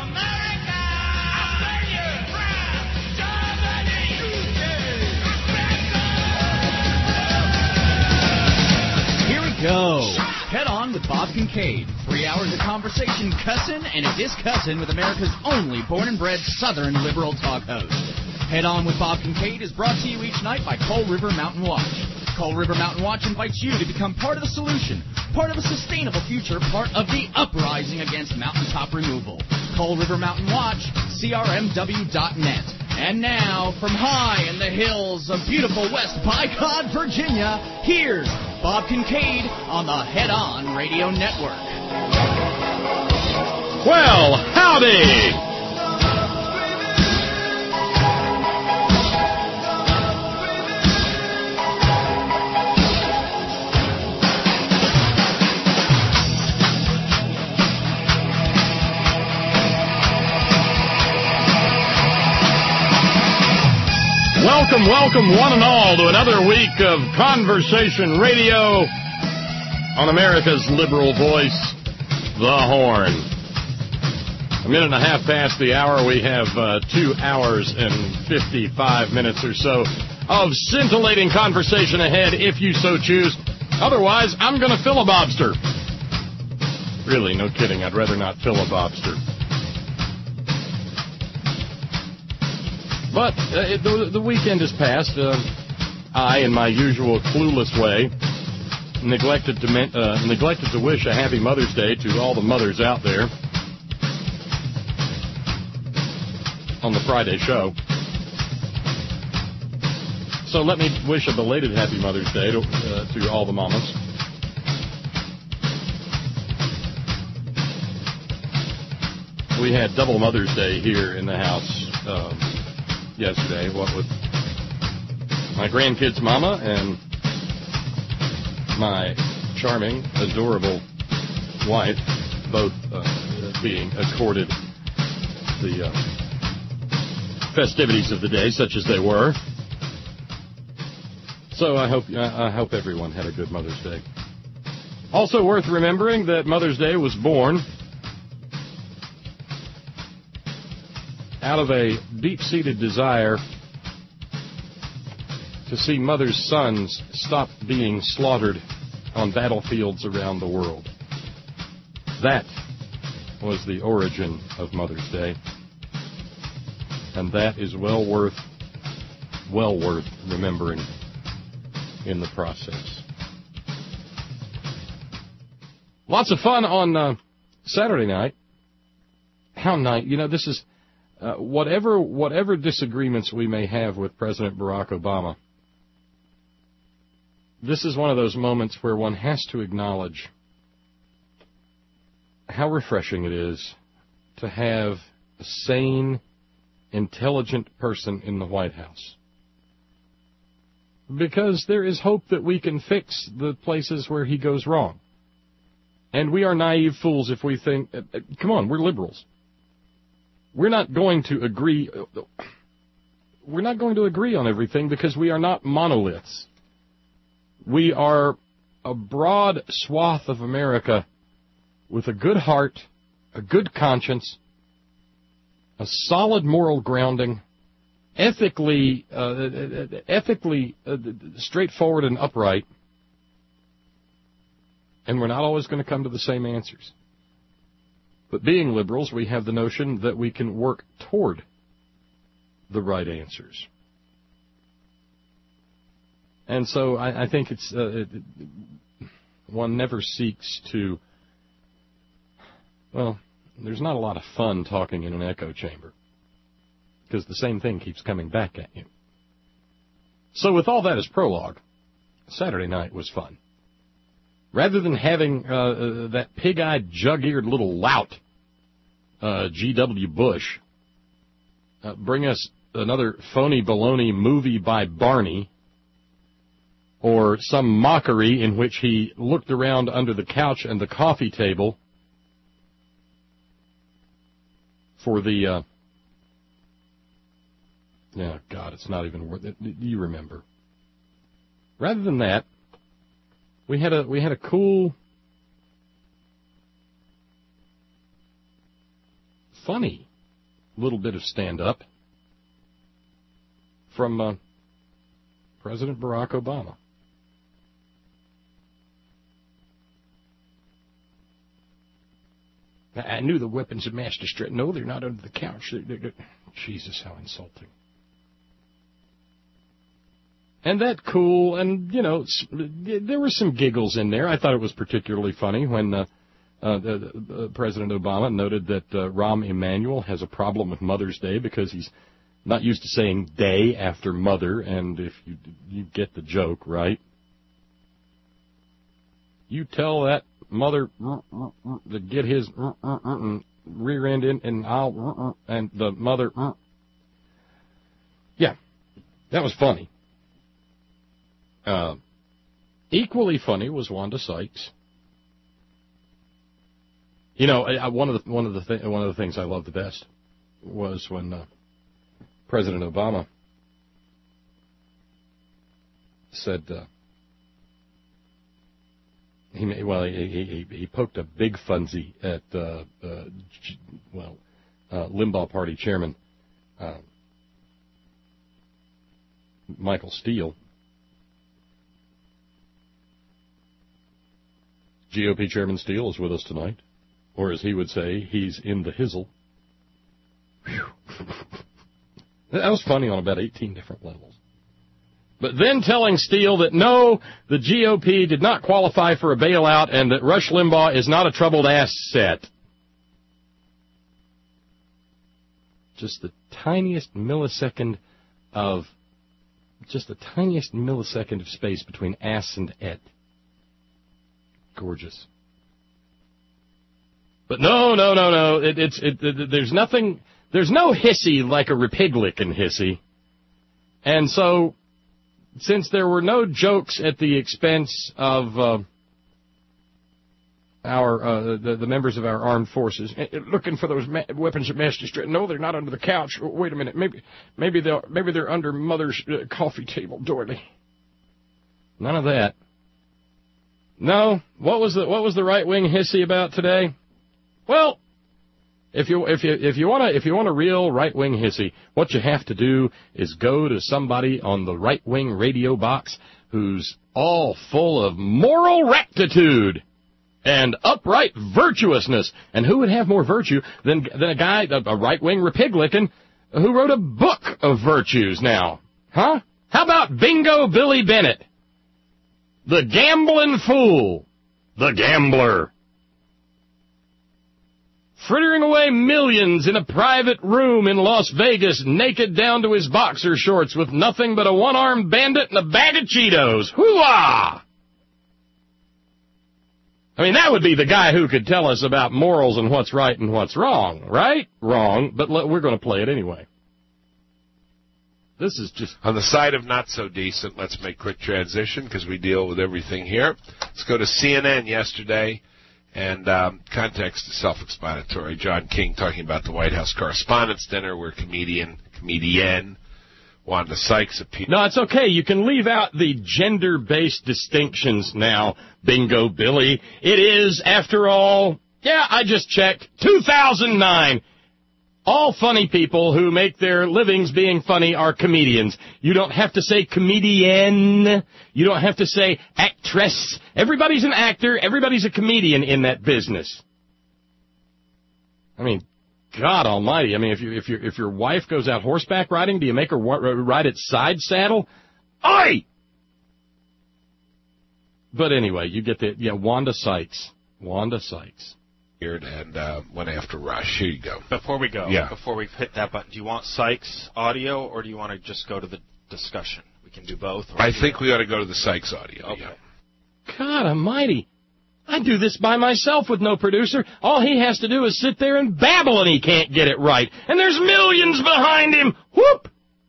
Go. Head On with Bob Kincaid. 3 hours of conversation, cussin' and a discussin' with America's only born and bred Southern liberal talk host. Head On with Bob Kincaid is brought to you each night by Coal River Mountain Watch. Coal River Mountain Watch invites you to become part of the solution, part of a sustainable future, part of the uprising against mountaintop removal. Coal River Mountain Watch, crmw.net. And now, from high in the hills of beautiful West Bicod, Virginia, here's Bob Kincaid on the Head On Radio Network. Well, howdy! Welcome, one and all, to another week of Conversation Radio on America's liberal voice, The Horn. A minute and a half past the hour, we have 2 hours and 55 minutes or so of scintillating conversation ahead, if you so choose. Otherwise, I'm going to filibuster. Really, no kidding, I'd rather not filibuster. But the weekend has passed. I, in my usual clueless way, neglected to wish a happy Mother's Day to all the mothers out there on the Friday show. So let me wish a belated happy Mother's Day to all the mamas. We had double Mother's Day here in the house yesterday, what with my grandkid's mama and my charming, adorable wife, both being accorded the festivities of the day, such as they were. So I hope everyone had a good Mother's Day. Also worth remembering that Mother's Day was born out of a deep-seated desire to see mothers' sons stop being slaughtered on battlefields around the world. That was the origin of Mother's Day, and that is well worth remembering in the process. Lots of fun on Saturday night. How nice. You know, this is... whatever disagreements we may have with President Barack Obama, this is one of those moments where one has to acknowledge how refreshing it is to have a sane, intelligent person in the White House. Because there is hope that we can fix the places where he goes wrong. And we are naive fools if we think, come on, we're liberals. We're not going to agree on everything because we are not monoliths. We are a broad swath of America with a good heart, a good conscience, a solid moral grounding, ethically straightforward and upright, and we're not always going to come to the same answers. But being liberals, we have the notion that we can work toward the right answers. And so I think it's one never seeks to, well, there's not a lot of fun talking in an echo chamber because the same thing keeps coming back at you. So with all that as prologue, Saturday night was fun. Rather than having that pig-eyed, jug-eared little lout, G.W. Bush, bring us another phony baloney movie by Barney, or some mockery in which he looked around under the couch and the coffee table for the, oh, God, it's not even worth it. You remember. Rather than that, we had a cool funny little bit of stand-up from President Barack Obama. I knew the weapons of mass destruction. No, they're not under the couch. Jesus, how insulting. And that cool, and, you know, there were some giggles in there. I thought it was particularly funny when President Obama noted that Rahm Emanuel has a problem with Mother's Day because he's not used to saying day after mother, and if you get the joke, right? You tell that mother to get his rear end in, and I'll, and the mother, yeah, that was funny. Equally funny was Wanda Sykes. You know, one of the things I loved the best was when President Obama said he poked a big funsy at Limbaugh Party Chairman Michael Steele. GOP Chairman Steele is with us tonight. Or as he would say, he's in the hizzle. That was funny on about 18 different levels. But then telling Steele that no, the GOP did not qualify for a bailout and that Rush Limbaugh is not a troubled asset. Just the tiniest millisecond of space between ass and et. Gorgeous. But no. There's nothing. There's no hissy like a Republican hissy. And so, since there were no jokes at the expense of the members of our armed forces looking for those weapons of mass destruction, no, they're not under the couch. Wait a minute, maybe they're under Mother's coffee table doily. None of that. No, what was the right wing hissy about today? Well, if you want a real right wing hissy, what you have to do is go to somebody on the right wing radio box who's all full of moral rectitude and upright virtuousness. And who would have more virtue than a guy, a right wing Republican, who wrote a book of virtues now? Huh? How about Bingo Billy Bennett? The gambling fool. The gambler. Frittering away millions in a private room in Las Vegas, naked down to his boxer shorts with nothing but a one-armed bandit and a bag of Cheetos. Hoo-ah! I mean, that would be the guy who could tell us about morals and what's right and what's wrong, right? Wrong, but we're going to play it anyway. This is just... On the side of not so decent, let's make quick transition because we deal with everything here. Let's go to CNN yesterday, and context is self-explanatory. John King talking about the White House Correspondents' Dinner where comedian Wanda Sykes appeared. No, it's okay. You can leave out the gender-based distinctions now, Bingo Billy. It is, after all, yeah, I just checked, 2009. All funny people who make their livings being funny are comedians. You don't have to say comedian. You don't have to say actress. Everybody's an actor. Everybody's a comedian in that business. I mean, God almighty. I mean, if your wife goes out horseback riding, do you make her ride its side saddle? Oi! But anyway, you get the, Wanda Sykes. And went after Rush. Here you go. Before we hit that button, do you want Sykes audio or do you want to just go to the discussion? We can do both. I think we ought to go to the Sykes audio. Okay. Yeah. God almighty. I do this by myself with no producer. All he has to do is sit there and babble and he can't get it right. And there's millions behind him. Whoop!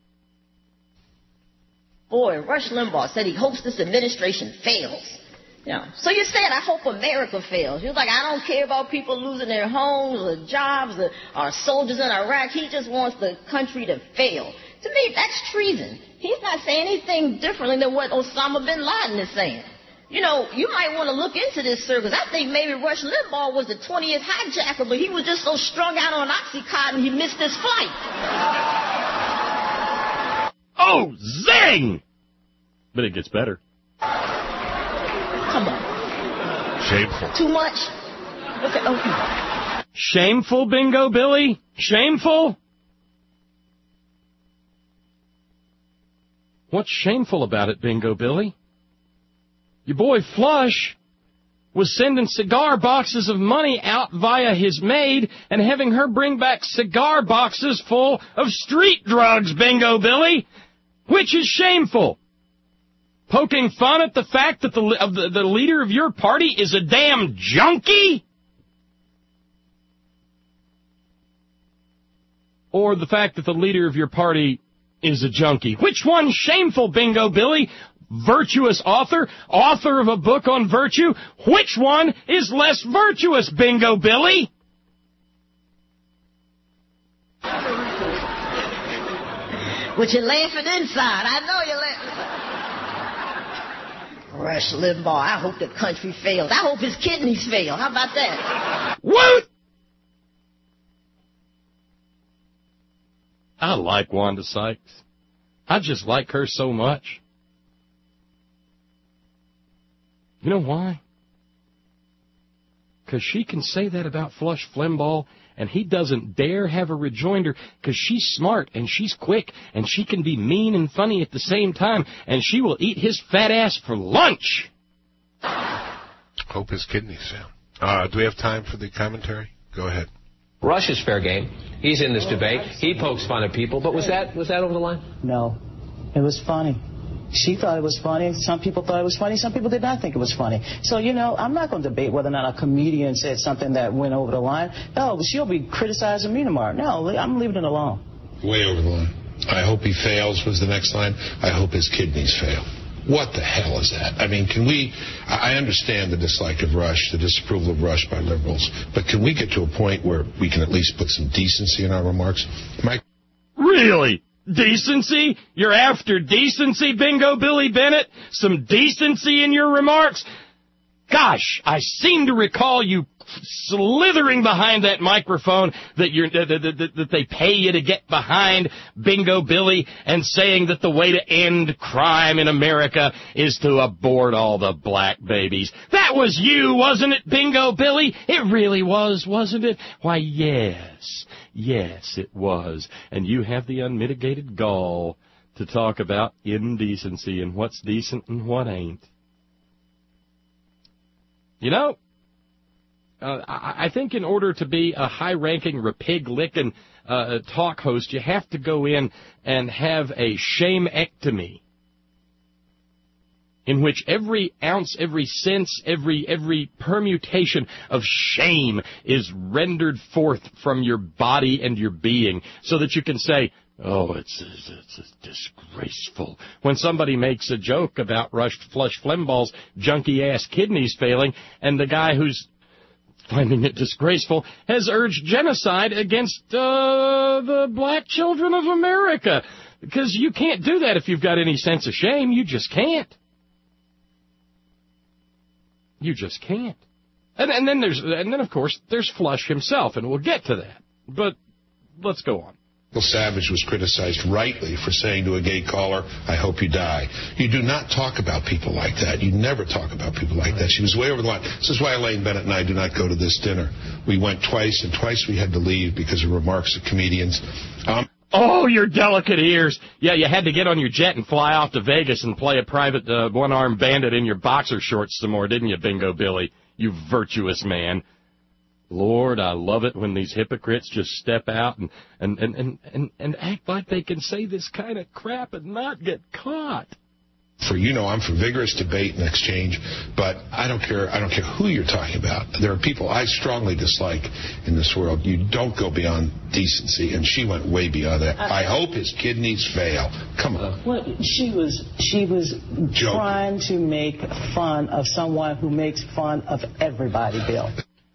Boy, Rush Limbaugh said he hopes this administration fails. Yeah. So you said, I hope America fails. He was like, I don't care about people losing their homes or jobs or soldiers in Iraq. He just wants the country to fail. To me, that's treason. He's not saying anything differently than what Osama bin Laden is saying. you know, you might want to look into this, sir, because I think maybe Rush Limbaugh was the 20th hijacker, but he was just so strung out on Oxycontin he missed his flight. Oh, zing! But it gets better. Come on. Shameful. Too much? Okay. Shameful, Bingo Billy? Shameful? What's shameful about it, Bingo Billy? Your boy Flush was sending cigar boxes of money out via his maid and having her bring back cigar boxes full of street drugs, Bingo Billy. Which is shameful? Poking fun at the fact that the leader of your party is a damn junkie? Or the fact that the leader of your party is a junkie? Which one's shameful, Bingo Billy? Virtuous author of a book on virtue? Which one is less virtuous, Bingo Billy? But you're laughing inside. I know you're laughing. Rush Limbaugh, I hope the country fails. I hope his kidneys fail. How about that? Woot! I like Wanda Sykes. I just like her so much. You know why? Because she can say that about Flush Limbaugh, and he doesn't dare have a rejoinder, because she's smart and she's quick, and she can be mean and funny at the same time, and she will eat his fat ass for lunch. Hope his kidneys fail. Do we have time for the commentary? Go ahead. Rush is fair game. He's in this debate. He pokes fun at people, but was that over the line? No, it was funny. She thought it was funny. Some people thought it was funny. Some people did not think it was funny. So, you know, I'm not going to debate whether or not a comedian said something that went over the line. No, she'll be criticizing me tomorrow. No, I'm leaving it alone. Way over the line. I hope he fails was the next line. I hope his kidneys fail. What the hell is that? I mean, I understand the dislike of Rush, the disapproval of Rush by liberals, but can we get to a point where we can at least put some decency in our remarks? Really? Decency? You're after decency, Bingo Billy Bennett? Some decency in your remarks? Gosh, I seem to recall you slithering behind that microphone that they pay you to get behind, Bingo Billy, and saying that the way to end crime in America is to abort all the black babies. That was you, wasn't it, Bingo Billy? It really was, wasn't it? Why, yes. Yes, it was. And you have the unmitigated gall to talk about indecency and what's decent and what ain't. You know, I think in order to be a high-ranking, rapig-licking talk host, you have to go in and have a shame-ectomy, in which every ounce, every sense, every permutation of shame is rendered forth from your body and your being, so that you can say, oh, it's disgraceful. When somebody makes a joke about Flush Limbaugh's junky-ass kidneys failing, and the guy who's finding it disgraceful has urged genocide against the black children of America. Because you can't do that if you've got any sense of shame. You just can't. You just can't. And then of course there's Flush himself, and we'll get to that. But let's go on. Savage was criticized rightly for saying to a gay caller, I hope you die. You do not talk about people like that. You never talk about people like that. She was way over the line. This is why Elaine Bennett and I do not go to this dinner. We went twice, and twice we had to leave because of remarks of comedians. Oh, your delicate ears. Yeah, you had to get on your jet and fly off to Vegas and play a private one-armed bandit in your boxer shorts some more, didn't you, Bingo Billy? You virtuous man. Lord, I love it when these hypocrites just step out and act like they can say this kind of crap and not get caught. I'm for vigorous debate and exchange, but I don't care who you're talking about. There are people I strongly dislike in this world. You don't go beyond decency, and she went way beyond that. I hope his kidneys fail. Come on. Well, she was trying to make fun of someone who makes fun of everybody, Bill.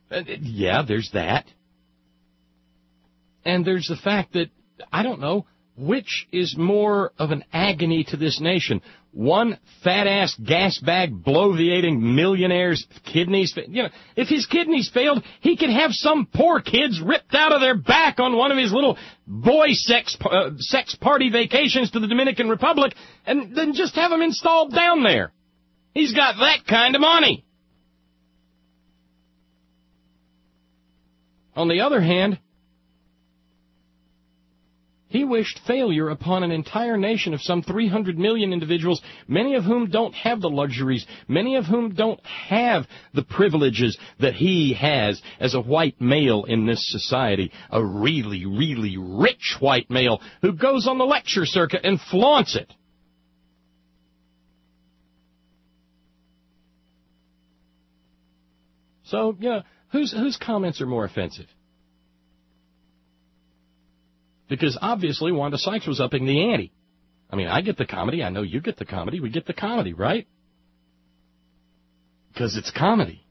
Yeah, there's that. And there's the fact that, I don't know, which is more of an agony to this nation? One fat-ass, gas-bag, bloviating millionaire's kidneys? If his kidneys failed, he could have some poor kids ripped out of their back on one of his little boy sex party vacations to the Dominican Republic, and then just have them installed down there. He's got that kind of money. On the other hand, he wished failure upon an entire nation of some 300 million individuals, many of whom don't have the luxuries, many of whom don't have the privileges that he has as a white male in this society, a really, really rich white male who goes on the lecture circuit and flaunts it. So, whose comments are more offensive? Because obviously Wanda Sykes was upping the ante. I mean, I get the comedy. I know you get the comedy. We get the comedy, right? Because it's comedy.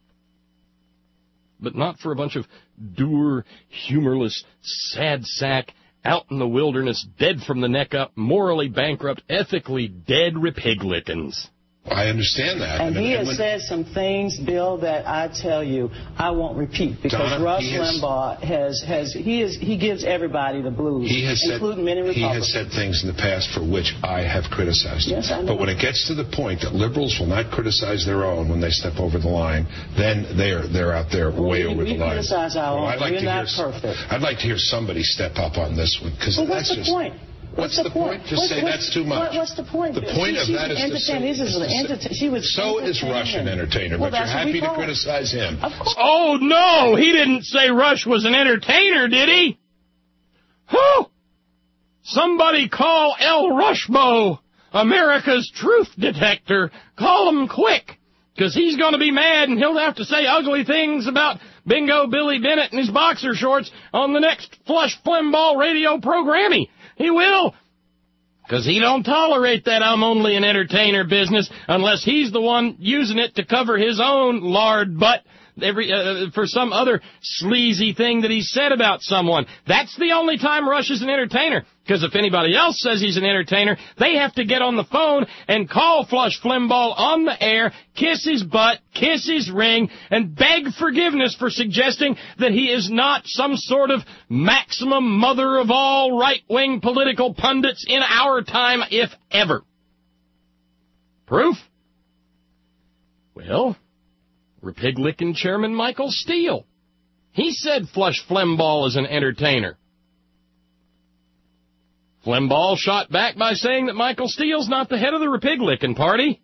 But not for a bunch of dour, humorless, sad sack, out in the wilderness, dead from the neck up, morally bankrupt, ethically dead Republicans. I understand that. And he has said some things, Bill, that I tell you I won't repeat because Rush Limbaugh he gives everybody the blues, including many Republicans. He has said things in the past for which I have criticized him. Yes, I know. But when it gets to the point that liberals will not criticize their own when they step over the line, then they're out there way over the line. We criticize our own. We're not perfect. I'd like to hear somebody step up on this one because what's the point? What's the point? Just say that's too much. What's the point? The point of that is to say, so is Rush an entertainer, but you're happy to criticize him. Oh, no, he didn't say Rush was an entertainer, did he? Whew! Somebody call El Rushbo, America's truth detector. Call him quick, because he's going to be mad and he'll have to say ugly things about Bingo Billy Bennett and his boxer shorts on the next Flush Flimbaugh radio programming. He will, because he don't tolerate that I'm only an entertainer business unless he's the one using it to cover his own lard butt for some other sleazy thing that he said about someone. That's the only time Rush is an entertainer, because if anybody else says he's an entertainer, they have to get on the phone and call Flush Flimbaugh on the air, kiss his butt, kiss his ring, and beg forgiveness for suggesting that he is not some sort of maximum mother of all right-wing political pundits in our time, if ever. Proof? Well, Republican Chairman Michael Steele. He said Flush Flimbaugh is an entertainer. Flimbaugh shot back by saying that Michael Steele's not the head of the Republican Party.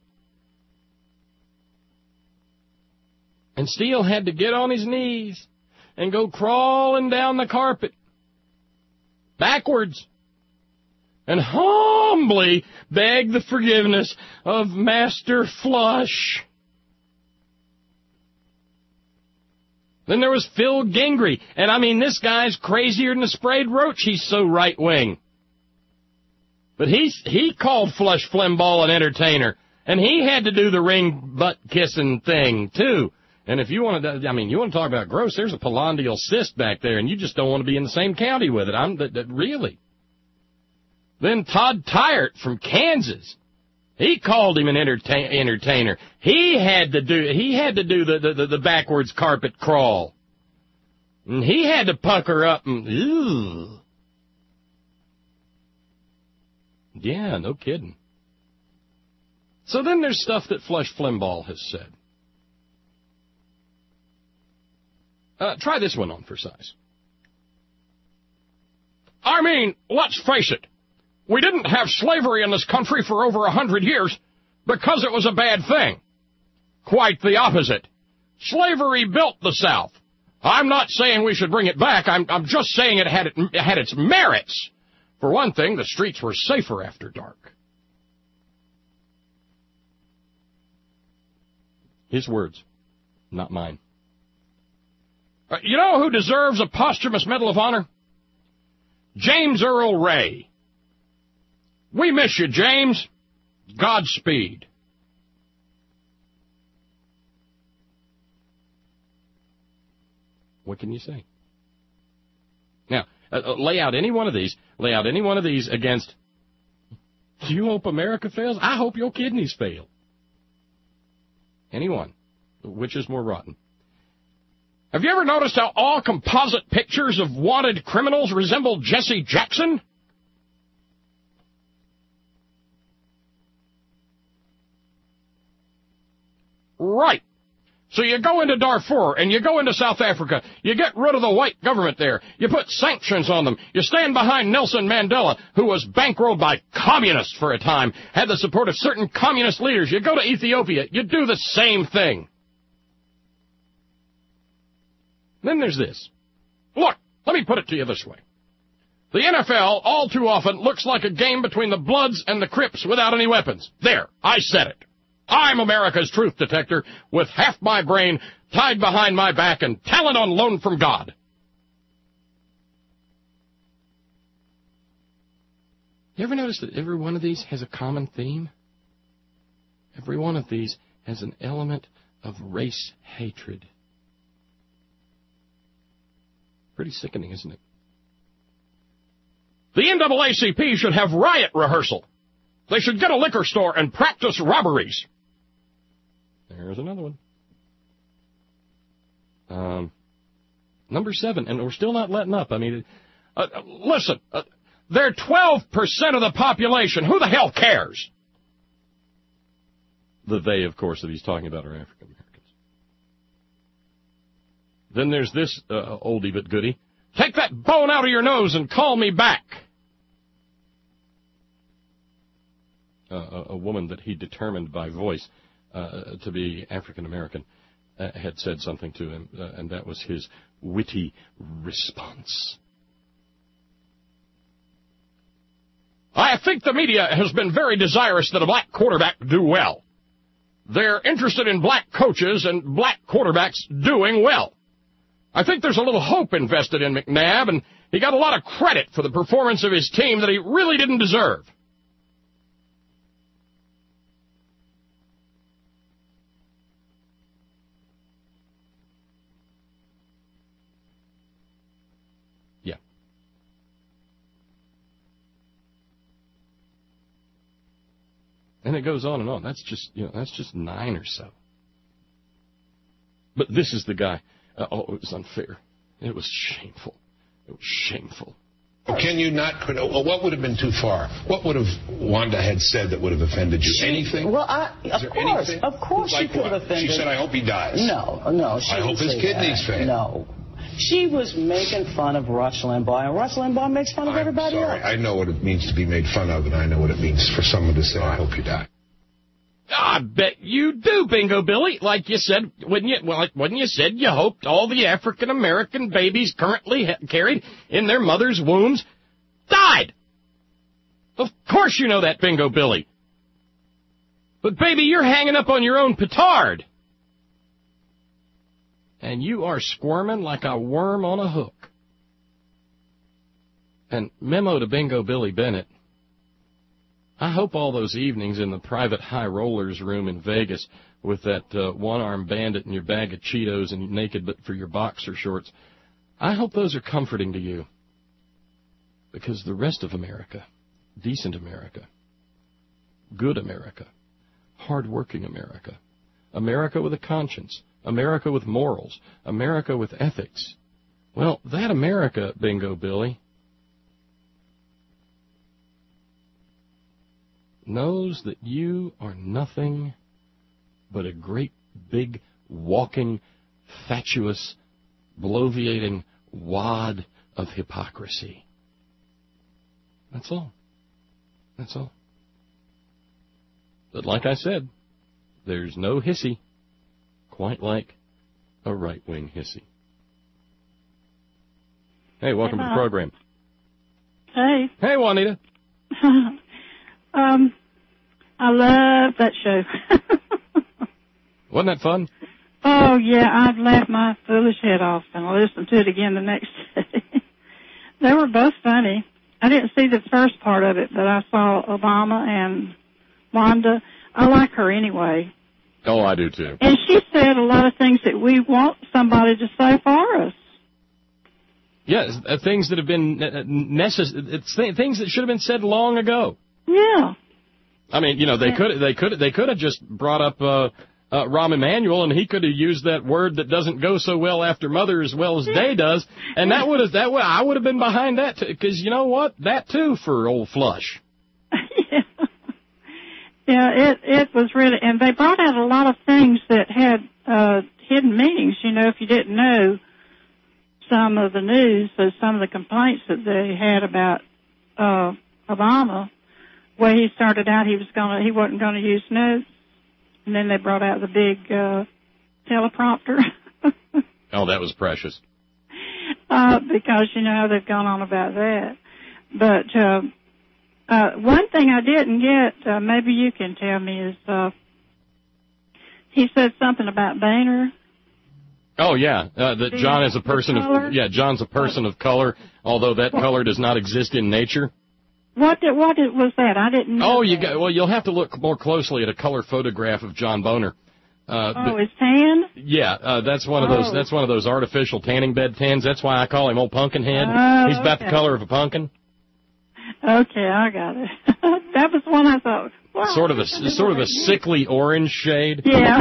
And Steele had to get on his knees and go crawling down the carpet, backwards, and humbly beg the forgiveness of Master Flush. Then there was Phil Gingrey, and I mean, this guy's crazier than a sprayed roach. He's so right-wing. But he called Flush Flimbaugh an entertainer, and he had to do the ring butt-kissing thing, too. And if you want to, you want to talk about gross, there's a polondial cyst back there, and you just don't want to be in the same county with it. Really. Then Todd Tyert from Kansas, he called him an entertainer. He had to do the backwards carpet crawl. And he had to pucker up and, ew. Yeah, no kidding. So then there's stuff that Flush Flimbaugh has said. Try this one on for size. I mean, let's face it. We didn't have slavery in this country for over 100 years because it was a bad thing. Quite the opposite. Slavery built the South. I'm not saying we should bring it back. I'm just saying it had its merits. For one thing, the streets were safer after dark. His words, not mine. You know who deserves a posthumous Medal of Honor? James Earl Ray. We miss you, James. Godspeed. What can you say? Now, lay out any one of these. lay out any one of these against, do you hope America fails? I hope your kidneys fail. Any one. Which is more rotten? Have you ever noticed how all composite pictures of wanted criminals resemble Jesse Jackson? Right. So you go into Darfur and you go into South Africa. You get rid of the white government there. You put sanctions on them. You stand behind Nelson Mandela, who was bankrolled by communists for a time, had the support of certain communist leaders. You go to Ethiopia. You do the same thing. Then there's this. Look, let me put it to you this way. The NFL all too often looks like a game between the Bloods and the Crips without any weapons. There, I said it. I'm America's truth detector with half my brain tied behind my back and talent on loan from God. You ever notice that every one of these has a common theme? Every one of these has an element of race hatred. Pretty sickening, isn't it? The NAACP should have riot rehearsal. They should get a liquor store and practice robberies. There's another one. Number 7, and we're still not letting up. I mean, listen, they're 12% of the population. Who the hell cares? The they, of course, that he's talking about are African Americans. Then there's this oldie but goodie. Take that bone out of your nose and call me back. A woman that he determined by voice to be African American had said something to him, and that was his witty response. I think the media has been very desirous that a black quarterback do well. They're interested in black coaches and black quarterbacks doing well. I think there's a little hope invested in McNabb, and he got a lot of credit for the performance of his team that he really didn't deserve. Yeah. And it goes on and on. That's just 9 or so. But this is the guy. It was unfair. It was shameful. It was shameful. Can you not? What would have been too far? What would have Wanda had said that would have offended you? Anything? Well, of course, she could have offended. She said, "I hope he dies." No. I hope his kidneys fail. No. She was making fun of Rush Limbaugh, and Rush Limbaugh makes fun of everybody else. I know what it means to be made fun of, and I know what it means for someone to say, "I hope you die." I bet you do, Bingo Billy. Like you said, when you said you hoped all the African-American babies currently carried in their mother's wombs died. Of course you know that, Bingo Billy. But, baby, you're hanging up on your own petard. And you are squirming like a worm on a hook. And memo to Bingo Billy Bennett. I hope all those evenings in the private high rollers room in Vegas with that one-armed bandit and your bag of Cheetos and naked but for your boxer shorts, I hope those are comforting to you. Because the rest of America, decent America, good America, hard-working America, America with a conscience, America with morals, America with ethics, well, that America, Bingo Billy, knows that you are nothing but a great big walking, fatuous, bloviating wad of hypocrisy. That's all. That's all. But like I said, there's no hissy quite like a right-wing hissy. Hey, welcome to the program. Hey. Hey, Juanita. I love that show. Wasn't that fun? Oh, yeah, I've laughed my foolish head off, and I listened to it again the next day. They were both funny. I didn't see the first part of it, but I saw Obama and Wanda. I like her anyway. Oh, I do, too. And she said a lot of things that we want somebody to say for us. Yes, things that have been things that should have been said long ago. Yeah. I mean, they could have just brought up Rahm Emanuel, and he could have used that word that doesn't go so well after mother as well as day does, and I would have been behind that too, because you know what, that too for old Flush. Yeah, it was really, and they brought out a lot of things that had hidden meanings. If you didn't know some of the news, so some of the complaints that they had about Obama, where he started out, he wasn't going to use notes, and then they brought out the big teleprompter. Oh, that was precious. Because how they've gone on about that. But one thing I didn't get, maybe you can tell me, is he said something about Boehner. Oh yeah, that John is a person of John's a person of color, although that color does not exist in nature. What was that? I didn't know. Oh, you'll have to look more closely at a color photograph of John Boehner. His tan? Yeah, that's one of those. That's one of those artificial tanning bed tans. That's why I call him Old Pumpkinhead. He's about the color of a pumpkin. Okay, I got it. That was one I thought. Wow, sort of a sickly orange shade. Yeah.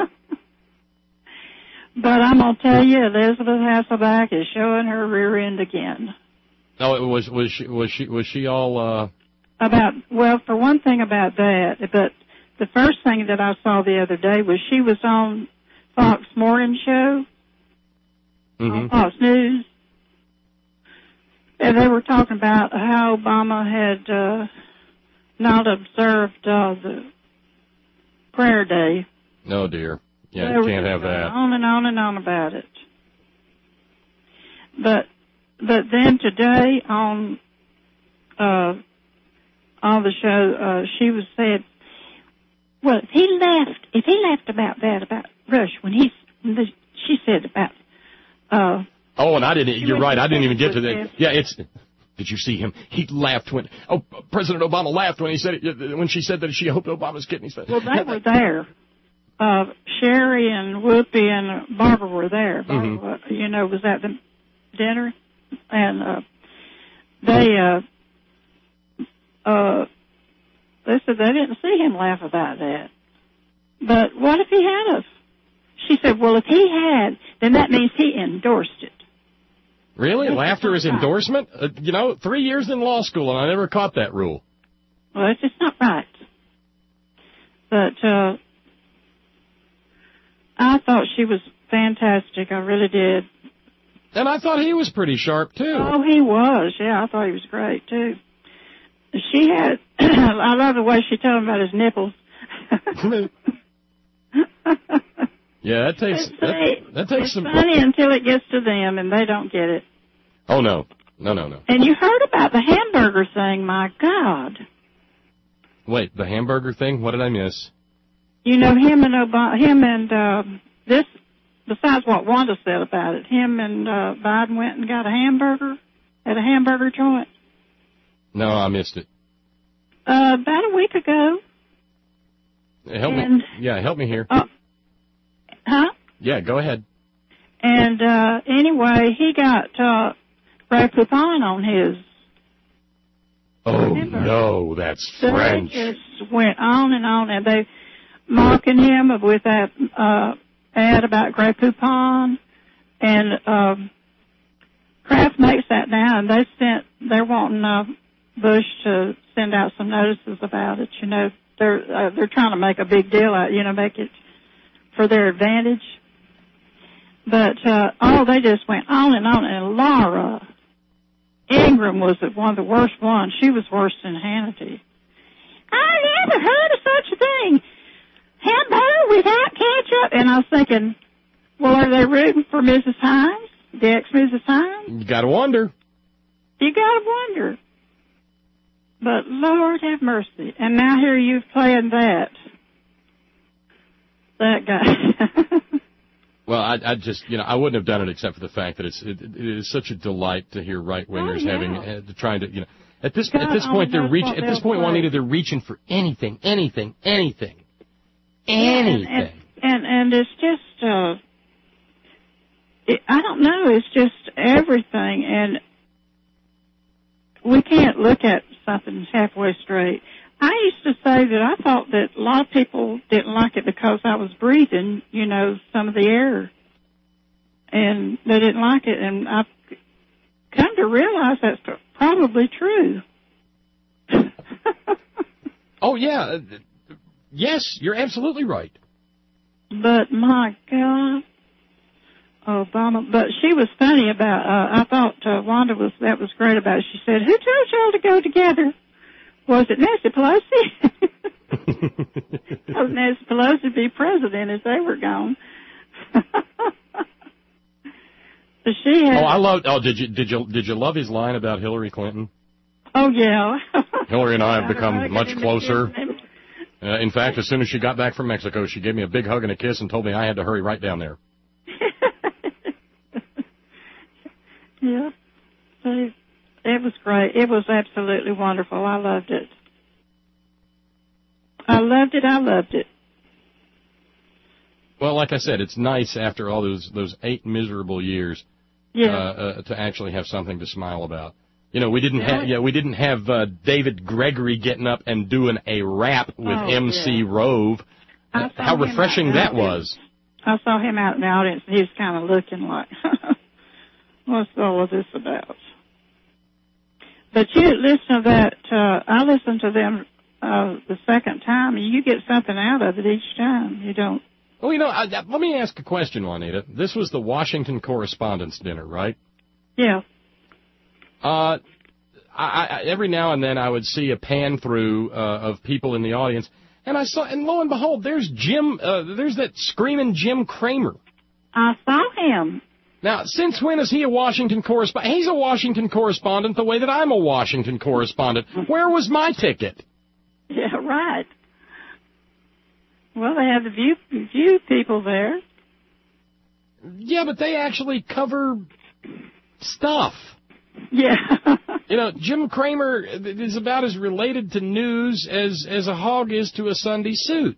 But I'm gonna tell you, Elizabeth Hasselbeck is showing her rear end again. Oh, was she all for one thing about that, but the first thing that I saw the other day was she was on Fox Morning Show, on Fox News, and they were talking about how Obama had not observed the prayer day. Oh dear. Yeah, you can't have that. On and on and on about it. But then today on the show, she was saying, well, if he laughed about that, about Rush, she said about, and I didn't, you're right, I didn't even get to that. Yeah, did you see him? He laughed President Obama laughed when she said that she hoped Obama's kidneys fell. Well, they were there. Sherry and Whoopi and Barbara were there. Barbara, was at the dinner, and they said they didn't see him laugh about that. But what if he had of? She said, well, if he had, then that means he endorsed it. Really? Laughter is endorsement? 3 years in law school, and I never caught that rule. Well, it's just not right. But I thought she was fantastic. I really did. And I thought he was pretty sharp, too. Oh, he was. Yeah, I thought he was great, too. She had, I love the way she told him about his nipples. Yeah, that takes some... It's funny until it gets to them, and they don't get it. Oh, no. No. And you heard about the hamburger thing, my God. Wait, the hamburger thing? What did I miss? Him and this, besides what Wanda said about it, him and Biden went and got a hamburger at a hamburger joint. No, I missed it. About a week ago. Help me here. Huh? Yeah, go ahead. And anyway, he got Grey Poupon on his. Oh, no, that's French. They just went on, and they mocking him with that ad about Grey Poupon. And Kraft makes that now, and they're wanting Bush to send out some notices about it. They're trying to make a big deal out, make it for their advantage. But they just went on, and Laura Ingraham was one of the worst ones. She was worse than Hannity. I never heard of such a thing. Hamburger without ketchup. And I was thinking, well, are they rooting for Mrs. Hines, the ex-Mrs. Hines? You gotta wonder. But Lord have mercy. And now here you've played that guy. Well, I just, I wouldn't have done it except for the fact that it is such a delight to hear right-wingers trying to, at this point Juanita, they're reaching for anything. And it's just, I don't know. It's just everything, and we can't look at something halfway straight. I used to say that I thought that a lot of people didn't like it because I was breathing, some of the air, and they didn't like it, and I've come to realize that's probably true. Oh, yeah. Yes, you're absolutely right. But, my God, Obama. But she was funny about, I thought Wanda that was great about it. She said, who told y'all to go together? Was it Nancy Pelosi? Because Nancy Pelosi would be president if they were gone. So she had, did you love his line about Hillary Clinton? Oh, yeah. Hillary and I have become much closer. In fact, as soon as she got back from Mexico, she gave me a big hug and a kiss and told me I had to hurry right down there. Yeah. It was great. It was absolutely wonderful. I loved it. I loved it. Well, like I said, it's nice after all those 8 miserable years to actually have something to smile about. We didn't have David Gregory getting up and doing a rap with MC Rove. How refreshing that was. I saw him out in the audience, and he was kind of looking like, what's all of this about? But you listen to that, I listened to them the second time, and you get something out of it each time. You don't. Well, let me ask a question, Juanita. This was the Washington Correspondents' Dinner, right? Yeah. Every now and then I would see a pan through of people in the audience, and lo and behold, there's that screaming Jim Cramer. I saw him. Now, since when is he a Washington correspondent? He's a Washington correspondent the way that I'm a Washington correspondent. Where was my ticket? Yeah, right. Well, they have the View people there. Yeah, but they actually cover stuff. Yeah. Jim Cramer is about as related to news as a hog is to a Sunday suit.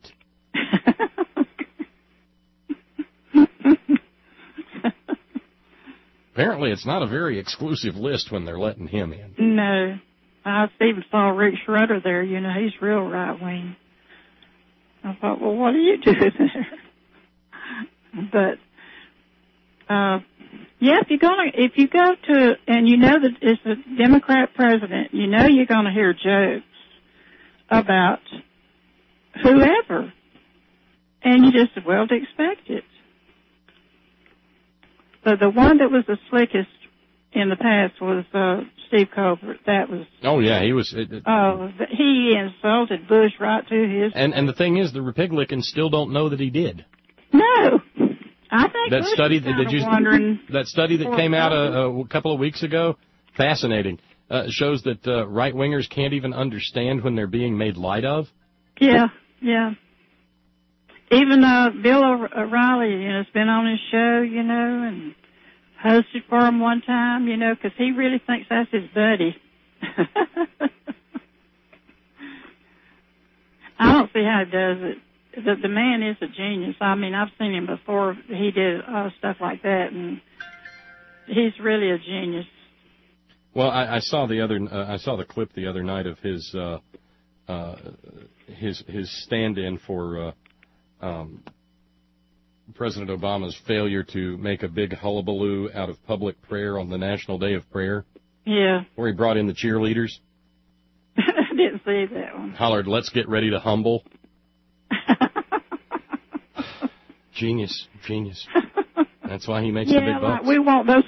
Apparently, it's not a very exclusive list when they're letting him in. No. I even saw Rick Schroeder there. He's real right-wing. I thought, well, what are you doing there? But, yeah, if you go to, and that it's a Democrat president, you're going to hear jokes about whoever. And you just, to expect it. But the one that was the slickest in the past was Steve Colbert. That was. Oh yeah, he was. He insulted Bush right to his. And the thing is, the Republicans still don't know that he did. No, I think that Bush study that that study that came out a couple of weeks ago, fascinating. Shows that right wingers can't even understand when they're being made light of. Yeah. Even Bill O'Reilly, has been on his show, and hosted for him one time, because he really thinks that's his buddy. I don't see how he does it. The man is a genius. I mean, I've seen him before. He did stuff like that, and he's really a genius. Well, I saw the clip the other night of his stand-in for President Obama's failure to make a big hullabaloo out of public prayer on the National Day of Prayer. Yeah. Where he brought in the cheerleaders. I didn't see that one. Hollered, "Let's get ready to humble." Genius. That's why he makes the big bucks. We want those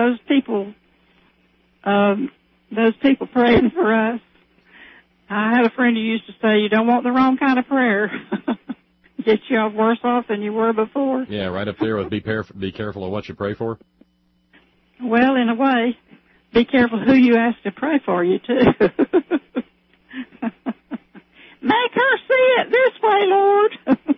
people praying for us. I had a friend who used to say, you don't want the wrong kind of prayer. Get you off worse off than you were before. Yeah, right up there with be careful of what you pray for. Well, in a way, be careful who you ask to pray for you, too. Make her see it this way, Lord.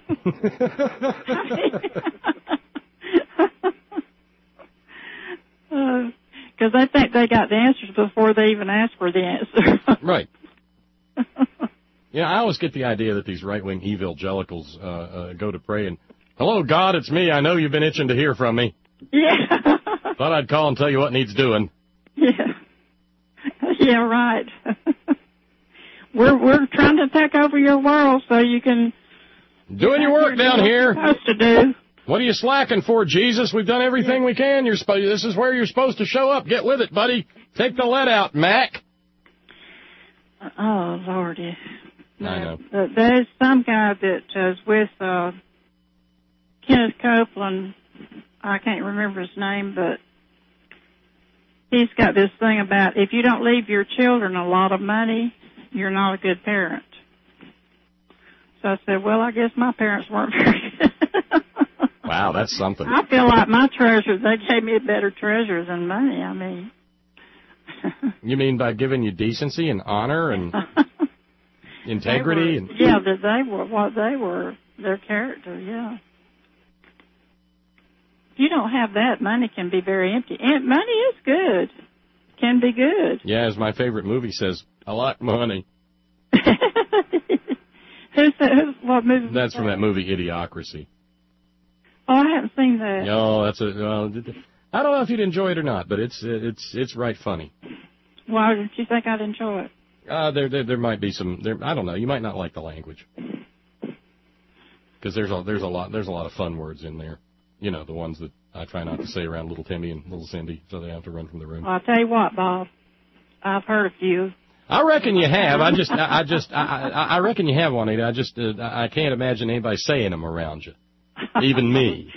Because they think they got the answers before they even ask for the answer. Right. Yeah, I always get the idea that these right-wing evangelicals go to pray and, "Hello, God, it's me. I know you've been itching to hear from me." Yeah. Thought I'd call and tell you what needs doing. Yeah. Yeah, right. We're trying to take over your world so you can... Doing your work down here. Supposed to do. What are you slacking for, Jesus? We've done everything we can. This is where you're supposed to show up. Get with it, buddy. Take the lead out, Mac. Oh, Lordy. I know. There's some guy that is with Kenneth Copeland. I can't remember his name, but he's got this thing about if you don't leave your children a lot of money, you're not a good parent. So I said, well, I guess my parents weren't very good. Wow, that's something. I feel like my treasure, they gave me a better treasure than money, I mean. You mean by giving you decency and honor and integrity? Yeah, that they were what they were, their character, yeah. If you don't have that, money can be very empty. And money is good, can be good. Yeah, as my favorite movie says, I like money. What movie? That's from that movie Idiocracy. Oh, I haven't seen that. No, I don't know if you'd enjoy it or not, but it's right funny. Why did you think I'd enjoy it? There might be some. I don't know. You might not like the language because there's a lot of fun words in there. You know, the ones that I try not to say around little Timmy and little Cindy, so they have to run from the room. Well, I'll tell you what, Bob. I've heard a few. I reckon you have. I reckon you have, Juanita. I can't imagine anybody saying them around you, even me.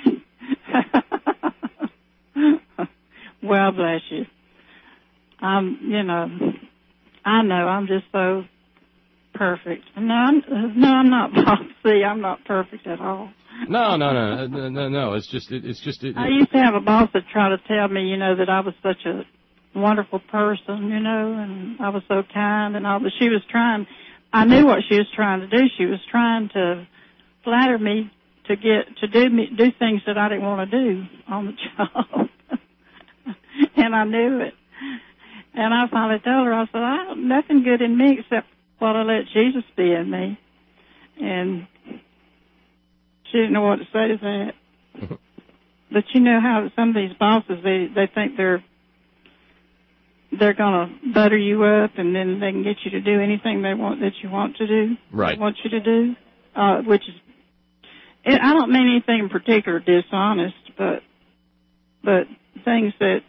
Well, bless you. I know I'm just so perfect. No, I'm not, Bob. See, I'm not perfect at all. No. It's just. I used to have a boss that tried to tell me, that I was such a wonderful person, and I was so kind and all, but she was trying, I knew what she was trying to do. She was trying to flatter me to do things that I didn't want to do on the job. And I knew it. And I finally told her, I said, nothing good in me except what I let Jesus be in me. And she didn't know what to say to that. But you know how some of these bosses, they think they're going to butter you up, and then they can get you to do anything that you want to do. Right. Want you to do, which is, I don't mean anything in particular dishonest, but things that,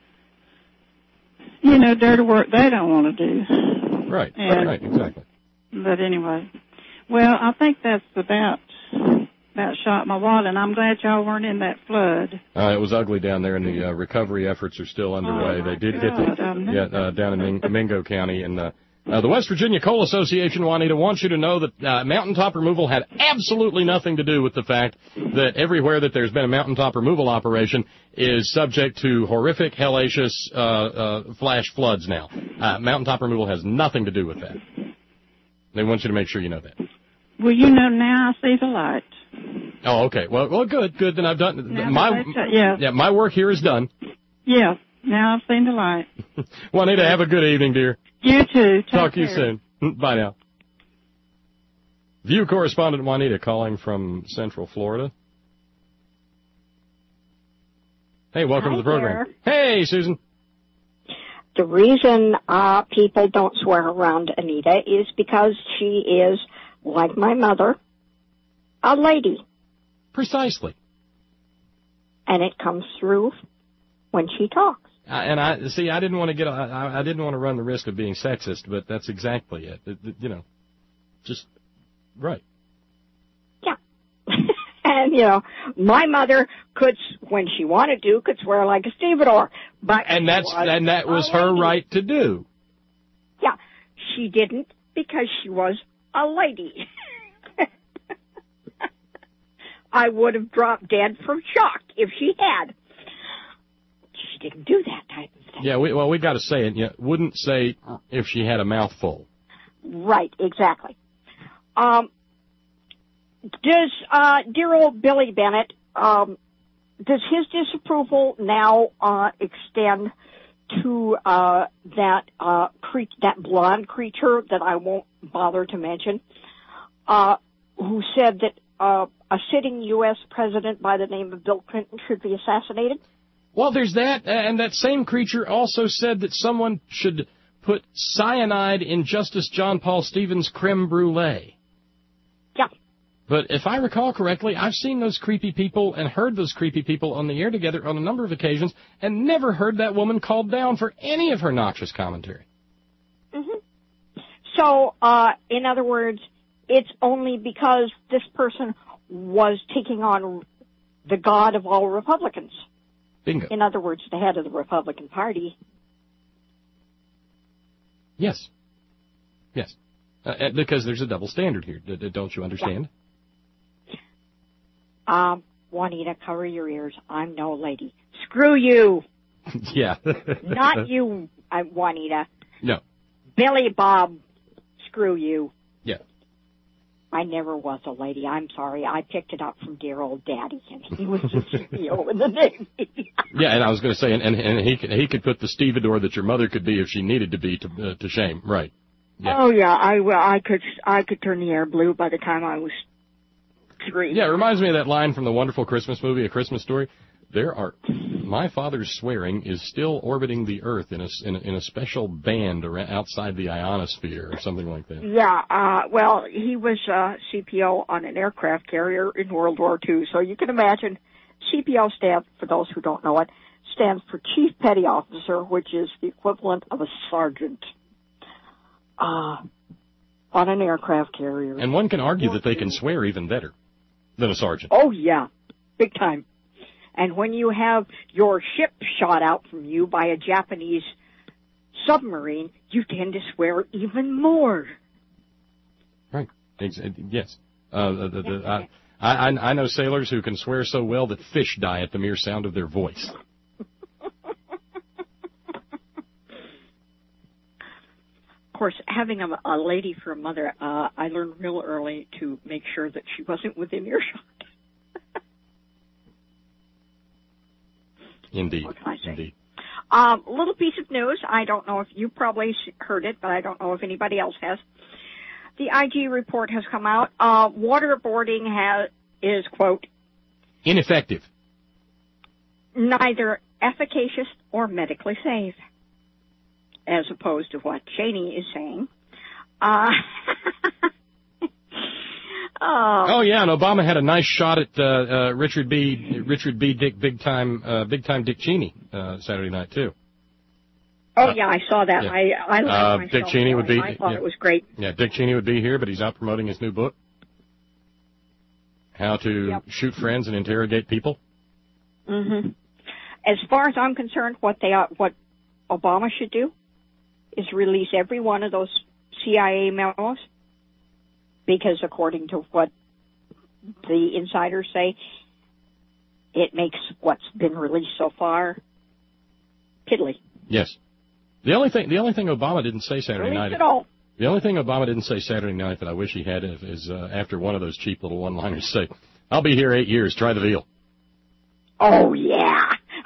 dirty work they don't want to do. Right. Right. Exactly. But anyway, well, I think that's about shot my wallet, and I'm glad y'all weren't in that flood. It was ugly down there, and the recovery efforts are still underway. They did get down in Mingo County, and the West Virginia Coal Association, Juanita, wants you to know that mountaintop removal had absolutely nothing to do with the fact that everywhere that there's been a mountaintop removal operation is subject to horrific, hellacious flash floods now. Mountaintop removal has nothing to do with that. They want you to make sure you know that. Well, now I see the light. Oh, okay. Well, good. Then I've done my work here is done. Yeah. Now I've seen the light. Juanita, have a good evening, dear. You too. Talk to you soon. Bye now. View correspondent Juanita calling from Central Florida. Hey, welcome to the program. There. Hey, Susan. The reason people don't swear around Anita is because she is, like my mother, a lady. Precisely. And it comes through when she talks. And I didn't want to I didn't want to run the risk of being sexist, but that's exactly it. Just right. Yeah. And my mother could, when she wanted to, could swear like a stevedore, but that was her right to do. Yeah, she didn't because she was a lady. I would have dropped dead from shock if she had. She didn't do that type of thing. Yeah, we got to say it. Yeah, wouldn't say if she had a mouthful. Right, exactly. Does dear old Billy Bennett, does his disapproval now extend to that blonde creature that I won't bother to mention, who said that a sitting U.S. president by the name of Bill Clinton should be assassinated? Well, there's that, and that same creature also said that someone should put cyanide in Justice John Paul Stevens' creme brulee. Yeah. But if I recall correctly, I've seen those creepy people and heard those creepy people on the air together on a number of occasions and never heard that woman called down for any of her noxious commentary. Mm-hmm. So, in other words, it's only because this person was taking on the god of all Republicans. Bingo. In other words, the head of the Republican Party. Yes. Yes. Because there's a double standard here. Don't you understand? Yeah. Juanita, cover your ears. I'm no lady. Screw you. Yeah. Not you, Juanita. No. Billy Bob, screw you. Yeah. I never was a lady. I'm sorry. I picked it up from dear old Daddy, and he was the CEO in the Navy. Yeah, and I was going to say, and he could put the stevedore that your mother could be if she needed to be to shame, right? Yeah. Oh yeah, I could turn the air blue by the time I was 3. Yeah, it reminds me of that line from the wonderful Christmas movie, A Christmas Story. My father's swearing is still orbiting the Earth in a special band outside the ionosphere or something like that. Yeah, well, he was CPO on an aircraft carrier in World War II, so you can imagine CPO stands, for those who don't know it, stands for Chief Petty Officer, which is the equivalent of a sergeant on an aircraft carrier. And one can argue that they can swear even better than a sergeant. Oh, yeah, big time. And when you have your ship shot out from you by a Japanese submarine, you tend to swear even more. Right. Yes. I know sailors who can swear so well that fish die at the mere sound of their voice. Of course, having a lady for a mother, I learned real early to make sure that she wasn't within earshot. Indeed. What can I say? Indeed. Little piece of news. I don't know if you probably heard it, but I don't know if anybody else has. The IG report has come out. Waterboarding is, quote, ineffective. Neither efficacious or medically safe, as opposed to what Cheney is saying. Oh yeah, and Obama had a nice shot at Richard B. Dick Big Time Dick Cheney Saturday night too. Oh yeah, I saw that. Yeah. I laughed myself. Dick Cheney would be. I thought it was great. Yeah, Dick Cheney would be here, but he's out promoting his new book, How to Shoot Friends and Interrogate People. Mm-hmm. As far as I'm concerned, what Obama should do is release every one of those CIA memos. Because according to what the insiders say, it makes what's been released so far piddly. Yes. The only thing Obama didn't say Saturday night. At all. The only thing Obama didn't say Saturday night that I wish he had is after one of those cheap little one-liners say, "I'll be here 8 years. Try the veal." Oh yeah.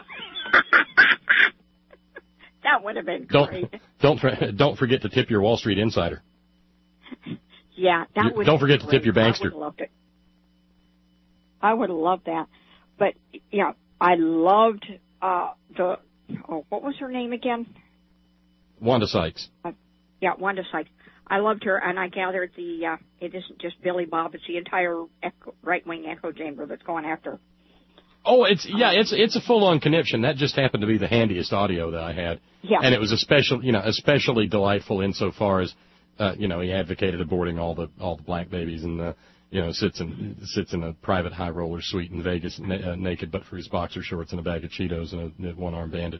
That would have been great. Don't forget to tip your Wall Street insider. Yeah, that would. Don't forget to tip your bankster. I would have loved it. I would have loved that. But yeah, I loved what was her name again? Wanda Sykes. Yeah, Wanda Sykes. I loved her, and I gathered it isn't just Billy Bob; it's the entire right-wing echo chamber that's going after her. Oh, it's a full-on conniption. That just happened to be the handiest audio that I had. Yeah. And it was especially delightful insofar as he advocated aborting all the black babies and sits in a private high roller suite in Vegas naked but for his boxer shorts and a bag of Cheetos and a one-armed bandit.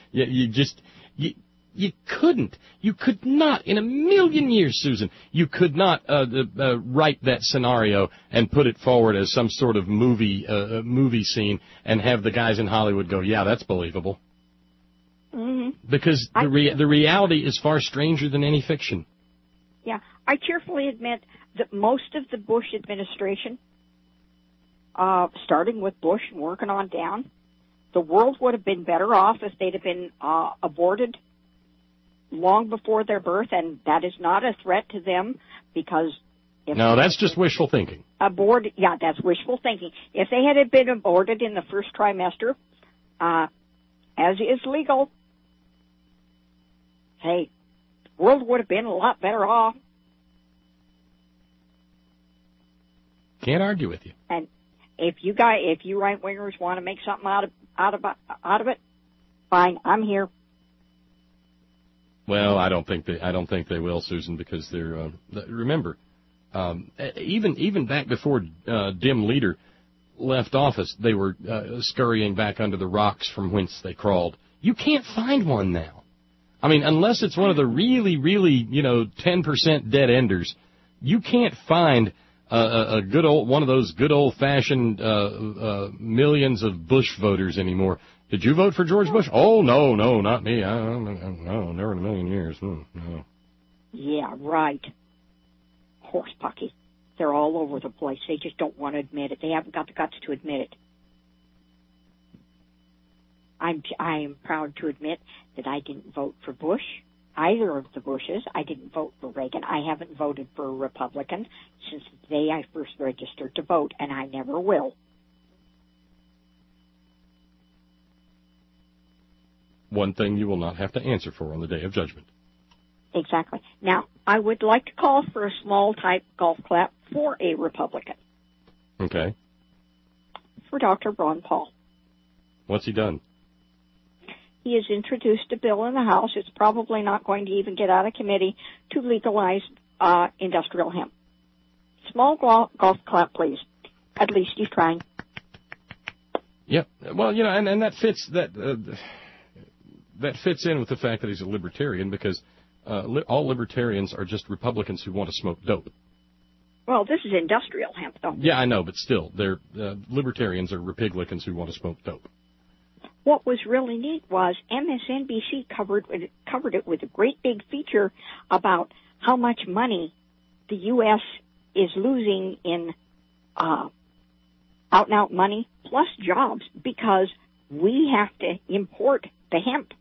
You could not in a million years, Susan, you could not write that scenario and put it forward as some sort of movie scene and have the guys in Hollywood go, yeah, that's believable. Mm-hmm. Because the reality is far stranger than any fiction. Yeah, I cheerfully admit that most of the Bush administration, starting with Bush and working on down, the world would have been better off if they'd have been aborted long before their birth, and that is not a threat to them because... No, that's just wishful thinking. That's wishful thinking. If they had been aborted in the first trimester, as is legal. Hey, the world would have been a lot better off. Can't argue with you. And if you right wingers want to make something out of it, fine, I'm here. Well, I don't think they will, Susan, because they're remember, even back before Dim Leader left office, they were scurrying back under the rocks from whence they crawled. You can't find one now. I mean, unless it's one of the really, 10% dead enders, you can't find a good old one of those good old fashioned millions of Bush voters anymore. Did you vote for George Bush? Oh, no, not me. No, never in a million years. No. Yeah, right. Horse pucky. They're all over the place. They just don't want to admit it. They haven't got the guts to admit it. I am proud to admit that I didn't vote for Bush, either of the Bushes. I didn't vote for Reagan. I haven't voted for a Republican since the day I first registered to vote, and I never will. One thing you will not have to answer for on the Day of Judgment. Exactly. Now, I would like to call for a small type golf clap for a Republican. Okay. For Dr. Ron Paul. What's he done? He has introduced a bill in the House. It's probably not going to even get out of committee to legalize industrial hemp. Small golf clap, please. At least he's trying. Yep. Well, and that fits that fits in with the fact that he's a libertarian, because all libertarians are just Republicans who want to smoke dope. Well, this is industrial hemp, though. Yeah, I know, but still, they're libertarians are Republicans who want to smoke dope. What was really neat was MSNBC covered it with a great big feature about how much money the U.S. is losing in out-and-out money plus jobs because we have to import the hemp.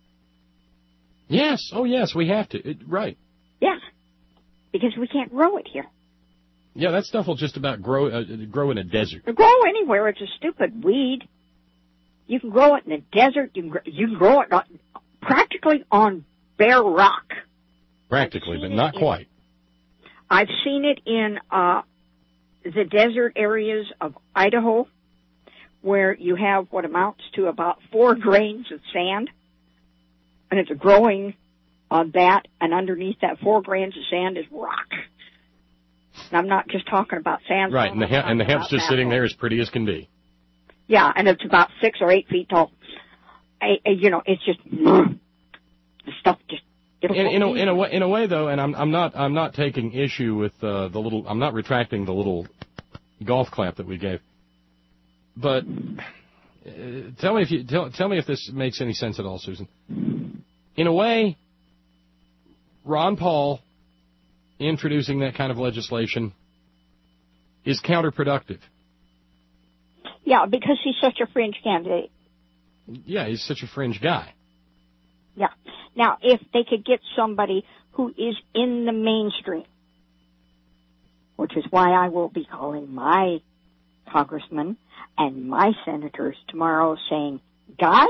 Yes. Oh, yes, we have to. Right. Yeah, because we can't grow it here. Yeah, that stuff will just about grow in a desert. Grow anywhere. It's a stupid weed. You can grow it in the desert. You can grow it practically on bare rock. Practically, but not quite. I've seen it in the desert areas of Idaho, where you have what amounts to about 4 grains of sand, and it's growing on that, and underneath that 4 grains of sand is rock. And I'm not just talking about sand. Right, and the hemp's just sitting there as pretty as can be. Yeah, and it's about 6 or 8 feet tall. It's just the stuff just. In a way, though, and I'm not taking issue with the little. I'm not retracting the little golf clap that we gave. But tell me if this makes any sense at all, Susan. In a way, Ron Paul introducing that kind of legislation is counterproductive. Yeah, because he's such a fringe candidate. Yeah, he's such a fringe guy. Yeah. Now, if they could get somebody who is in the mainstream, which is why I will be calling my congressmen and my senators tomorrow saying, guys,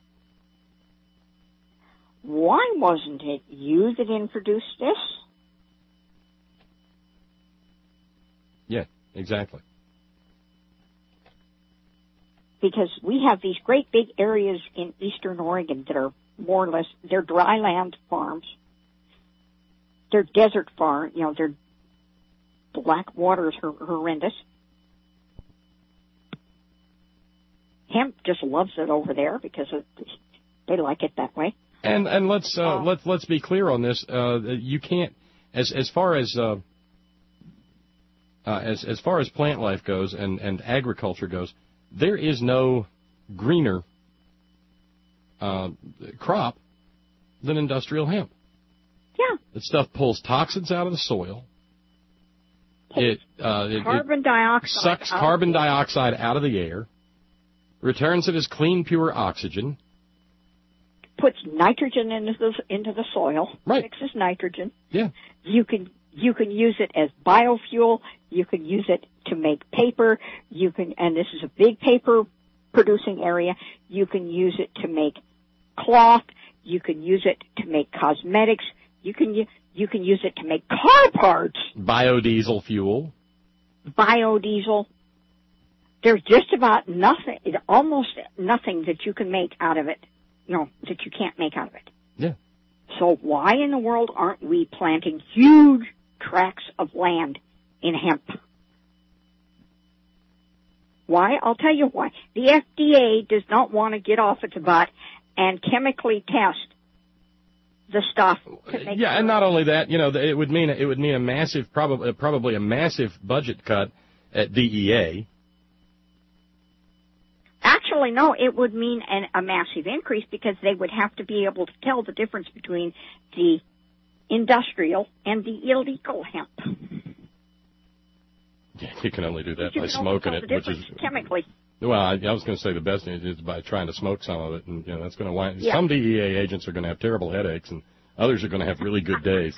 why wasn't it you that introduced this? Yeah, exactly. Because we have these great big areas in eastern Oregon that are more or less, they're dry land farms. They're desert farm, their black water is horrendous. Hemp just loves it over there because they like it that way. And let's be clear on this. You can't, as far as plant life goes and agriculture goes, there is no greener crop than industrial hemp. Yeah. That stuff pulls toxins out of the soil. It sucks carbon dioxide out of the air, returns it as clean, pure oxygen. Puts nitrogen into the soil. Right. Mixes nitrogen. Yeah. You can use it as biofuel. You can use it to make paper. And this is a big paper producing area. You can use it to make cloth. You can use it to make cosmetics. You can use it to make car parts. Biodiesel fuel. Biodiesel. There's just about nothing, almost nothing that you can make out of it, that you can't make out of it. Yeah. So why in the world aren't we planting huge tracts of land in hemp? Why? I'll tell you why. The FDA does not want to get off its butt and chemically test the stuff to make Yeah, and not only that, it would mean a massive, probably a massive budget cut at DEA. Actually, no, it would mean a massive increase because they would have to be able to tell the difference between the industrial and the illegal hemp. Yeah, you can only do that by smoking it, which is chemically. Well, I was going to say the best is by trying to smoke some of it, and that's going to wind. Yeah. Some DEA agents are going to have terrible headaches, and others are going to have really good days.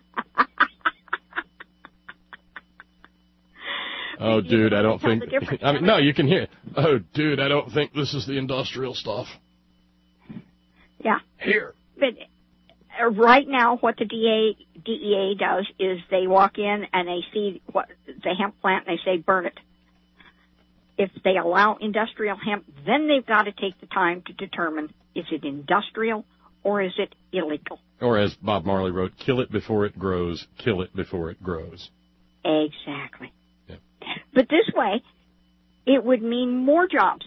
Oh, dude, I don't think. I mean, no, you can hear. Oh, dude, I don't think this is the industrial stuff. Yeah. Here. But right now, what the DEA does is they walk in and they see what the hemp plant and they say, burn it. If they allow industrial hemp, then they've got to take the time to determine, is it industrial or is it illegal? Or as Bob Marley wrote, kill it before it grows, kill it before it grows. Exactly. Yeah. But this way, it would mean more jobs.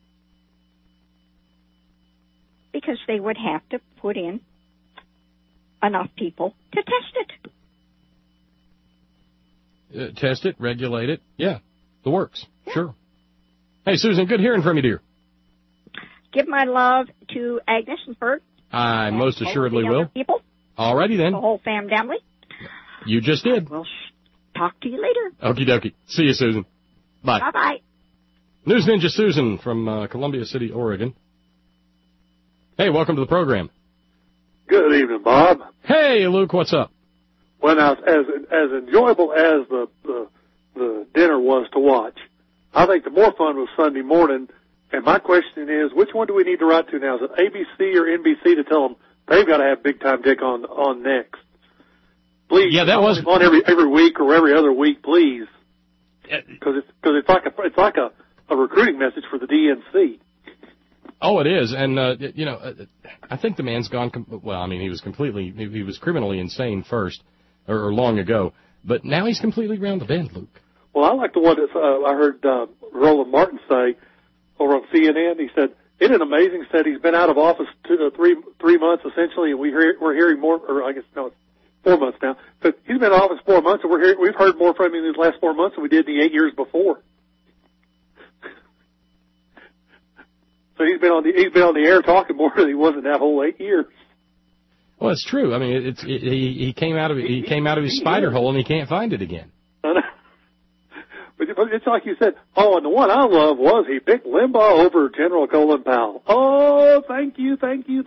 Because they would have to put in enough people to test it. Test it, regulate it. Yeah, the works. Yeah. Sure. Hey, Susan, good hearing from you, dear. Give my love to Agnes and Bert. I most assuredly will. People. Alrighty then. The whole family. You just did. We'll talk to you later. Okie dokie. See you, Susan. Bye. Bye-bye. News Ninja Susan from Columbia City, Oregon. Hey, welcome to the program. Good evening, Bob. Hey, Luke, what's up? Well, now, as enjoyable as the dinner was to watch, I think the more fun was Sunday morning. And my question is, which one do we need to write to now? Is it ABC or NBC to tell them they've got to have Big Time Dick on next? Please. Yeah, that was on every week or every other week, please. Because it's like a recruiting message for the DNC. Oh, it is, and I think the man's gone. Well, I mean, he was criminally insane first, or long ago, but now he's completely round the bend, Luke. Well, I like the one that I heard Roland Martin say over on CNN. He said, "Isn't it amazing?" He said he's been out of office 3 months essentially, and we're hearing more. Or I guess no, it's 4 months now. But he's been in office 4 months, and we've heard more from him in these last 4 months than we did in the 8 years before. So he's been on the air talking more than he was in that whole 8 years. Well, it's true. I mean, he came out of his spider hole and he can't find it again. But it's like you said. Oh, and the one I love was he picked Limbaugh over General Colin Powell. Oh, thank you.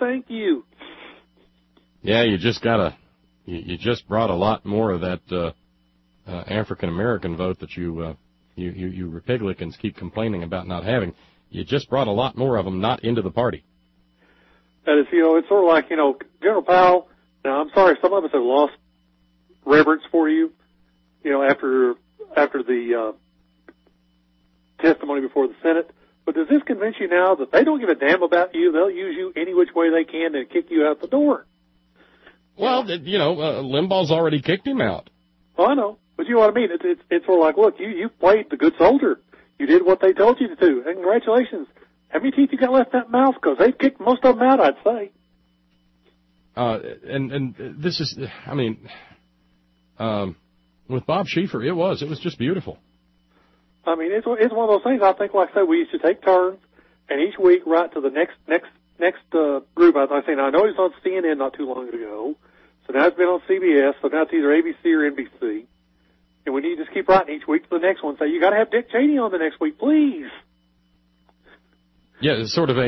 Yeah, you just brought a lot more of that African American vote that you Republicans keep complaining about not having. You just brought a lot more of them not into the party. That is, it's sort of like, General Powell. Now, I'm sorry, some of us have lost reverence for you, after the testimony before the Senate. But does this convince you now that they don't give a damn about you? They'll use you any which way they can and kick you out the door. Well, Limbaugh's already kicked him out. Oh, I know, but you know what I mean. It's sort of like, look, you played the good soldier. You did what they told you to do, and congratulations. How many teeth you got left in that mouth? Because they've kicked most of them out, I'd say. And this is, I mean, with Bob Schieffer, it was just beautiful. I mean, it's one of those things. I think, like I said, we used to take turns, and each week write to the next group. I think I know he was on CNN not too long ago, so now it's been on CBS. So now it's either ABC or NBC. And we need to just keep writing each week to the next one. Say, you got to have Dick Cheney on the next week, please. Yeah, it's sort of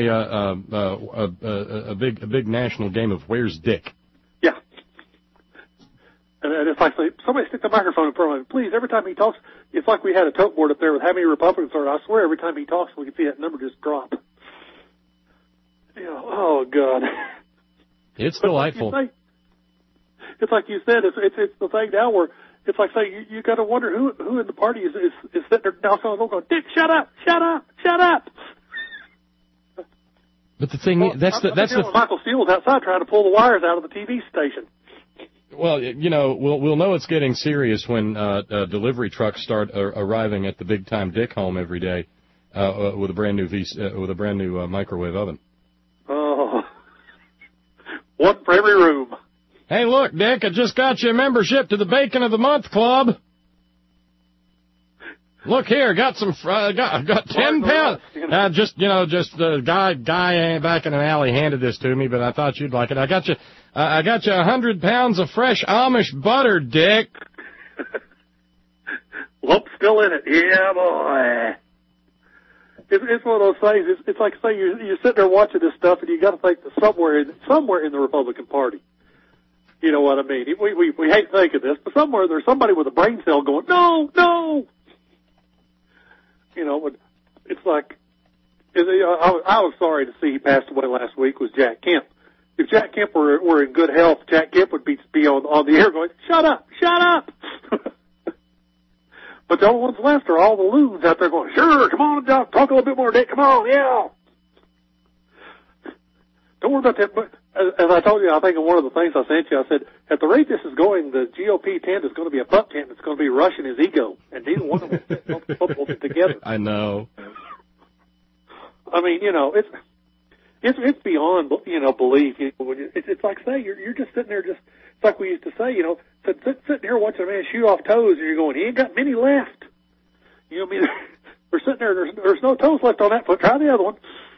a big national game of where's Dick. Yeah. And it's like somebody stick the microphone in front of him. Please, every time he talks, it's like we had a tote board up there with how many Republicans are. I swear, every time he talks, we can see that number just drop. You know, oh God. It's delightful. It's like you said. It's the thing now where it's like say you got to wonder who in the party is sitting there now going, Dick, shut up, shut up, shut up. But the thing that's Michael Steele was outside trying to pull the wires out of the TV station. Well, you know, we'll know it's getting serious when delivery trucks start arriving at the big time Dick home every day with a brand new microwave oven. Oh, one for every room. Hey, look, Dick, I just got you a membership to the Bacon of the Month Club. Look here, got 10 pounds. Just a guy back in an alley handed this to me, but I thought you'd like it. I got you 100 pounds of fresh Amish butter, Dick. Lump still in it. Yeah, boy. It's one of those things. It's like say you're sitting there watching this stuff, and you got to think that somewhere in the Republican Party. You know what I mean? We hate thinking this, but somewhere there's somebody with a brain cell going, no. You know, it's like, I was sorry to see he passed away last week, was Jack Kemp. If Jack Kemp were in good health, Jack Kemp would be on the air going, shut up. But the only ones left are all the loons out there going, sure, come on, Doc, talk a little bit more, Dick, come on, yeah. Don't worry about that. But as I told you, I think in one of the things I sent you, I said, at the rate this is going, the GOP tent is going to be a butt tent. It's going to be rushing his ego, and neither one of them will fit together. I know. I mean, you know, it's beyond belief. You know, it's like say you're just sitting there, it's like we used to say, you know, sitting here watching a man shoot off toes, and you're going, he ain't got many left. You know what I mean? We're sitting there. There's no toes left on that foot. Try the other one.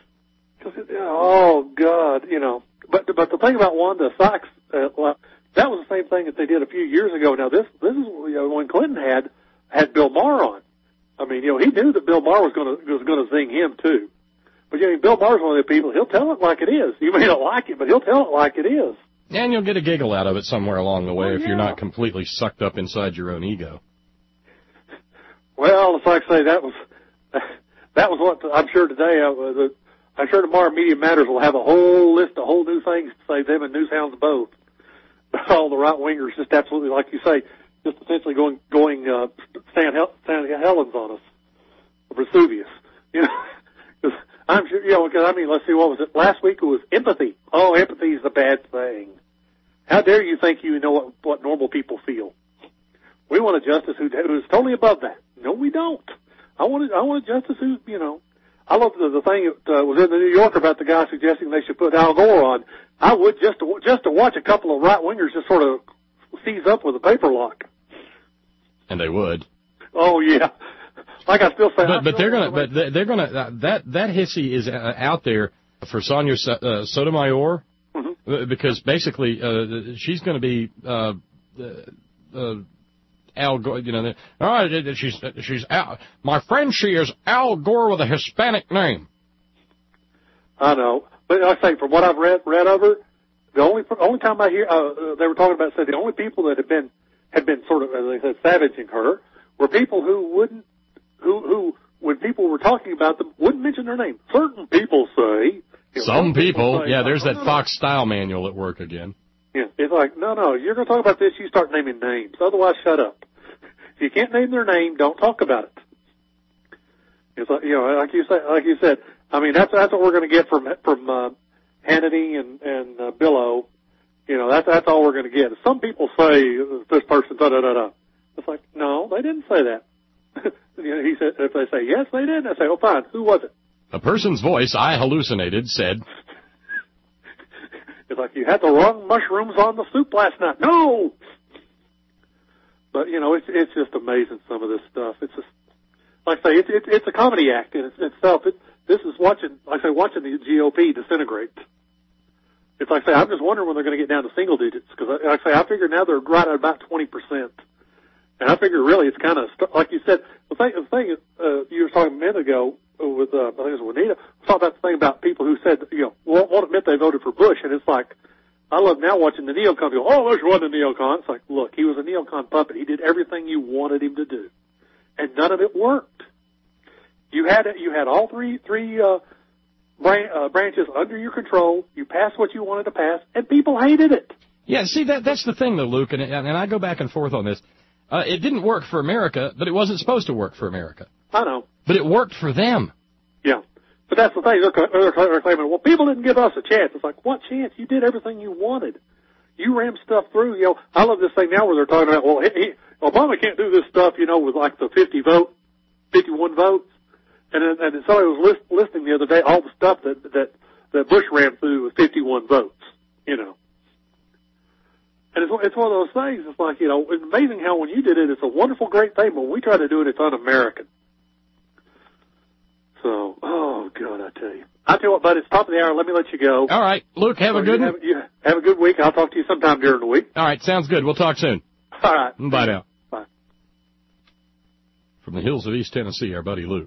Oh God, you know. But the thing about Wanda Sykes, that was the same thing that they did a few years ago. Now this is when Clinton had Bill Maher on. I mean, you know, he knew that Bill Maher was going to zing him too. But you know, Bill Maher's one of the people. He'll tell it like it is. You may not like it, but he'll tell it like it is. And you'll get a giggle out of it somewhere along the way if you're not completely sucked up inside your own ego. Well, it's like I say that was what I'm sure today. I'm sure tomorrow Media Matters will have a whole list of whole new things to say, them and Newshounds both. But all the right-wingers just absolutely, like you say, just essentially going San Helens on us, Vesuvius. You know, cause I'm sure, you know, because I mean, let's see, what was it? Last week it was empathy. Oh, empathy is the bad thing. How dare you think you know what normal people feel? We want a justice who's totally above that. No, we don't. I want a justice who's, you know, I love the thing that was in the New Yorker about the guy suggesting they should put Al Gore on. I would just to watch a couple of right wingers just sort of seize up with a paper lock. And they would. Oh yeah, like I still say. But they're gonna that hissy is out there for Sonia Sotomayor because basically she's going to be Al Gore, you know. All right, she's Al. My friend, she is Al Gore with a Hispanic name. I know, but like I say, from what I've read of her, the only time I hear they were talking about, said the only people that had been sort of, as they said, savaging her were people who when people were talking about them wouldn't mention their name. Certain people say. Some people, say, yeah. There's that Fox style manual at work again. Yeah, it's like, no, you're going to talk about this, you start naming names. Otherwise, shut up. If you can't name their name, don't talk about it. It's like, you know, like you said, I mean, that's what we're going to get from Hannity and Billow. You know, that's all we're going to get. Some people say this person da-da-da-da. It's like, no, they didn't say that. You know, he said, if they say yes, they did, I say, oh, fine, who was it? A person's voice I hallucinated said... It's like, you had the wrong mushrooms on the soup last night. No! But, you know, it's just amazing, some of this stuff. It's just, like I say, it's a comedy act in itself. This is watching the GOP disintegrate. It's like I say, I'm just wondering when they're going to get down to single digits. Because, like I say, I figure now they're right at about 20%. And I figure really it's kind of, like you said, the thing you were talking a minute ago with, I think it was Juanita, talking about the thing about people who said, you know, won't admit they voted for Bush. And it's like, I love now watching the neocon go, oh, this wasn't a neocon. It's like, look, he was a neocon puppet. He did everything you wanted him to do, and none of it worked. You had all three branches under your control. You passed what you wanted to pass, and people hated it. Yeah, see, that's the thing, though, Luke, and I go back and forth on this. It didn't work for America, but it wasn't supposed to work for America. I know. But it worked for them. Yeah. But that's the thing. They're claiming, well, people didn't give us a chance. It's like, what chance? You did everything you wanted. You rammed stuff through. You know, I love this thing now where they're talking about, well, Obama can't do this stuff, you know, with like the 51 votes. And then somebody was listing the other day all the stuff that Bush ran through with 51 votes, you know. And it's one of those things. It's like, you know, it's amazing how when you did it, it's a wonderful, great thing, but when we try to do it, it's un-American. So, oh, God, I tell you. I tell you what, bud, it's top of the hour. Let me let you go. All right. Luke, have a good one. Have a good week. I'll talk to you sometime during the week. All right. Sounds good. We'll talk soon. All right. Bye now. Bye. From the hills of East Tennessee, our buddy Luke.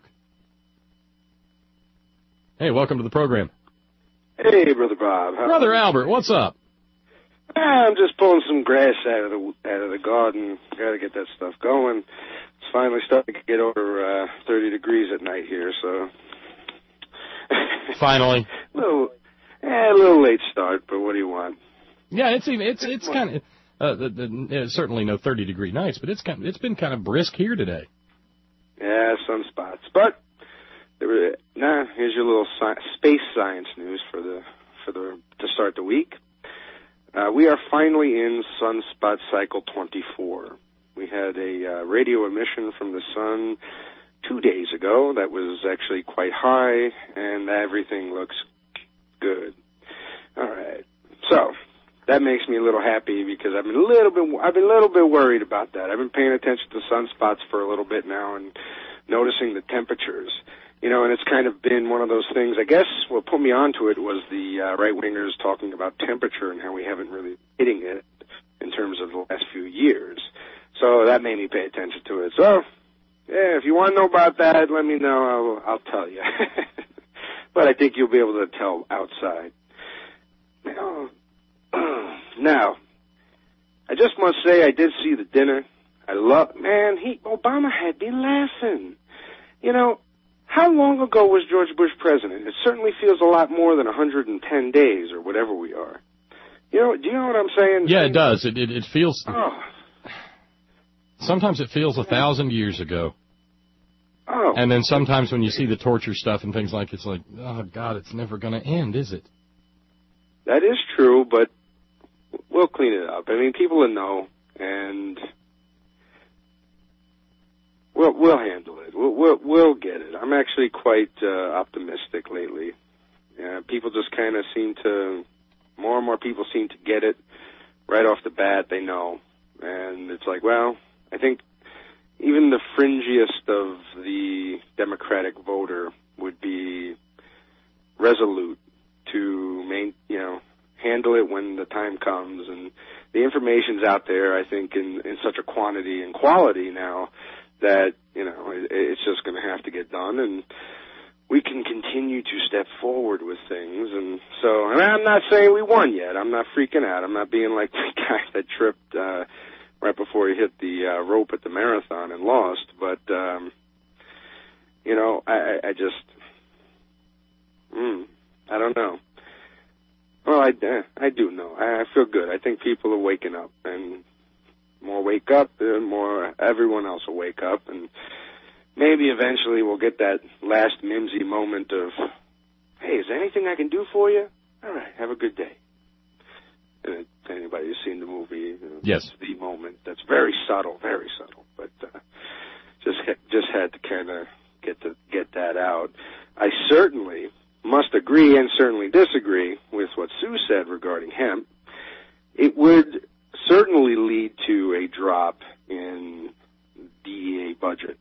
Hey, welcome to the program. Hey, Brother Bob. Brother Albert, what's up? I'm just pulling some grass out of the garden. Got to get that stuff going. It's finally starting to get over 30 degrees at night here, so. Finally. a little late start, but what do you want? Yeah, it's kind of certainly no 30-degree nights, but it's been kind of brisk here today. Yeah, some spots, but here's your little space science news to start the week. We are finally in sunspot cycle 24. We had a radio emission from the sun 2 days ago that was actually quite high, and everything looks good. All right, so that makes me a little happy because I've been a little bit worried about that. I've been paying attention to sunspots for a little bit now and noticing the temperatures. You know, and it's kind of been one of those things. I guess what put me onto it was the right-wingers talking about temperature and how we haven't really hitting it in terms of the last few years. So that made me pay attention to it. So, yeah, if you want to know about that, let me know. I'll tell you. But I think you'll be able to tell outside. Now, I just must say I did see the dinner. Obama had me laughing. You know, how long ago was George Bush president? It certainly feels a lot more than 110 days or whatever we are. You know, do you know what I'm saying? Yeah, it does. It feels. Oh. Sometimes it feels 1,000 years ago. Oh. And then sometimes when you see the torture stuff and things like, it's like, oh God, it's never going to end, is it? That is true, but we'll clean it up. I mean, people will know, and we'll handle it. We'll get it. I'm actually quite optimistic lately. People just kind of more and more people seem to get it right off the bat. They know. And it's like, well, I think even the fringiest of the Democratic voter would be resolute to handle it when the time comes. And the information's out there, I think, in such a quantity and quality now that, it's just going to have to get done, and we can continue to step forward with things. And I'm not saying we won yet. I'm not freaking out. I'm not being like the guy that tripped right before he hit the rope at the marathon and lost. But, I just, I don't know. Well, I do know. I feel good. I think people are waking up, and more wake up, the more everyone else will wake up, and maybe eventually we'll get that last Mimsy moment of, hey, is there anything I can do for you? All right, have a good day. And anybody who's seen the movie, yes, the moment that's very subtle, but just had to kind of get that out. I certainly must agree and certainly disagree with what Sue said regarding hemp. It would certainly lead to a drop in DEA budget.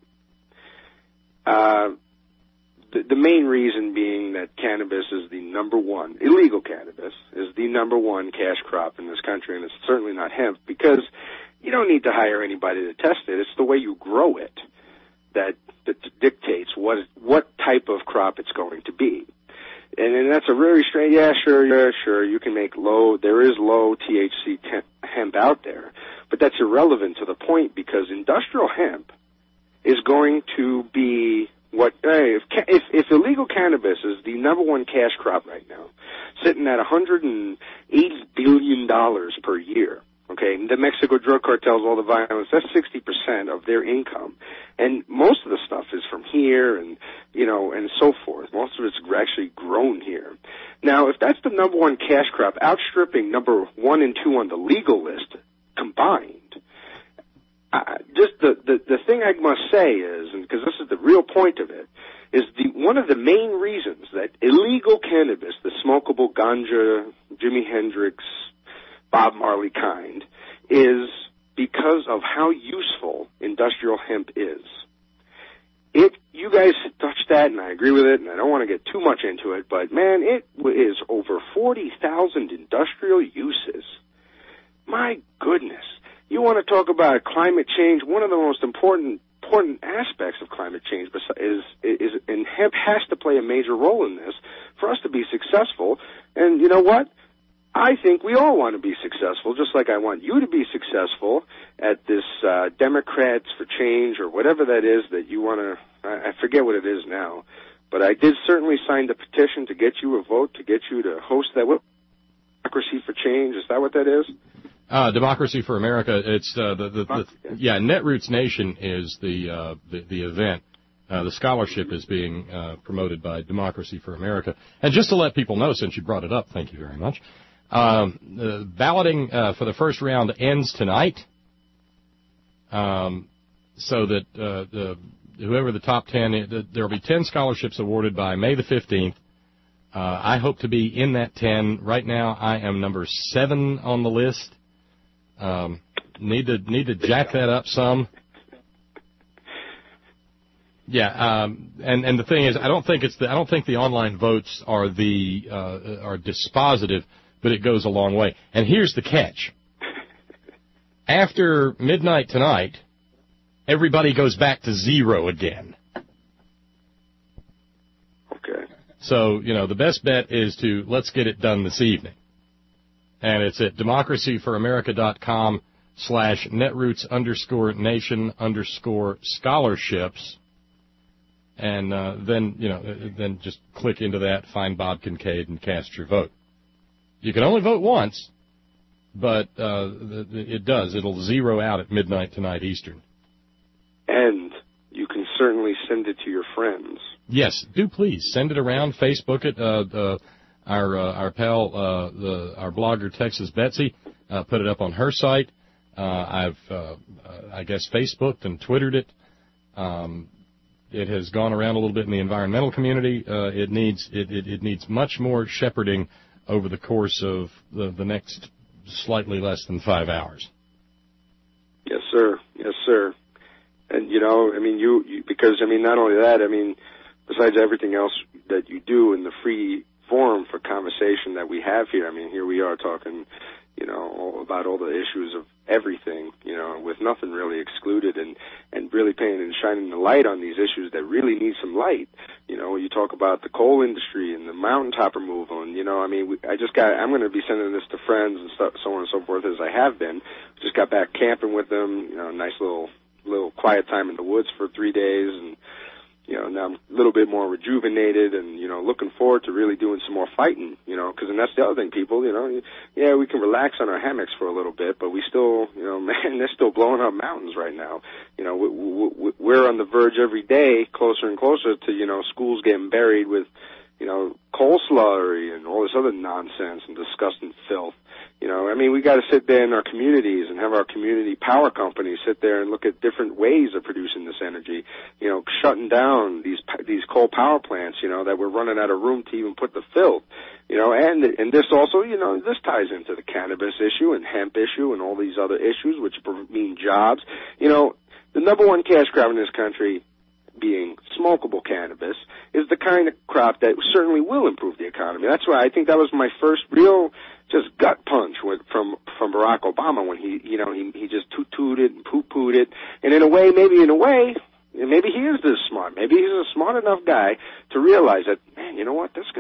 The main reason being that cannabis is illegal cannabis is the number one cash crop in this country, and it's certainly not hemp, because you don't need to hire anybody to test it. It's the way you grow it that dictates what type of crop it's going to be. And that's a very strange, yeah, sure, you can make there is low THC hemp out there, but that's irrelevant to the point because industrial hemp is going to be if illegal cannabis is the number one cash crop right now, sitting at $180 billion per year. Okay, the Mexico drug cartels, all the violence, that's 60% of their income. And most of the stuff is from here and, and so forth. Most of it's actually grown here. Now, if that's the number one cash crop, outstripping number 1 and 2 on the legal list combined, just the thing I must say is, and because this is the real point of it, is one of the main reasons that illegal cannabis, the smokable ganja, Jimi Hendrix, Bob Marley kind, is because of how useful industrial hemp is. You guys touched that, and I agree with it, and I don't want to get too much into it, but, man, it is over 40,000 industrial uses. My goodness. You want to talk about climate change, one of the most important aspects of climate change is and hemp has to play a major role in this for us to be successful. And you know what? I think we all want to be successful, just like I want you to be successful at this Democrats for Change or whatever that is that you want to, I forget what it is now, but I did certainly sign the petition to get you a vote, to get you to host that. Democracy for Change, is that what that is? Democracy for America. It's Netroots Nation is the event. The scholarship is being promoted by Democracy for America. And just to let people know, since you brought it up, thank you very much. The balloting for the first round ends tonight, so that whoever the top 10, there will be 10 scholarships awarded by May the 15th. I hope to be in that 10. Right now, I am number 7 on the list. Need to jack that up some. Yeah, and the thing is, I don't think the online votes are dispositive, but it goes a long way. And here's the catch: after midnight tonight, everybody goes back to 0 again. Okay. So the best bet is let's get it done this evening. And it's at democracyforamerica.com/netroots_nation_scholarships. And then just click into that, find Bob Kincaid, and cast your vote. You can only vote once, but it'll 0 out at midnight tonight Eastern. And you can certainly send it to your friends. Yes, do please send it around. Facebook it. Our pal, our blogger Texas Betsy, put it up on her site. I've I guess Facebooked and Twittered it. It has gone around a little bit in the environmental community. It needs much more shepherding over the course of the next slightly less than 5 hours. Yes, sir. Yes, sir. And because not only that, besides everything else that you do in the free forum for conversation that we have here, here we are talking, about all the issues of everything, with nothing really excluded and really paying and shining the light on these issues that really need some light. You talk about the coal industry and the mountaintop removal and, I'm going to be sending this to friends and stuff, so on and so forth, as I have been. Just got back camping with them, nice little quiet time in the woods for 3 days, and now I'm a little bit more rejuvenated and, looking forward to really doing some more fighting, because that's the other thing, people, we can relax on our hammocks for a little bit, but we still, man, they're still blowing up mountains right now. We're on the verge every day, closer and closer to, schools getting buried with, coal slurry and all this other nonsense and disgusting filth. We got to sit there in our communities and have our community power companies sit there and look at different ways of producing this energy. Shutting down these coal power plants, that we're running out of room to even put the filth. And this also, this ties into the cannabis issue and hemp issue and all these other issues, which mean jobs. The number one cash crop in this country, being smokable cannabis, is the kind of crop that certainly will improve the economy. That's why I think that was my first real just gut punch from Barack Obama when he just toot-tooted and poo-pooed it. And maybe he is this smart. Maybe he's a smart enough guy to realize that, man, you know what, that's going to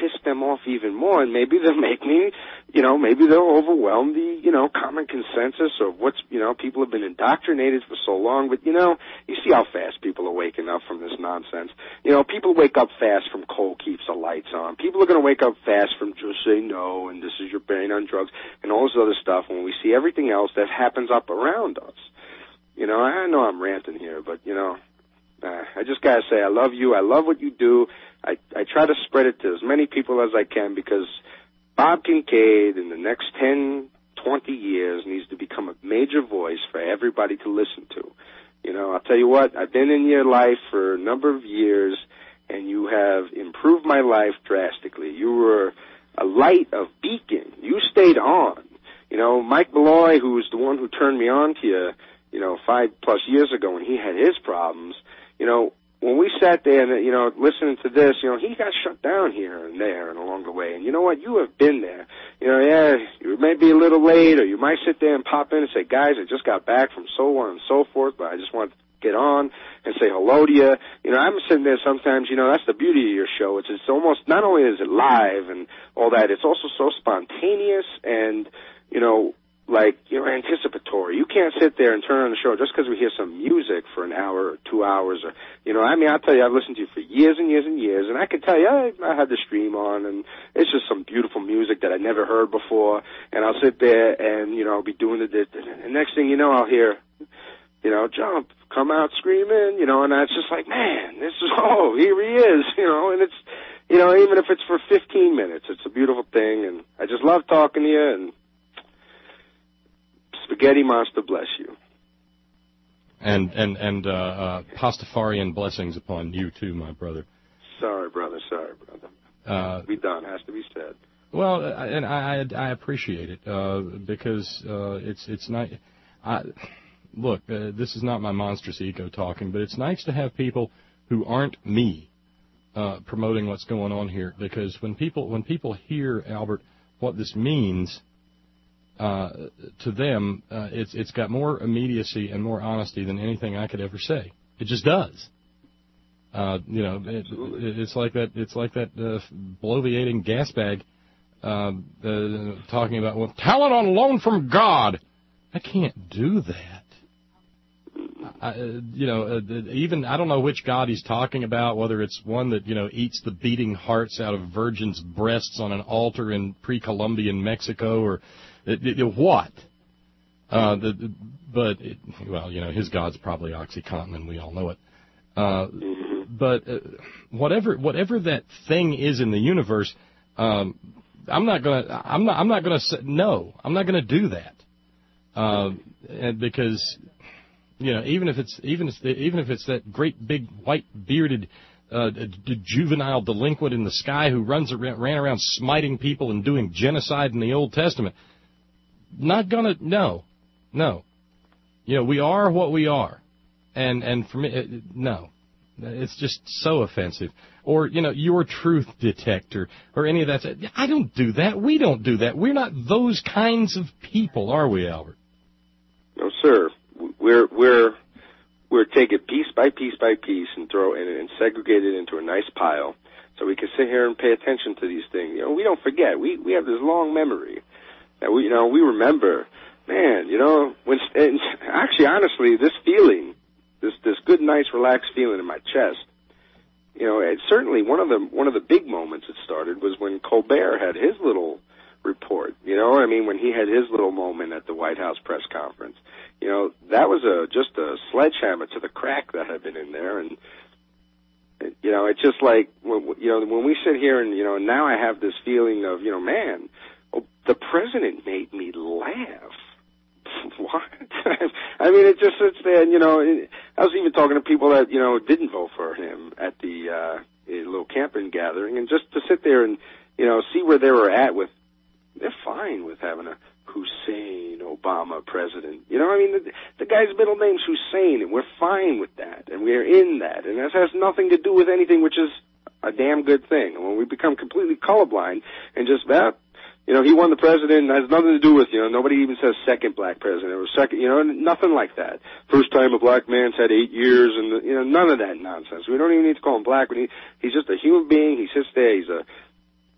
piss them off even more, and maybe they'll make me, maybe they'll overwhelm the, common consensus of what's, people have been indoctrinated for so long, but, you see how fast people are waking up from this nonsense. People wake up fast from coal keeps the lights on. People are going to wake up fast from just say no, and this is your brain on drugs, and all this other stuff when we see everything else that happens up around us. I know I'm ranting here, but, I just got to say I love you. I love what you do. I try to spread it to as many people as I can because Bob Kincaid in the next 10, 20 years needs to become a major voice for everybody to listen to. I'll tell you what, I've been in your life for a number of years, and you have improved my life drastically. You were a light of beacon. You stayed on. Mike Malloy, who was the one who turned me on to you, 5+ years ago when he had his problems, when we sat there and, listening to this, he got shut down here and there and along the way. And you know what? You have been there. You may be a little late, or you might sit there and pop in and say, guys, I just got back from so on and so forth, but I just wanted to get on and say hello to you. I'm sitting there sometimes, that's the beauty of your show. It's almost, not only is it live and all that, it's also so spontaneous and, anticipatory. You can't sit there and turn on the show just because we hear some music for an hour or 2 hours. Or, I'll tell you, I've listened to you for years and years and years, and I can tell you, I had the stream on, and it's just some beautiful music that I never heard before, and I'll sit there and, I'll be doing it, and next thing you know, I'll hear, jump, come out screaming, and it's just like, man, here he is, and it's, even if it's for 15 minutes, it's a beautiful thing, and I just love talking to you, and Spaghetti Monster bless you. And Pastafarian blessings upon you too, my brother. Sorry, brother. Be done. Has to be said. Well, and I appreciate it because it's not. Look, this is not my monstrous ego talking, but it's nice to have people who aren't me promoting what's going on here. Because when people hear, Albert, what this means. To them, it's got more immediacy and more honesty than anything I could ever say. It just does. It's like that. It's like that bloviating gas bag talking about talent on loan from God. I can't do that. Even I don't know which God he's talking about. Whether it's one that eats the beating hearts out of virgins' breasts on an altar in pre-Columbian Mexico, or what? His God's probably OxyContin, we all know it. But whatever that thing is in the universe, I'm not gonna say no. I'm not gonna do that. Because even if it's that great big white bearded juvenile delinquent in the sky who ran around smiting people and doing genocide in the Old Testament. Not gonna, no. We are what we are. And for me, no. It's just so offensive. Or, your truth detector, or any of that. I don't do that. We don't do that. We're not those kinds of people, are we, Albert? No, sir. We're take it piece by piece by piece and throw it and segregate it into a nice pile so we can sit here and pay attention to these things. We don't forget. We have this long memory. That we remember, man, honestly, this feeling, this good, nice, relaxed feeling in my chest, it's certainly one of the big moments it started was when Colbert had his little report, when he had his little moment at the White House press conference, that was just a sledgehammer to the crack that had been in there, and, it's just like, when we sit here and, now I have this feeling of, man, the president made me laugh. What? It just sits there, and, I was even talking to people that, didn't vote for him at the little camping gathering, and just to sit there and, see where they were at with, they're fine with having a Hussein Obama president. The guy's middle name's Hussein, and we're fine with that, and we're in that, and that has nothing to do with anything, which is a damn good thing. And when we become completely colorblind and just, he won the president, and has nothing to do with, nobody even says second black president or second, nothing like that. First time a black man's had 8 years, and, none of that nonsense. We don't even need to call him black. He's just a human being. He sits there. He's a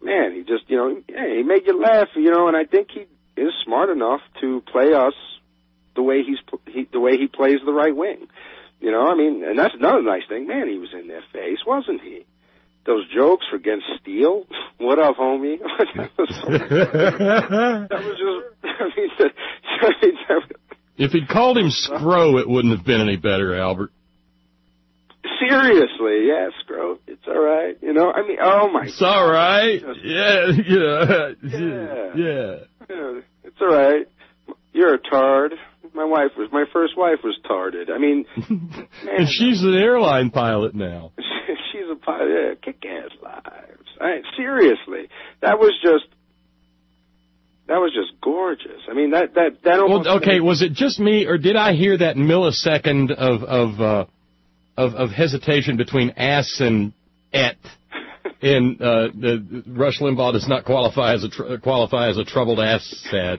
man, he just, you know, he made you laugh, you know, and I think he is smart enough to play us the way the way he plays the right wing. You know, I mean, and that's another nice thing. Man, he was in their face, wasn't he? Those jokes for against Steele. What up, homie? That was just, I mean, if he'd called him Scro, it wouldn't have been any better, Albert. Seriously, yeah, Scro. It's all right. You know, I mean, oh my. It's all right. Yeah. It's all right. You're a tard. My first wife was tarded. I mean, man, and she's an airline pilot now. She's a pilot. Yeah, kick-ass lives. Seriously, that was just gorgeous. I mean, that almost. Well, okay, was it just me, or did I hear that millisecond of hesitation between ass and et? In Rush Limbaugh does not qualify as a troubled asset.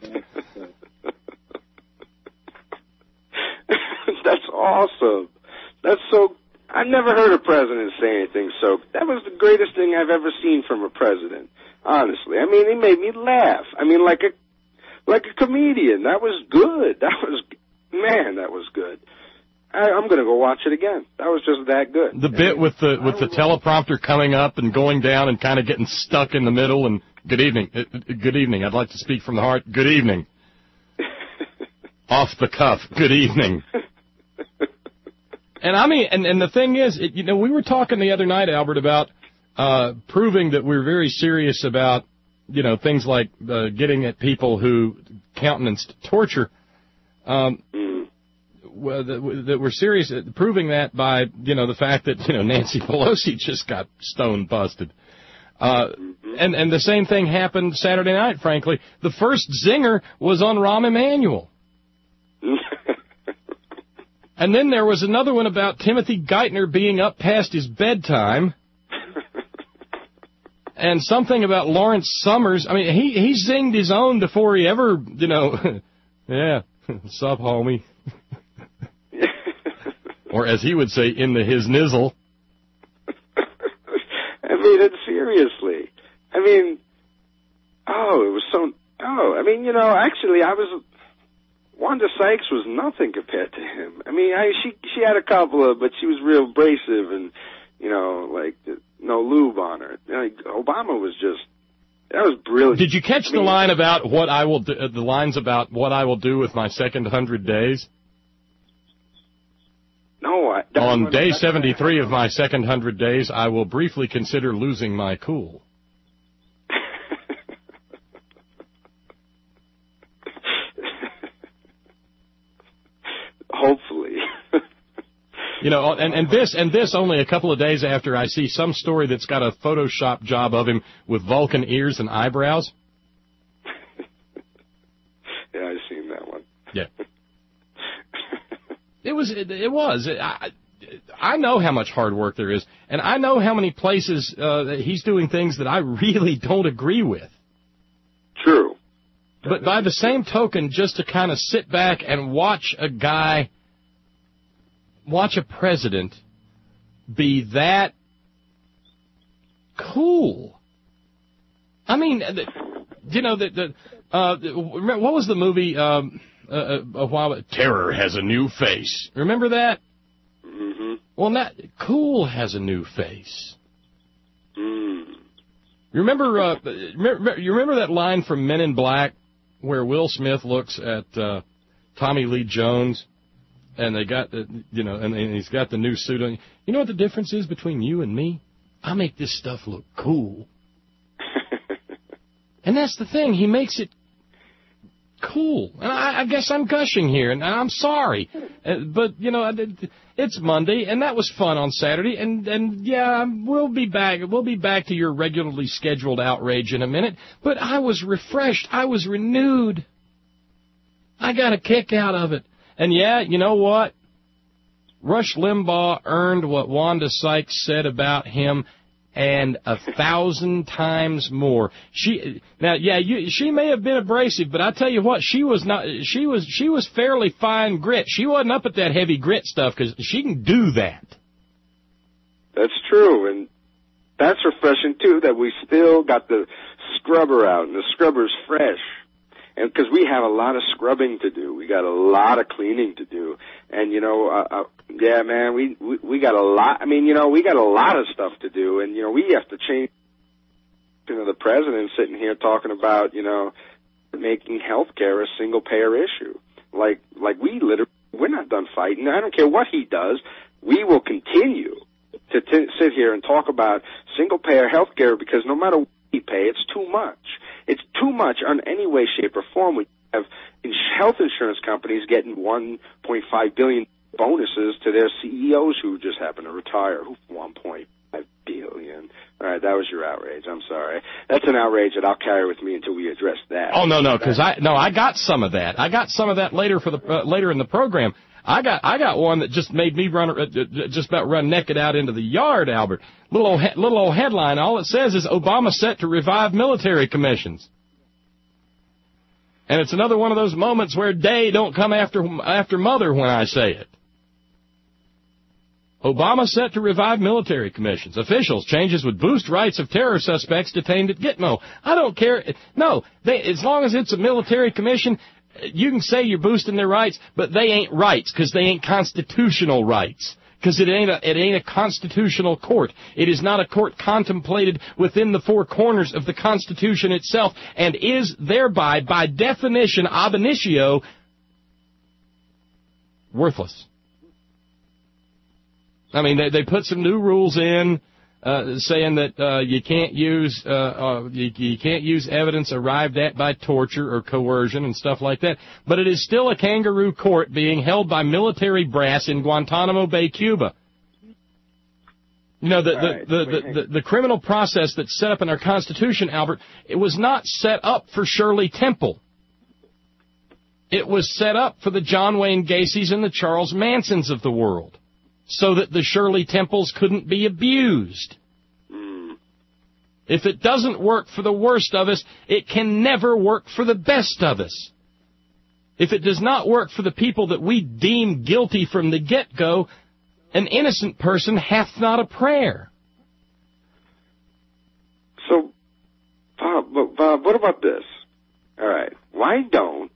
That's awesome. That's so. I've never heard a president say anything so. That was the greatest thing I've ever seen from a president. Honestly, I mean, he made me laugh. I mean, like a comedian. That was good. That was good. I'm going to go watch it again. That was just that good. The bit with the teleprompter coming up and going down and kind of getting stuck in the middle. And good evening. Good evening. I'd like to speak from the heart. Good evening. Off the cuff. Good evening. And I mean, and the thing is, you know, we were talking the other night, Albert, about proving that we're very serious about, you know, things like getting at people who countenanced torture. That we're serious at proving that by, you know, the fact that, you know, Nancy Pelosi just got stone busted. And the same thing happened Saturday night, frankly. The first zinger was on Rahm Emanuel. And then there was another one about Timothy Geithner being up past his bedtime. And something about Lawrence Summers. I mean, he zinged his own before he ever, you know, yeah, sup, homie. Or as he would say, in the his nizzle. I mean, seriously. I mean, it was so, I mean, you know, actually, Wanda Sykes was nothing compared to him. I mean, she had a couple of, but she was real abrasive and, you know, like, no lube on her. Like, Obama was just, that was brilliant. Did you catch the line about what I will do, the lines about what I will do with my second 100 days? No, on day 73 of my second 100 days, I will briefly consider losing my cool. Hopefully. You know, and this only a couple of days after I see some story that's got a Photoshop job of him with Vulcan ears and eyebrows. Yeah, I've seen that one. Yeah. It was. I know how much hard work there is, and I know how many places he's doing things that I really don't agree with. True. But by the same token, just to kind of sit back and watch a president be that cool. I mean, you know, what was the movie a while ago? Terror Has a New Face. Remember that? Mm-hmm. Well, Cool has a new face. Mm. You remember that line from Men in Black where Will Smith looks at Tommy Lee Jones, and they got and he's got the new suit on. You know what the difference is between you and me? I make this stuff look cool. And that's the thing. He makes it cool. And I guess I'm gushing here, and I'm sorry. But, you know, it's Monday, and that was fun on Saturday. And yeah, we'll be back. We'll be back to your regularly scheduled outrage in a minute. But I was refreshed. I was renewed. I got a kick out of it. And, yeah, you know what? Rush Limbaugh earned what Wanda Sykes said about him and 1,000 times more. She may have been abrasive, but I tell you what, she was not. She was fairly fine grit. She wasn't up at that heavy grit stuff because she can do that. That's true, and That's refreshing, too, that we still got the scrubber out, and the scrubber's fresh. And because we have a lot of scrubbing to do. We got a lot of cleaning to do. And, yeah, man, we got a lot. I mean, we got a lot of stuff to do. And, we have to change. The president sitting here talking about, making health care a single-payer issue. Like we're not done fighting. I don't care what he does. We will continue to sit here and talk about single-payer health care because no matter what we pay, it's too much. It's too much on any way, shape, or form. We have health insurance companies getting $1.5 billion bonuses to their CEOs who just happen to retire. $1.5 billion. All right, that was your outrage. I'm sorry. That's an outrage that I'll carry with me until we address that. Oh no, because I got some of that. I got some of that later later in the program. I got one that just made me just about run naked out into the yard, Albert. Little old headline. All it says is Obama set to revive military commissions. And it's another one of those moments where day don't come after mother when I say it. Obama set to revive military commissions. Officials, changes would boost rights of terror suspects detained at Gitmo. I don't care. No, as long as it's a military commission, you can say you're boosting their rights, but they ain't rights because they ain't constitutional rights. Because it ain't a constitutional court. It is not a court contemplated within the four corners of the Constitution itself and is thereby, by definition, ab initio, worthless. I mean, they put some new rules in saying that you can't use evidence arrived at by torture or coercion and stuff like that. But it is still a kangaroo court being held by military brass in Guantanamo Bay, Cuba. The criminal process that's set up in our Constitution, Albert, it was not set up for Shirley Temple. It was set up for the John Wayne Gacy's and the Charles Mansons of the world, so that the Shirley Temples couldn't be abused. If it doesn't work for the worst of us, it can never work for the best of us. If it does not work for the people that we deem guilty from the get-go, an innocent person hath not a prayer. So, Bob, what about this? All right, why doesn't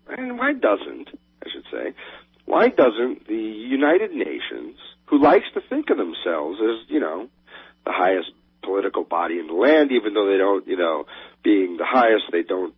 the United Nations, who likes to think of themselves as, the highest political body in the land, even though they don't, being the highest, they don't,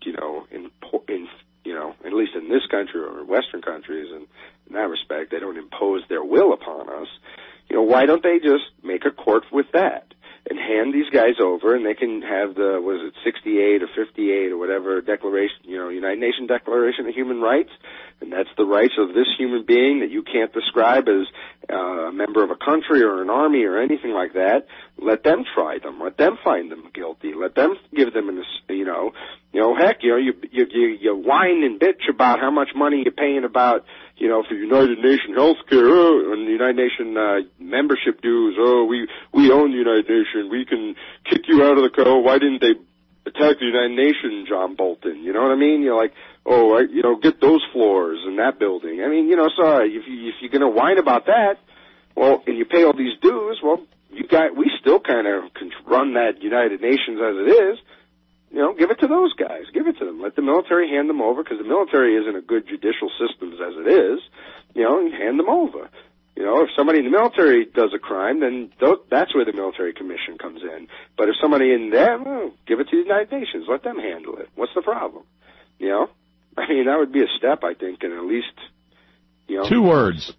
at least in this country or Western countries, and in that respect, they don't impose their will upon us. Why don't they just make a court with that and hand these guys over, and they can have the, 68 or 58 or whatever declaration, United Nations Declaration of Human Rights, and that's the rights of this human being that you can't describe as a member of a country or an army or anything like that. Let them try them. Let them find them guilty. Let them give them heck, you whine and bitch about how much money you're paying about, for United Nations health care, and the United Nations membership dues. Oh, we own the United Nations. We can kick you out of the car. Why didn't they attack the United Nations, John Bolton? You know what I mean? You're like, get those floors in that building. I mean, sorry, if you're going to whine about that, well, and you pay all these dues, well, we still kind of run that United Nations as it is. Give it to those guys. Give it to them. Let the military hand them over, because the military isn't a good judicial system as it is. And hand them over. If somebody in the military does a crime, then that's where the military commission comes in. But if somebody in there, give it to the United Nations. Let them handle it. What's the problem? I mean, that would be a step, I think, and at least, 2 words.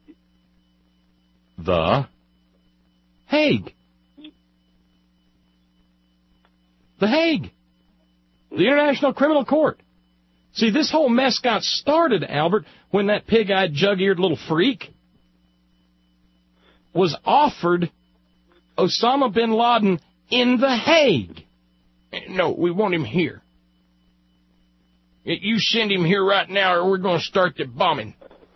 The Hague. The Hague. The International Criminal Court. See, this whole mess got started, Albert, when that pig-eyed, jug-eared little freak was offered Osama bin Laden in The Hague. No, we want him here. You send him here right now or we're going to start the bombing.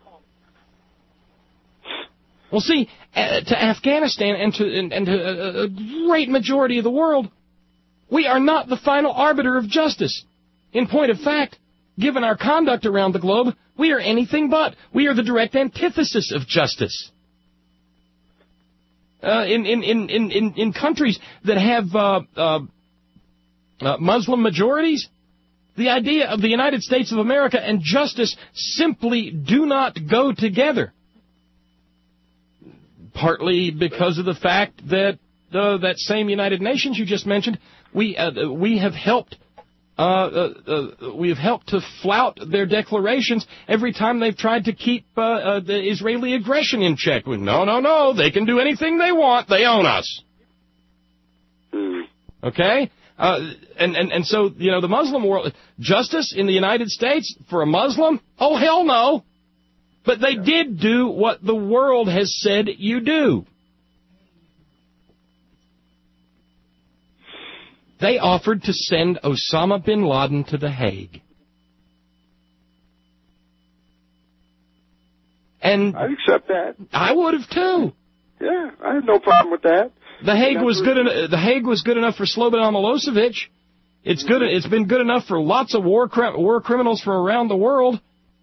Well, see, to Afghanistan and to a great majority of the world, we are not the final arbiter of justice. In point of fact, given our conduct around the globe, we are anything but. We are the direct antithesis of justice. in countries that have Muslim majorities. The idea of the United States of America and justice simply do not go together. Partly because of the fact that that same United Nations you just mentioned, we have helped to flout their declarations every time they've tried to keep the Israeli aggression in check. No, they can do anything they want. They own us. Okay? And so, the Muslim world, justice in the United States for a Muslim? Oh, hell no. But they did do what the world has said you do. They offered to send Osama bin Laden to The Hague. And I accept that. I would have too. Yeah, I have no problem with that. The Hague was good. The Hague was good enough for Slobodan Milosevic. It's good. It's been good enough for lots of war criminals from around the world.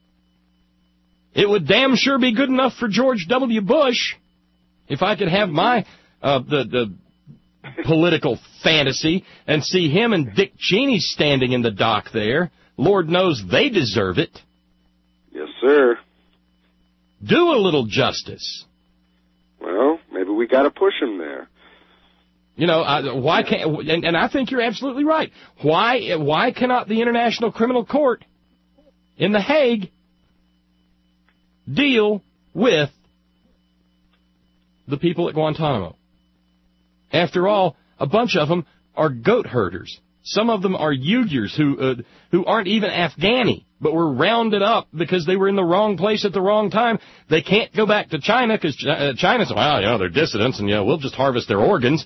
It would damn sure be good enough for George W. Bush, if I could have my the political fantasy and see him and Dick Cheney standing in the dock there. Lord knows they deserve it. Yes, sir. Do a little justice. Well, maybe we got to push him there. Why can't? And I think you're absolutely right. Why cannot the International Criminal Court in The Hague deal with the people at Guantanamo? After all, a bunch of them are goat herders. Some of them are Uyghurs who aren't even Afghani, but were rounded up because they were in the wrong place at the wrong time. They can't go back to China because China's, they're dissidents, and we'll just harvest their organs.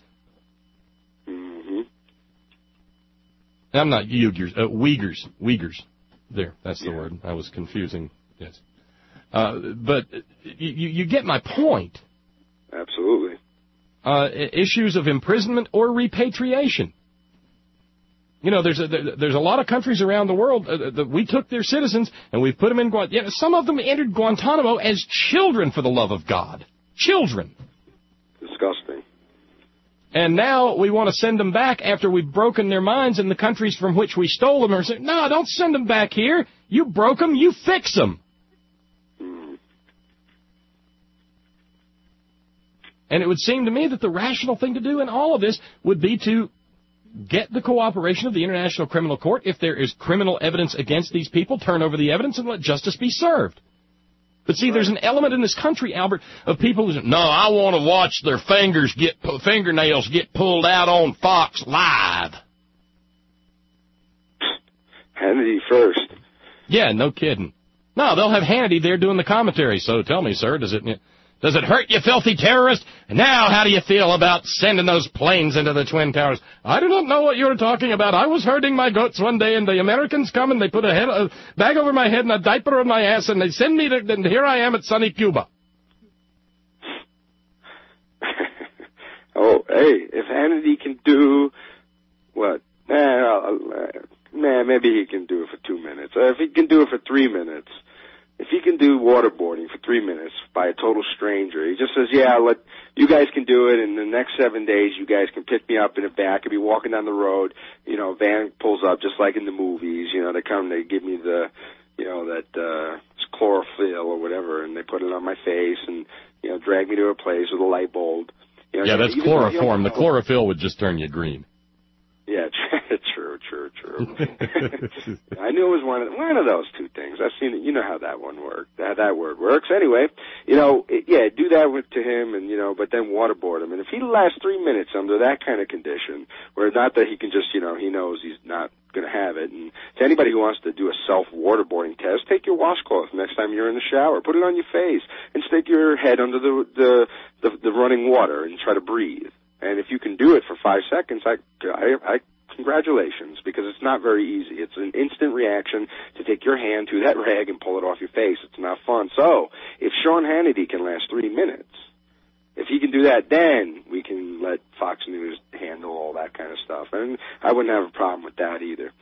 I'm not Uyghurs, Uyghurs. There, that's the word. I was confusing. Yes. But you get my point. Absolutely. Issues of imprisonment or repatriation. There's a lot of countries around the world that we took their citizens and we've put them in Guantanamo. Some of them entered Guantanamo as children, for the love of God. Children. Disgusting. And now we want to send them back after we've broken their minds in the countries from which we stole them. Or say, no, don't send them back here. You broke them, you fix them. And it would seem to me that the rational thing to do in all of this would be to get the cooperation of the International Criminal Court. If there is criminal evidence against these people, turn over the evidence and let justice be served. But see, there's an element in this country, Albert, of people who say, no, I want to watch their fingernails get pulled out on Fox Live. Hannity first. Yeah, no kidding. No, they'll have Hannity there doing the commentary. So tell me, sir, does it hurt, you filthy terrorist? Now, how do you feel about sending those planes into the Twin Towers? I do not know what you're talking about. I was herding my goats one day, and the Americans come, and they put a bag over my head and a diaper on my ass, and they send me and here I am at sunny Cuba. Oh, hey, if Hannity can do what? Maybe he can do it for 2 minutes. If he can do it for 3 minutes. If he can do waterboarding for 3 minutes by a total stranger, he just says, you guys can do it, and the next 7 days you guys can pick me up in the back. I'll be walking down the road, a van pulls up just like in the movies, they come, they give me that chlorophyll or whatever, and they put it on my face and, drag me to a place with a light bulb. That's chloroform. The chlorophyll would just turn you green. Yeah, true. I knew it was one of those two things. I've seen it. You know how that one worked. That word works. Anyway, do that to him, and but then waterboard him. And if he lasts 3 minutes under that kind of condition, where not that he can just, he knows he's not going to have it. And to anybody who wants to do a self-waterboarding test, take your washcloth next time you're in the shower, put it on your face, and stick your head under the running water and try to breathe. And if you can do it for 5 seconds, I congratulations, because it's not very easy. It's an instant reaction to take your hand to that rag and pull it off your face. It's not fun. So if Sean Hannity can last 3 minutes, if he can do that, then we can let Fox News handle all that kind of stuff. And I wouldn't have a problem with that either.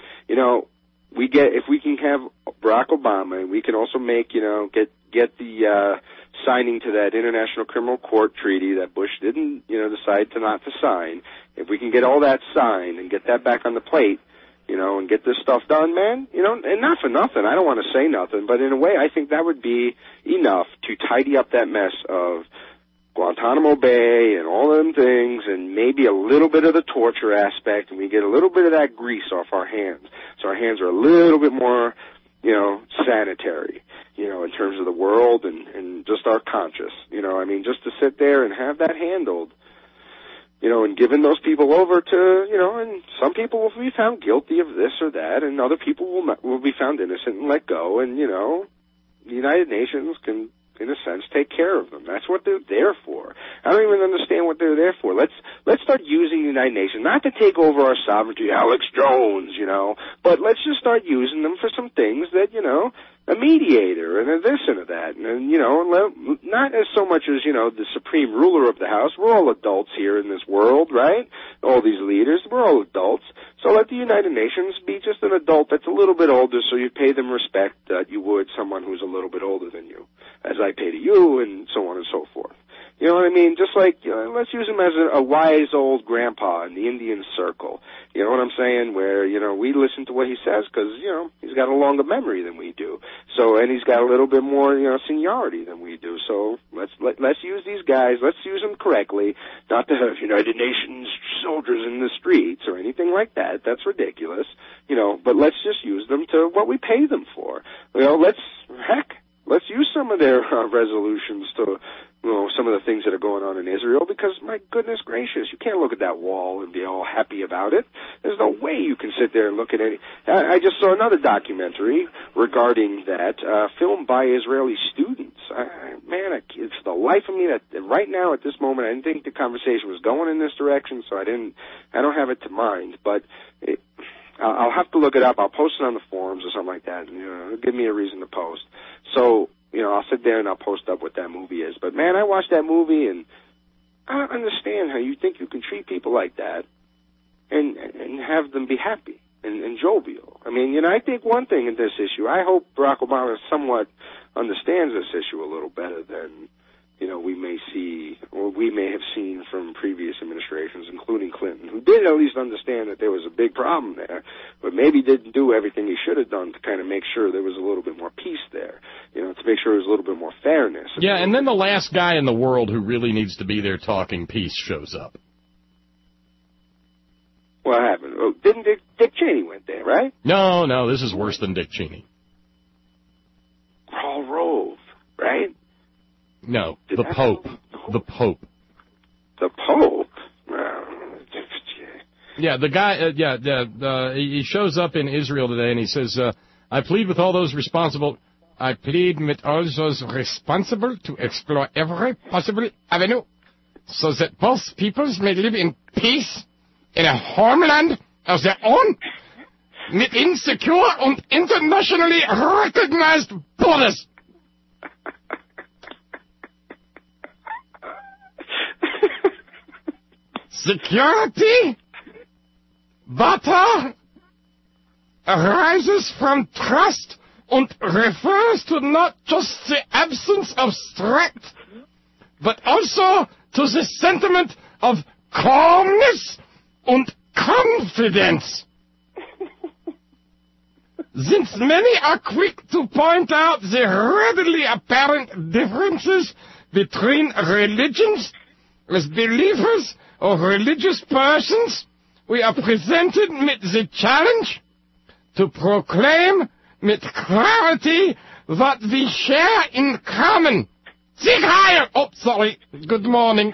If we can have Barack Obama, and we can also make, get the signing to that International Criminal Court treaty that Bush didn't, decide not to sign, if we can get all that signed and get that back on the plate, and get this stuff done, man, and not for nothing, I don't want to say nothing, but in a way, I think that would be enough to tidy up that mess of Guantanamo Bay and all them things, and maybe a little bit of the torture aspect, and we get a little bit of that grease off our hands. So our hands are a little bit more, sanitary, in terms of the world and just our conscience. Just to sit there and have that handled, and giving those people over to, and some people will be found guilty of this or that, and other people will be found innocent and let go, and, the United Nations can, in a sense, take care of them. That's what they're there for. I don't even understand what they're there for. Let's start using the United Nations, not to take over our sovereignty, Alex Jones, but let's just start using them for some things that, a mediator and a this and a that, and, not as so much as, the supreme ruler of the house. We're all adults here in this world, right? All these leaders, we're all adults. So let the United Nations be just an adult that's a little bit older, so you pay them respect that you would someone who's a little bit older than you, as I pay to you, and so on and so forth. You know what I mean? Just like, let's use him as a wise old grandpa in the Indian circle. You know what I'm saying? Where, we listen to what he says because, he's got a longer memory than we do. So, and he's got a little bit more, seniority than we do. So let's use these guys. Let's use them correctly. Not to have United Nations soldiers in the streets or anything like that. That's ridiculous. But let's just use them to what we pay them for. Let's use some of their resolutions to, some of the things that are going on in Israel, because, my goodness gracious, you can't look at that wall and be all happy about it. There's no way you can sit there and look at any. I just saw another documentary regarding that, filmed by Israeli students. It's the life of me that right now at this moment, I didn't think the conversation was going in this direction, so I don't have it to mind, but I'll have to look it up. I'll post it on the forums or something like that, and, it'll give me a reason to post. So, I'll sit there and I'll post up what that movie is. But, man, I watched that movie, and I don't understand how you think you can treat people like that and have them be happy and jovial. I think one thing in this issue, I hope Barack Obama somewhat understands this issue a little better than, we may see, or we may have seen from previous administrations, including Clinton, who did at least understand that there was a big problem there, but maybe didn't do everything he should have done to kind of make sure there was a little bit more peace there, to make sure there was a little bit more fairness. Yeah, and then the last guy in the world who really needs to be there talking peace shows up. What happened? Oh, didn't Dick Cheney went there, right? No, this is worse than Dick Cheney. Karl Rove, right? No, the Pope. The Pope. The Pope? Yeah, the guy, he shows up in Israel today and he says, I plead with all those responsible to explore every possible avenue so that both peoples may live in peace in a homeland of their own within secure and internationally recognized borders. Security, butter, arises from trust and refers to not just the absence of threat, but also to the sentiment of calmness and confidence. Since many are quick to point out the readily apparent differences between religions as believers or religious persons, we are presented with the challenge to proclaim with clarity what we share in common. Sig Heil! Oh, sorry. Good morning.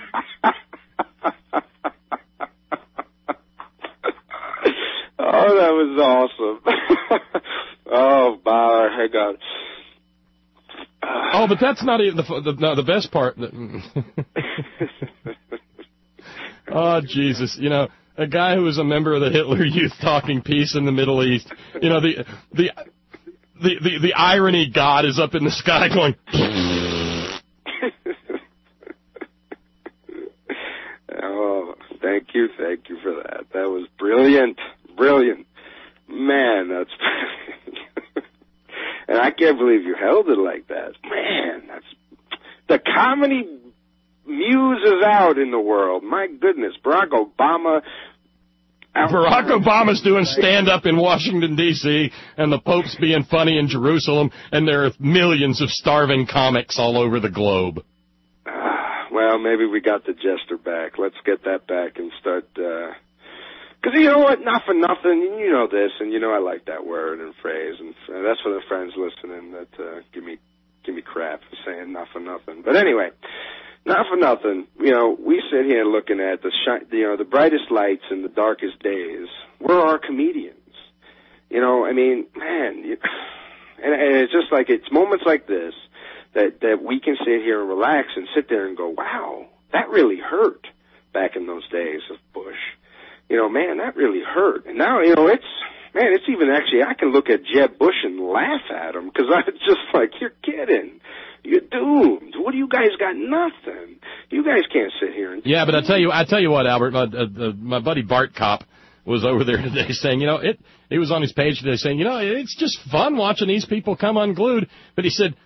Oh, that was awesome. Oh, bother. Hey, God. Oh, but that's not even the best part. Oh, Jesus. A guy who was a member of the Hitler Youth talking peace in the Middle East. The irony god is up in the sky going... Oh, thank you for that. That was brilliant. Man, that's... And I can't believe you held it like that. Man, The comedy muse is out in the world. My goodness, Barack Obama. Barack Obama's doing stand-up in Washington, D.C., and the Pope's being funny in Jerusalem, and there are millions of starving comics all over the globe. Well, maybe we got the jester back. Let's get that back and start... Because you know what? Not for nothing. You know this, and you know I like that word and phrase, and that's for the friends listening that give me crap for saying not for nothing. But anyway... Not for nothing, you know, we sit here looking at the brightest lights in the darkest days. We're our comedians. You know, I mean, man, and it's just like, it's moments like this that we can sit here and relax and sit there and go, wow, that really hurt back in those days of Bush. You know, man, that really hurt. And now, you know, it's even actually, I can look at Jeb Bush and laugh at him because I'm just like, you're kidding. You're doomed. What do you guys got? Nothing. You guys can't sit here and... Yeah, but I tell you what, Albert, my buddy Bart Kopp was over there today saying, you know, he was on his page today saying, you know, it's just fun watching these people come unglued. But he said,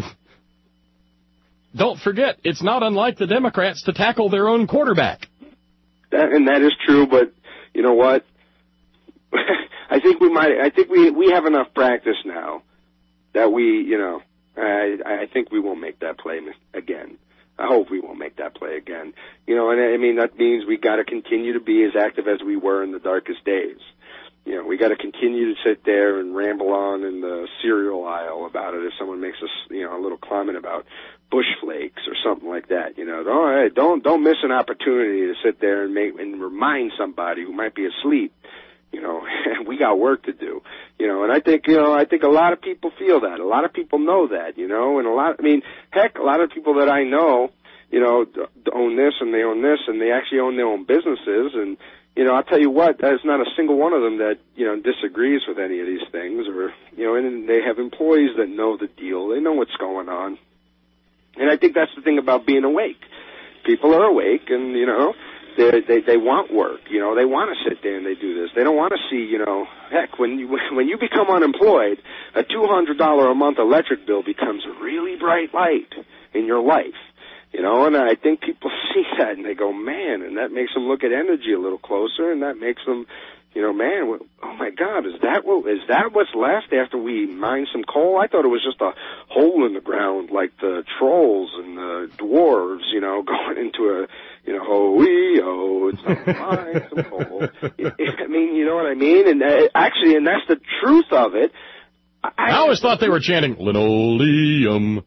don't forget, it's not unlike the Democrats to tackle their own quarterback. That is true, but you know what? I think we have enough practice now that we, you know, I think we won't make that play again. I hope we won't make that play again. You know, and I mean, that means we got to continue to be as active as we were in the darkest days. You know, we got to continue to sit there and ramble on in the cereal aisle about it if someone makes us, you know, a little comment about Bush Flakes or something like that. You know, don't miss an opportunity to sit there and remind somebody who might be asleep. You know, we got work to do. You know, and I think a lot of people feel that. A lot of people know that, you know, and a lot of people that I know, you know, own this and they own this and they actually own their own businesses. And, you know, I'll tell you what, there's not a single one of them that, you know, disagrees with any of these things or, you know, and they have employees that know the deal. They know what's going on. And I think that's the thing about being awake. People are awake and, you know, they want work, you know, they want to sit there and they do this. They don't want to see, you know, heck, when you become unemployed, a $200 a month electric bill becomes a really bright light in your life, you know, and I think people see that and they go, man, and that makes them look at energy a little closer and that makes them, you know, man, oh my God, is that what's left after we mine some coal? I thought it was just a hole in the ground like the trolls and the dwarves, you know, going into a, you know, it's not mine some coal. I mean, you know what I mean? And actually, and that's the truth of it. I always thought they were chanting linoleum.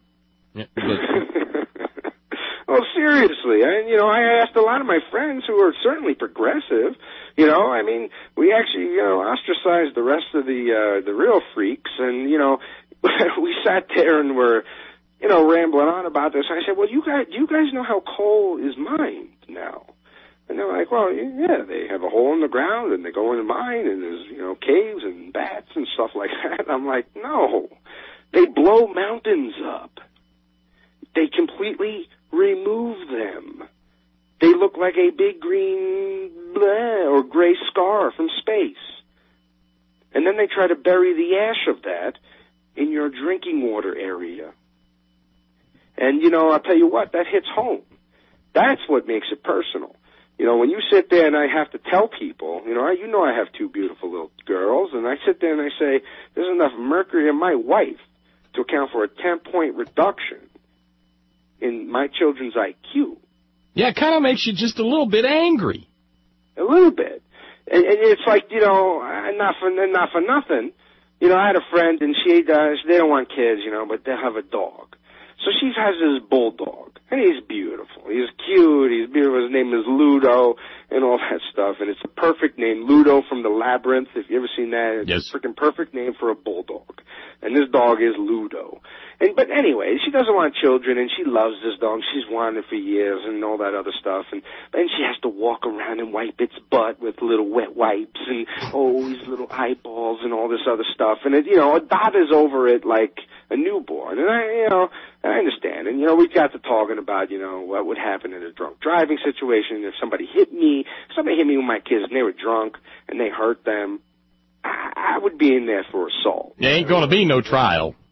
Oh, seriously. You know, I asked a lot of my friends who are certainly progressive. You know, I mean, we actually, you know, ostracized the rest of the real freaks, and you know, we sat there and were, you know, rambling on about this. I said, well, do you guys know how coal is mined now? And they're like, well, yeah, they have a hole in the ground and they go in and mine and there's, you know, caves and bats and stuff like that. I'm like, no, they blow mountains up. They completely remove them. They look like a big green or gray scar from space. And then they try to bury the ash of that in your drinking water area. And, you know, I'll tell you what, that hits home. That's what makes it personal. You know, when you sit there and I have to tell people, you know I have two beautiful little girls, and I sit there and I say, there's enough mercury in my wife to account for a 10-point reduction in my children's IQ. Yeah, it kind of makes you just a little bit angry. A little bit. And it's like, you know, not for nothing. You know, I had a friend, and they don't want kids, you know, but they have a dog. So she has this bulldog, and he's beautiful. He's cute. He's beautiful. His name is Ludo and all that stuff, and it's a perfect name. Ludo from The Labyrinth. If you ever seen that, it's a freaking perfect name for a bulldog. And this dog is Ludo. But anyway, she doesn't want children, and she loves this dog. She's wanted it for years and all that other stuff. And she has to walk around and wipe its butt with little wet wipes and, these little eyeballs and all this other stuff. And, you know, it bothers over it like a newborn. And I understand. And, you know, we got to talking about, you know, what would happen in a drunk driving situation if somebody hit me with my kids and they were drunk and they hurt them. I would be in there for assault. There ain't going to be no trial.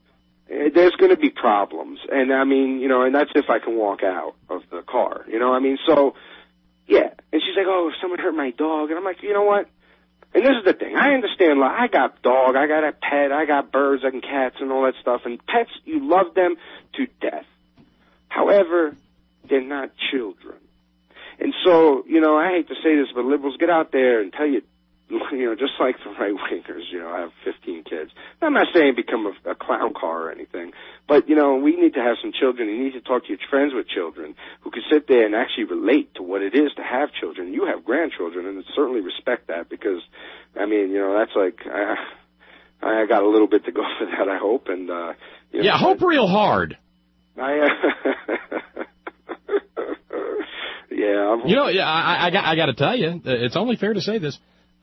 there's going to be problems. And I mean, you know, and that's if I can walk out of the car. You know what I mean? So, yeah. And she's like, oh, someone hurt my dog. And I'm like, you know what? And this is the thing. I understand. Like, I got dog, I got a pet, I got birds and cats and all that stuff. And pets, you love them to death. However, they're not children. And so, you know, I hate to say this, but liberals, get out there and tell you, you know, just like the right-wingers, you know, I have 15 kids. I'm not saying become a clown car or anything, but, you know, we need to have some children. You need to talk to your friends with children who can sit there and actually relate to what it is to have children. You have grandchildren, and certainly respect that because, I mean, you know, that's like, I got a little bit to go for that, I hope. And you know, hope real hard. Yeah. You know, I got to tell you, it's only fair to say this.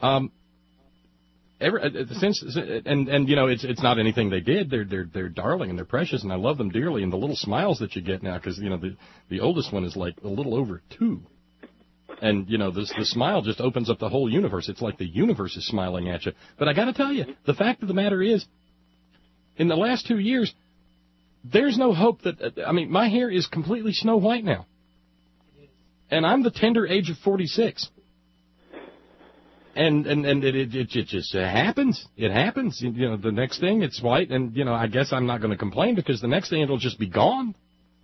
Since you know, it's not anything they did. They're darling and they're precious, and I love them dearly. And the little smiles that you get now, because you know the oldest one is like a little over 2, and you know the smile just opens up the whole universe. It's like the universe is smiling at you. But I got to tell you, the fact of the matter is, in the last 2 years, there's no hope that I mean, my hair is completely snow white now. And I'm the tender age of 46. And it just happens. It happens. You know, the next thing it's white, and you know, I guess I'm not going to complain because the next thing it'll just be gone.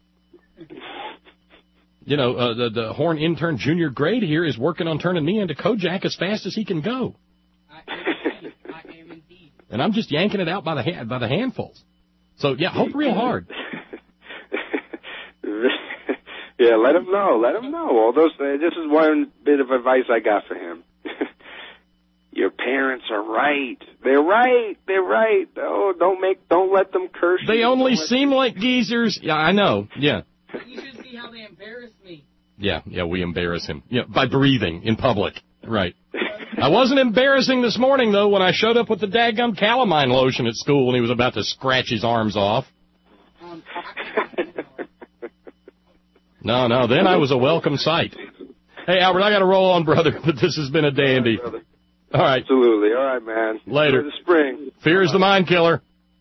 You know, the Horn intern junior grade here is working on turning me into Kojak as fast as he can go. I am indeed. And I'm just yanking it out by the handfuls. So yeah, hope real hard. Yeah, let him know. Let him know. All those. This is one bit of advice I got for him. Your parents are right. They're right. They're right. Oh, don't let them curse you. They only seem like geezers. Yeah, I know. Yeah. You should see how they embarrass me. Yeah, we embarrass him. Yeah, by breathing in public. Right. I wasn't embarrassing this morning, though, when I showed up with the daggum calamine lotion at school and he was about to scratch his arms off. No, then I was a welcome sight. Hey, Albert, I got to roll on, brother, but this has been a dandy. All right. Absolutely. All right, man. Later. Enjoy the spring. Fear is the mind killer.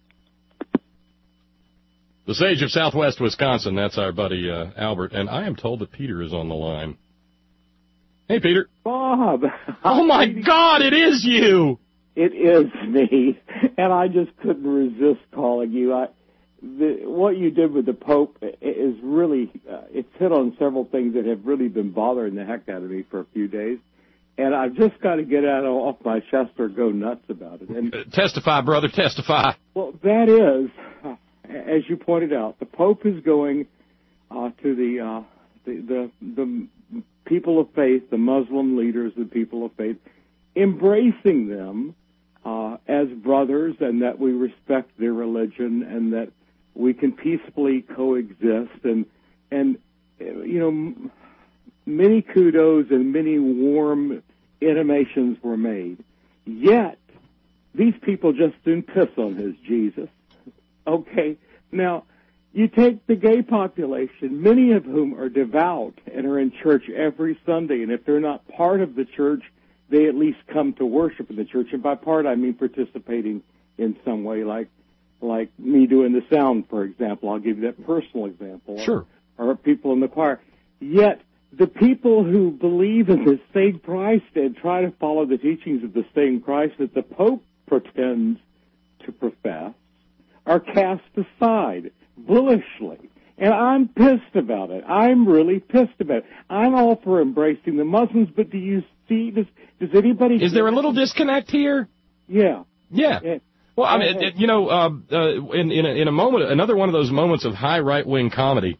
The sage of Southwest Wisconsin, that's our buddy Albert, and I am told that Peter is on the line. Hey, Peter. Bob. Oh, my God, it is you. It is me, and I just couldn't resist calling you. What you did with the Pope is really, it's hit on several things that have really been bothering the heck out of me for a few days. And I've just got to get off my chest or go nuts about it. And testify, brother, testify. Well, that is, as you pointed out, the Pope is going to the people of faith, the Muslim leaders, the people of faith, embracing them as brothers, and that we respect their religion, and that we can peacefully coexist. And you know, many kudos and many warm intimations were made. Yet, these people just didn't piss on his Jesus. Okay, now, you take the gay population, many of whom are devout and are in church every Sunday, and if they're not part of the church, they at least come to worship in the church. And by part, I mean participating in some way, like me doing the sound, for example. I'll give you that personal example. Sure. Or people in the choir. Yet, the people who believe in the same Christ and try to follow the teachings of the same Christ that the Pope pretends to profess are cast aside bullishly. And I'm pissed about it. I'm really pissed about it. I'm all for embracing the Muslims, but do you see, does anybody... Is there a little disconnect here? Yeah. Yeah. Well, I mean, you know, in a moment, another one of those moments of high right-wing comedy,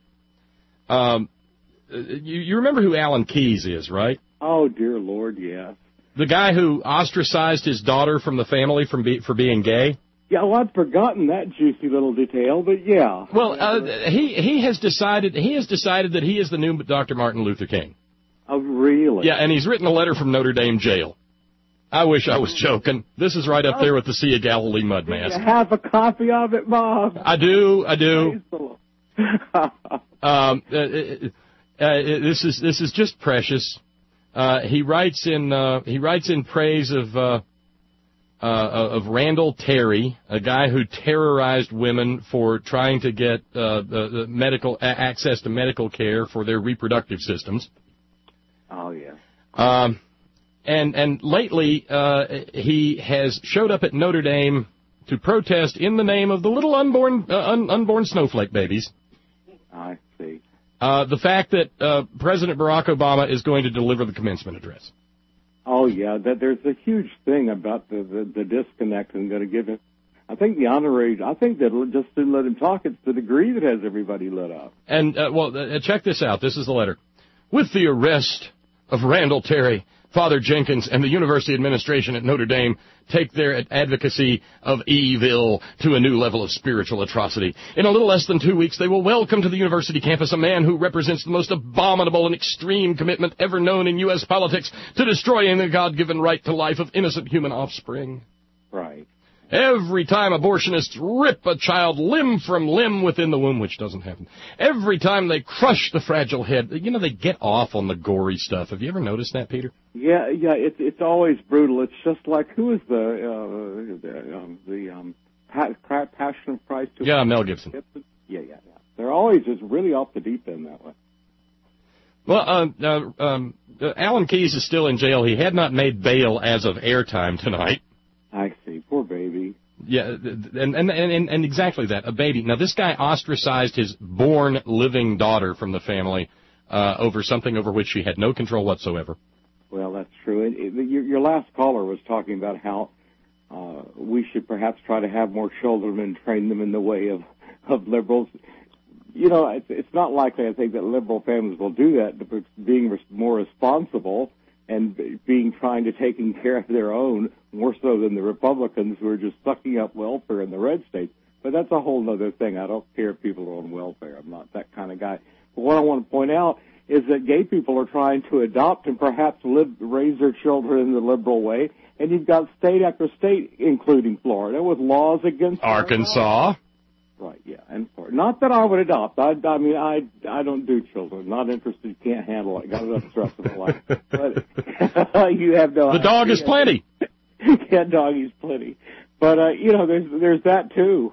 you remember who Alan Keyes is, right? Oh, dear Lord, yes. The guy who ostracized his daughter from the family for being gay? Yeah, well, I'd forgotten that juicy little detail, but yeah. Well, he has decided that he is the new Dr. Martin Luther King. Oh, really? Yeah, and he's written a letter from Notre Dame jail. I wish I was joking. This is right up there with the Sea of Galilee mud mask. Do you have a copy of it, Bob? I do. This is just precious. He writes in praise of of Randall Terry, a guy who terrorized women for trying to get medical access to medical care for their reproductive systems. Oh, yeah. And lately, he has showed up at Notre Dame to protest in the name of the little unborn snowflake babies. I see. The fact that President Barack Obama is going to deliver the commencement address. Oh, yeah, there's a huge thing about the disconnect and going to give him. I think the honorary, I think that just didn't let him talk. It's the degree that has everybody lit up. And, check this out. This is the letter. With the arrest of Randall Terry, Father Jenkins and the university administration at Notre Dame take their advocacy of evil to a new level of spiritual atrocity. In a little less than 2 weeks, they will welcome to the university campus a man who represents the most abominable and extreme commitment ever known in U.S. politics to destroying the God-given right to life of innocent human offspring. Right. Every time abortionists rip a child limb from limb within the womb, which doesn't happen. Every time they crush the fragile head, they get off on the gory stuff. Have you ever noticed that, Peter? Yeah, it's always brutal. It's just like, who is the Passion of Christ? Yeah, Mel Gibson. Yeah. They're always just really off the deep end that way. Well, Alan Keyes is still in jail. He had not made bail as of airtime tonight. I see. Poor baby. Yeah, and exactly that, a baby. Now, this guy ostracized his born living daughter from the family over something over which she had no control whatsoever. Well, that's true. Your last caller was talking about how we should perhaps try to have more children and train them in the way of liberals. It's not likely, I think, that liberal families will do that, but being more responsible and trying to taking care of their own, more so than the Republicans who are just sucking up welfare in the red states. But that's a whole other thing. I don't care if people are on welfare. I'm not that kind of guy. But what I want to point out is that gay people are trying to adopt and perhaps raise their children in the liberal way, and you've got state after state, including Florida, with laws against Arkansas. Right, yeah, and Florida. Not that I would adopt. I don't do children. Not interested. Can't handle it. Got enough stress in my life. But you have no. The dog is plenty. Yeah, doggy's plenty. But there's that too.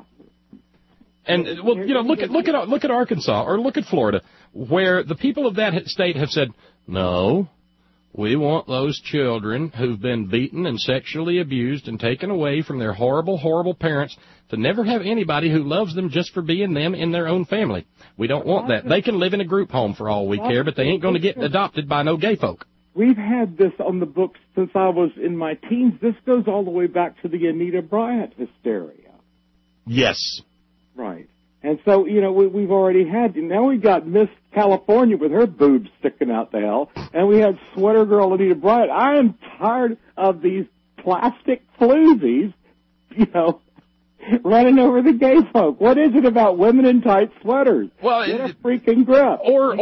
And look at Arkansas or look at Florida, where the people of that state have said, no, we want those children who've been beaten and sexually abused and taken away from their horrible, horrible parents to never have anybody who loves them just for being them in their own family. We don't want that. They can live in a group home for all we care, but they ain't going to get adopted by no gay folk. We've had this on the books since I was in my teens. This goes all the way back to the Anita Bryant hysteria. Yes. Right. And so, we've already had, now we got Miss California with her boobs sticking out the hell, and we had Sweater Girl Anita Bryant. I am tired of these plastic floozies, running over the gay folk. What is it about women in tight sweaters? Well, get a freaking grip. Or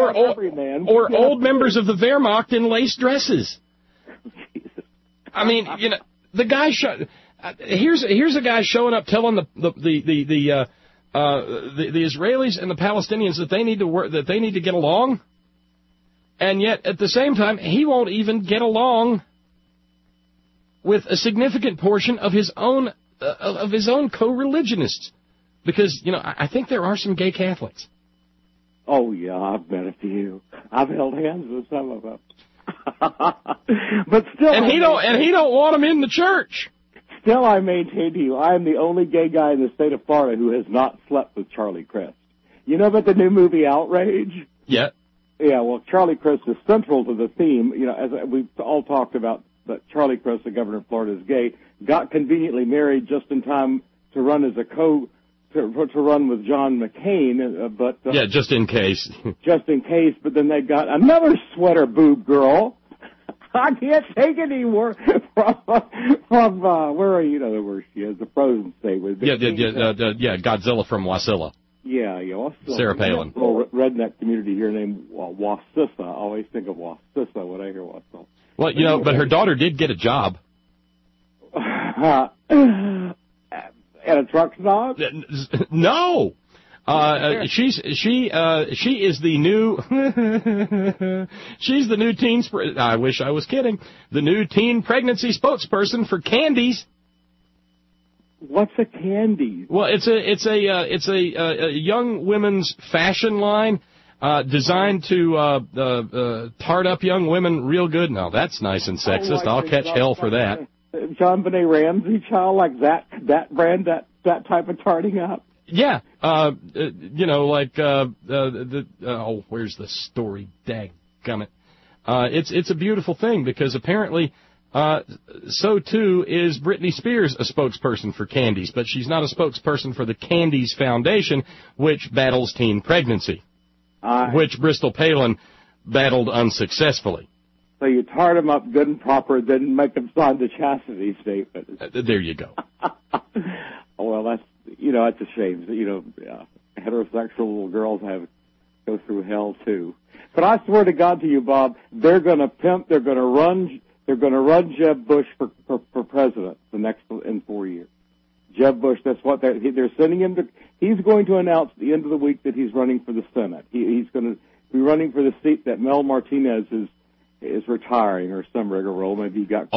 old members of the Wehrmacht in lace dresses. Jesus. I mean, the guy here's a guy showing up telling the Israelis and the Palestinians that they need to work, that they need to get along, and yet at the same time he won't even get along with a significant portion of his own co-religionists, because I think there are some gay Catholics. Oh yeah, I've met a few. I've held hands with some of them. But still, and he don't want them in the church. Still, I maintain to you, I am the only gay guy in the state of Florida who has not slept with Charlie Crist. You know about the new movie Outrage? Yeah. Yeah, well, Charlie Crist is central to the theme. As we've all talked about, that Charlie Crist, the governor of Florida, is gay, got conveniently married just in time to run as to run with John McCain, but... yeah, just in case. Just in case, but then they got another sweater boob girl. I can't take it anymore from where are you? Where she is, the frozen state. With Godzilla from Wasilla. Yeah, Wasilla. Sarah Palin. A little redneck community here named Wassissa. I always think of Wassissa when I hear Wasilla. Well, but her daughter did get a job. At a truck stop? No. She is the new she's the new teen. I wish I was kidding. The new teen pregnancy spokesperson for Candies. What's a Candies? Well, it's a young women's fashion line designed to tart up young women real good. Now that's nice and sexist. I'll catch hell for that. John Benet Ramsey child, like that brand, that type of tarting up. Yeah, like where's the story? Dadgummit. It's a beautiful thing because apparently, so too is Britney Spears a spokesperson for Candies, but she's not a spokesperson for the Candies Foundation, which battles teen pregnancy, which Bristol Palin battled unsuccessfully. So you tart them up good and proper, then make them sign the chastity statement. There you go. Well, that's a shame. Heterosexual little girls go through hell too. But I swear to God to you, Bob, they're going to run Jeb Bush for president in 4 years. Jeb Bush, that's what they're sending him to. He's going to announce at the end of the week that he's running for the Senate. He's going to be running for the seat that Mel Martinez is retiring, or some rigmarole. Maybe he got.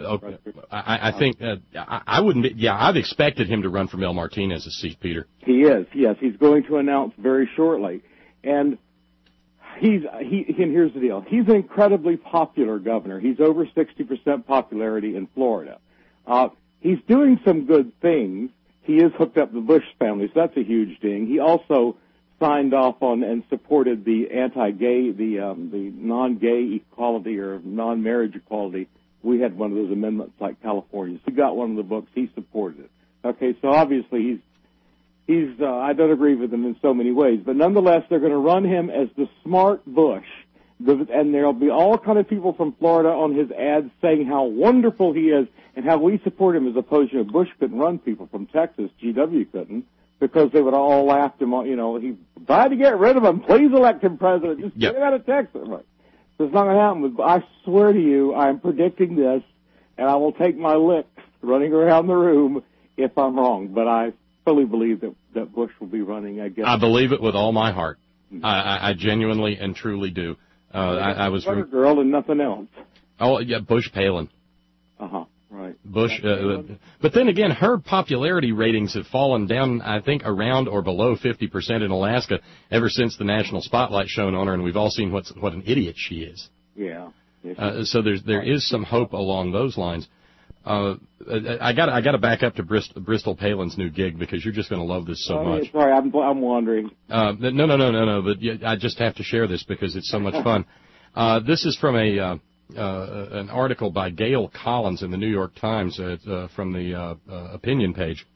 I think I wouldn't be. Yeah, I've expected him to run for Mel Martinez's seat, Peter. He is. Yes, he's going to announce very shortly, and and here's the deal. He's an incredibly popular governor. He's over 60% popularity in Florida. He's doing some good things. He is hooked up the Bush family, so that's a huge ding. He also signed off on and supported the anti-gay, the non-gay equality or non-marriage equality. We had one of those amendments like California. So he got one of the books. He supported it. Okay, so obviously he's I don't agree with him in so many ways, but nonetheless they're going to run him as the smart Bush. And there'll be all kind of people from Florida on his ads saying how wonderful he is and how we support him, as opposed to Bush couldn't run people from Texas. GW couldn't, because they would all laughed him. He tried to get rid of him. Please elect him president. Just get him out of Texas. So it's not going to happen. But I swear to you, I'm predicting this, and I will take my licks running around the room if I'm wrong. But I fully believe that Bush will be running, I guess. I believe it with all my heart. I genuinely and truly do. I was girl and nothing else. Oh yeah, Bush Palin. Right. Bush, but then again, her popularity ratings have fallen down, I think, around or below 50% in Alaska ever since the national spotlight shone on her, and we've all seen what an idiot she is. Yeah. So there is some hope along those lines. I got to back up to Bristol Palin's new gig, because you're just going to love this so much. Sorry, I'm wandering. No. But I just have to share this because it's so much fun. This is from an article by Gail Collins in the New York Times from the opinion page.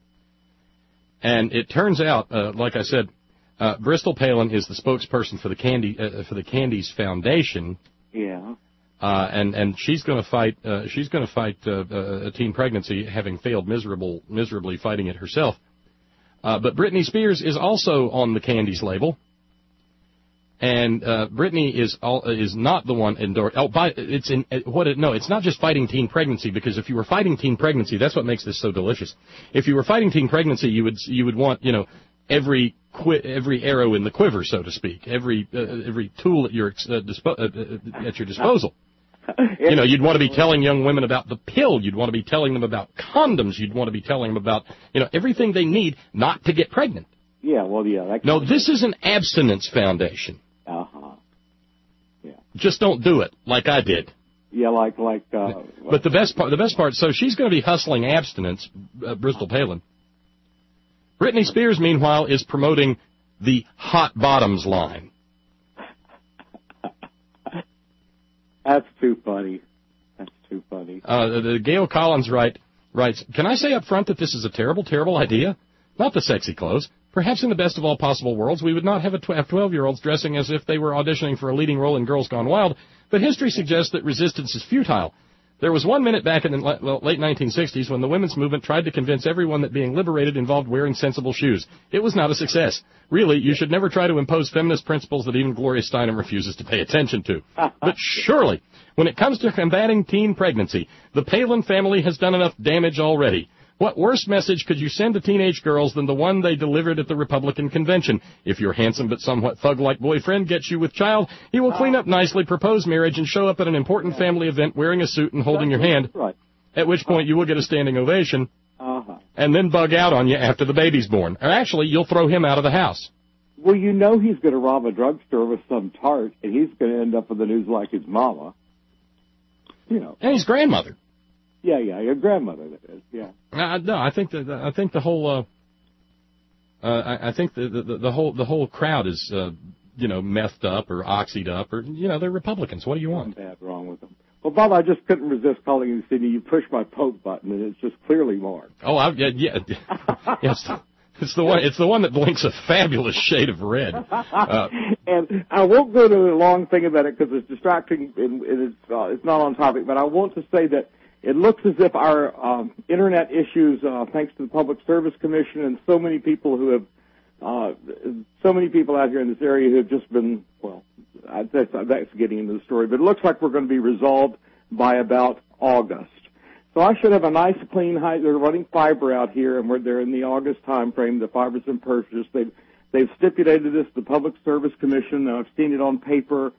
And it turns out, like I said, Bristol Palin is the spokesperson for the Candies Foundation. Yeah. And she's going to fight. She's going to fight a teen pregnancy, having failed miserably fighting it herself. But Britney Spears is also on the Candies label, and Britney is not the one endorsed. It's not just fighting teen pregnancy, because if you were fighting teen pregnancy, that's what makes this so delicious. If you were fighting teen pregnancy, you would want every arrow in the quiver, so to speak, every tool at your disposal. You'd want to be telling young women about the pill. You'd want to be telling them about condoms. You'd want to be telling them about, everything they need not to get pregnant. Yeah, well, yeah. No, this is an abstinence foundation. Yeah. Just don't do it like I did. Yeah, like. But the best part. So she's going to be hustling abstinence, Bristol Palin. Britney Spears, meanwhile, is promoting the Hot Bottoms line. That's too funny. The Gail Collins writes, "Can I say up front that this is a terrible, terrible idea? Not the sexy clothes. Perhaps in the best of all possible worlds, we would not have 12-year-olds dressing as if they were auditioning for a leading role in Girls Gone Wild, but history suggests that resistance is futile. There was 1 minute back in the late 1960s when the women's movement tried to convince everyone that being liberated involved wearing sensible shoes. It was not a success. Really, you should never try to impose feminist principles that even Gloria Steinem refuses to pay attention to. But surely, when it comes to combating teen pregnancy, the Palin family has done enough damage already. What worse message could you send to teenage girls than the one they delivered at the Republican convention? If your handsome but somewhat thug-like boyfriend gets you with child, he will clean up nicely, propose marriage, and show up at an important family event wearing a suit and holding your hand, right. At which point you will get a standing ovation, and then bug out on you after the baby's born. Or actually, you'll throw him out of the house. Well, you know he's going to rob a drugstore with some tart, and he's going to end up with the news like his mama. You know. And his grandmother. Yeah, your grandmother, that is, yeah. No, I think the whole, I think the whole crowd is, methed up or oxyed up or, they're Republicans. What do you want? Nothing bad wrong with them. Well, Bob, I just couldn't resist calling you, Sidney. You pushed my Pope button, and it's just clearly marked. Oh, yeah. Yes. It's the one that blinks a fabulous shade of red. And I won't go to a long thing about it because it's distracting and it's not on topic. But I want to say that it looks as if our internet issues, thanks to the Public Service Commission and so many people out here in this area who have just been, well, that's getting into the story. But it looks like we're going to be resolved by about August. So I should have a nice, clean, they're running fiber out here, and they're in the August time frame. The fiber's been purchased. They've stipulated this to the Public Service Commission. I've seen it on paper,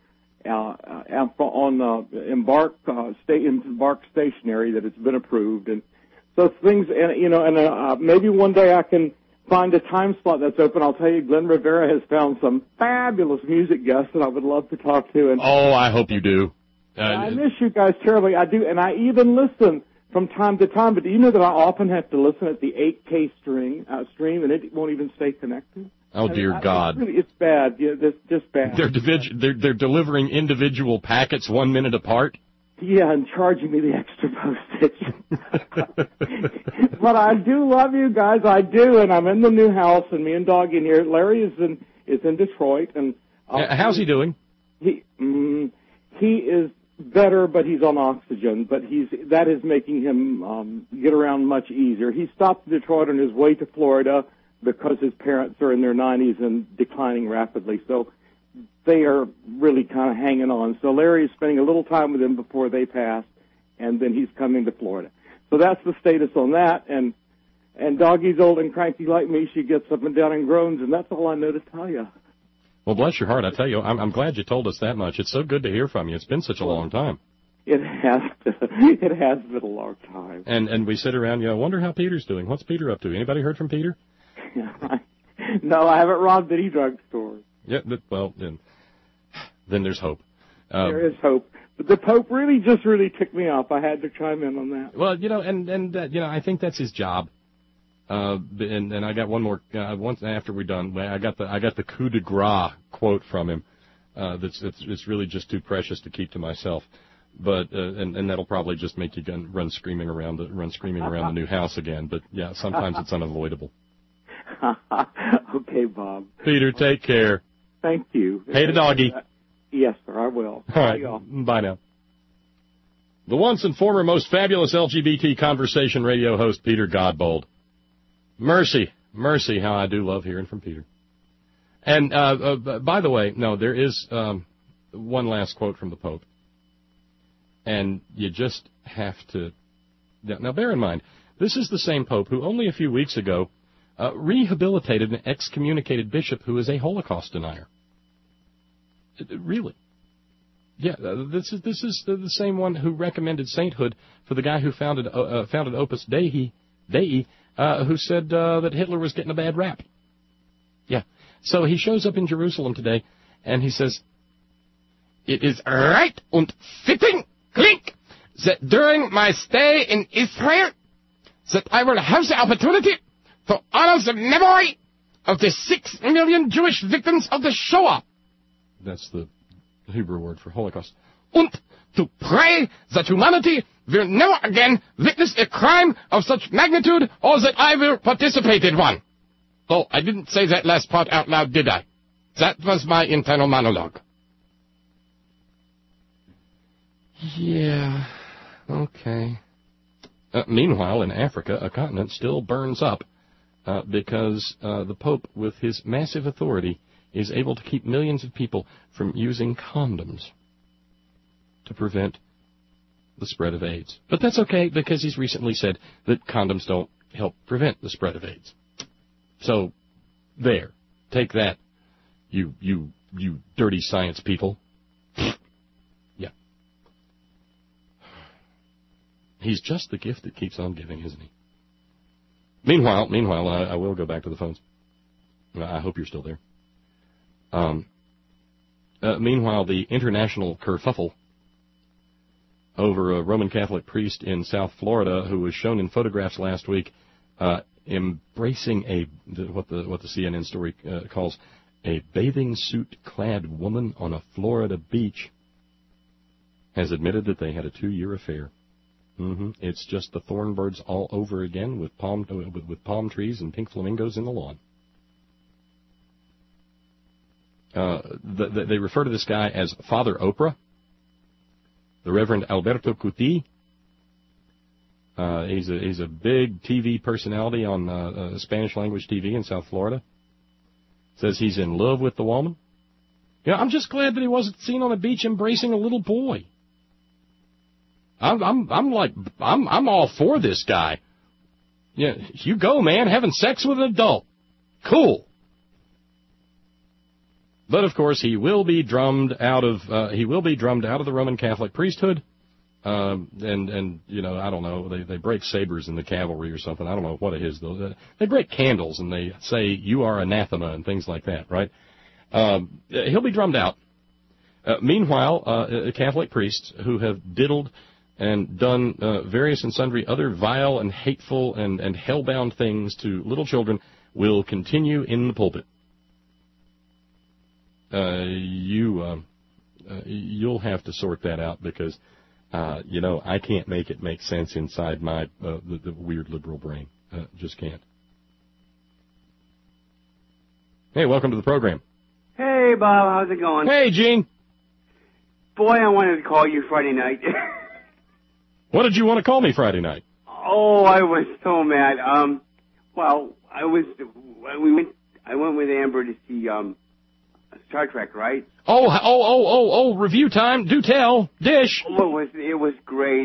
on Embark stationery that it's been approved. And so things, and maybe one day I can find a time slot that's open. I'll tell you, Glenn Rivera has found some fabulous music guests that I would love to talk to. And I hope you do. I miss you guys terribly. I do, and I even listen from time to time, but do you know that I often have to listen at the 8K stream, and it won't even stay connected? Oh, dear God. It's bad. Yeah, it's just bad. They're delivering individual packets 1 minute apart? Yeah, and charging me the extra postage. But I do love you guys. I do, and I'm in the new house, and me and Doggy in here. Larry is in Detroit. And how's he doing? He is better, but he's on oxygen. But that is making him get around much easier. He stopped in Detroit on his way to Florida because his parents are in their 90s and declining rapidly. So they are really kind of hanging on. So Larry is spending a little time with them before they pass, and then he's coming to Florida. So that's the status on that. And Doggy's old and cranky like me. She gets up and down and groans, and that's all I know to tell you. Well, bless your heart. I tell you, I'm glad you told us that much. It's so good to hear from you. It's been such a long time. It has been a long time. And we sit around, wonder how Peter's doing. What's Peter up to? Anybody heard from Peter? No, I haven't robbed any drugstores. Yeah, well, then there's hope. There is hope. But the Pope really ticked me off. I had to chime in on that. Well, I think that's his job. And I got one more. Once after we're done, I got the coup de grace quote from him. It's really just too precious to keep to myself. But and that'll probably just make you run screaming around the new house again. But yeah, sometimes it's unavoidable. Okay, Bob. Peter, take care. Thank you. Hey to Doggy. Yes, sir, I will. All right. Bye now. The once and former most fabulous LGBT conversation radio host, Peter Godbold. Mercy, how I do love hearing from Peter. And by the way, no, there is one last quote from the Pope. And you just have to... Now, bear in mind, this is the same Pope who only a few weeks ago rehabilitated an excommunicated bishop who is a Holocaust denier. Really. Yeah, this is the same one who recommended sainthood for the guy who founded Opus Dei, who said that Hitler was getting a bad rap. Yeah. So he shows up in Jerusalem today, and he says, "It is right und fitting, Klink, that during my stay in Israel, that I will have the opportunity to honor the memory of the 6 million Jewish victims of the Shoah." That's the Hebrew word for Holocaust. "Und to pray that humanity will never again witness a crime of such magnitude, or that I will participate in one." Oh, I didn't say that last part out loud, did I? That was my internal monologue. Yeah, okay. Meanwhile, in Africa, a continent still burns up because the Pope, with his massive authority, is able to keep millions of people from using condoms to prevent the spread of AIDS. But that's okay, because he's recently said that condoms don't help prevent the spread of AIDS. So, there. Take that, you dirty science people. Yeah. He's just the gift that keeps on giving, isn't he? Meanwhile, I will go back to the phones. I hope you're still there. Meanwhile, the international kerfuffle over a Roman Catholic priest in South Florida who was shown in photographs last week embracing what the CNN story calls a bathing suit-clad woman on a Florida beach, has admitted that they had a 2-year affair. It's just the Thornbirds all over again with palm trees and pink flamingos in the lawn. They refer to this guy as Father Oprah, the Reverend Alberto Cuti. He's a big TV personality on Spanish-language TV in South Florida. Says he's in love with the woman. Yeah, I'm just glad that he wasn't seen on a beach embracing a little boy. I'm all for this guy. Yeah, you go, man, having sex with an adult. Cool. But of course, he will be drummed out of the Roman Catholic priesthood. And you know, I don't know, they break sabers in the cavalry or something. I don't know what it is, though. They break candles and they say, you are anathema and things like that, right? He'll be drummed out. Meanwhile, Catholic priests who have diddled and done various and sundry other vile and hateful and hellbound things to little children will continue in the pulpit. You'll have to sort that out because, I can't make it make sense inside my the weird liberal brain. Just can't. Hey, welcome to the program. Hey, Bob, how's it going? Hey, Gene. Boy, I wanted to call you Friday night. What did you want to call me Friday night? Oh, I was so mad. I went with Amber to see Star Trek, right? Oh! Review time. Do tell. Dish. Oh, it was great.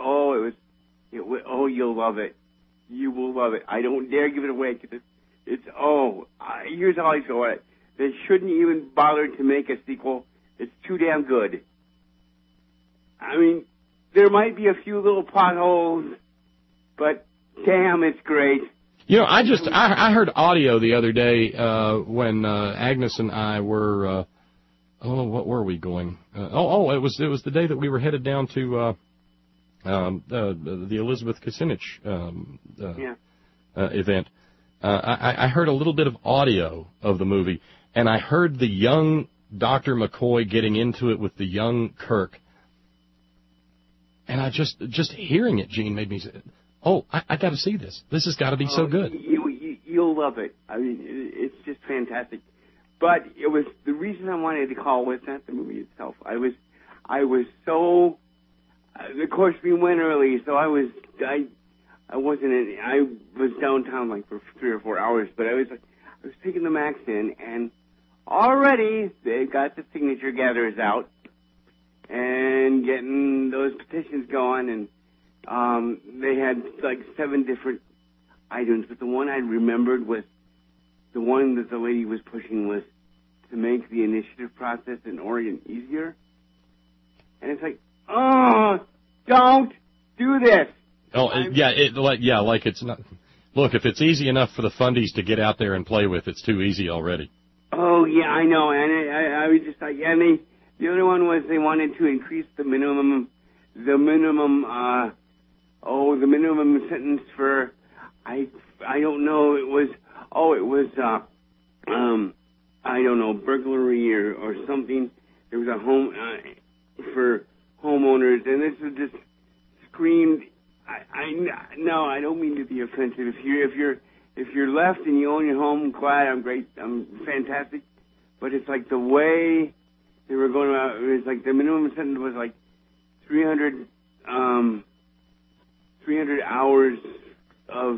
You'll love it. You will love it. I don't dare give it away because here's how I go at it. They shouldn't even bother to make a sequel. It's too damn good. I mean, there might be a few little plot holes, but damn, it's great. You know, I heard audio the other day when Agnes and I were what were we going? It was the day that we were headed down to the Elizabeth Kucinich event. I heard a little bit of audio of the movie, and I heard the young Dr. McCoy getting into it with the young Kirk. And I just hearing it, Gene, made me say, I got to see this. This has got to be so good. You'll love it. I mean, it's just fantastic. But it was the reason I wanted to call was not the movie itself. I was so. Of course, we went early, so I was downtown like for 3 or 4 hours. But I was taking the Max in, and already they got the signature gatherers out and getting those petitions going, and they had like 7 different items, but the one I remembered was the one that the lady was pushing was to make the initiative process in Oregon easier. And it's like, don't do this. Like it's not. Look, if it's easy enough for the fundies to get out there and play with, it's too easy already. Oh yeah, I know. And I was just like, and the other one was they wanted to increase the minimum sentence for, I don't know, I don't know, burglary or something. There was a home, for homeowners, and this was just screamed, no, I don't mean to be offensive. If you're left and you own your home, glad, I'm great, I'm fantastic, but it's like the way they were going about, it was like the minimum sentence was like 300 hours of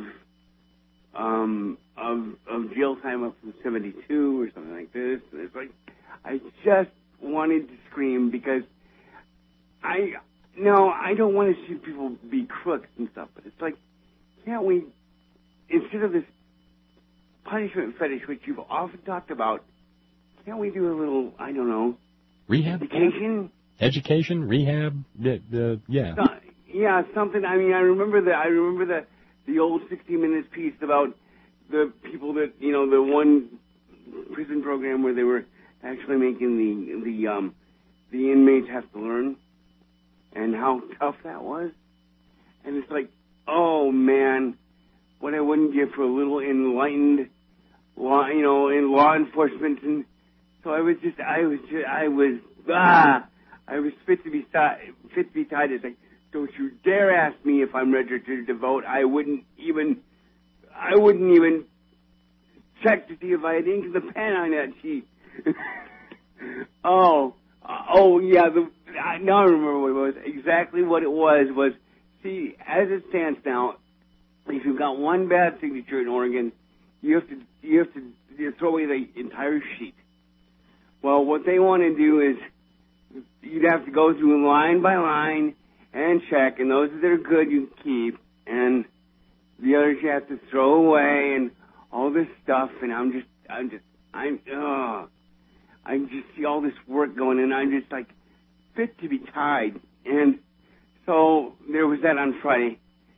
jail time up from 72 or something like this. And it's like, I just wanted to scream because I don't want to see people be crooks and stuff, but it's like, can't we because of this punishment fetish, which you've often talked about, can't we do a little, I don't know, rehab? Education, rehab, yeah. Yeah, something. I mean, I remember the old 60 Minutes piece about the people that, you know, the one prison program where they were actually making the inmates have to learn, and how tough that was. And it's like, oh man, what I wouldn't give for a little enlightened law, you know, in law enforcement. And so I was fit to be tied. It's like, don't you dare ask me if I'm registered to vote. I wouldn't even check to see if I had ink in the pen on that sheet. Oh yeah. Now I remember what it was. Exactly what it was. See, as it stands now, if you've got one bad signature in Oregon, you have to throw away the entire sheet. Well, what they want to do is you'd have to go through line by line and check, and those that are good you keep, and the others you have to throw away, and all this stuff. And I just see all this work going, and I'm just like fit to be tied. And so there was that on Friday.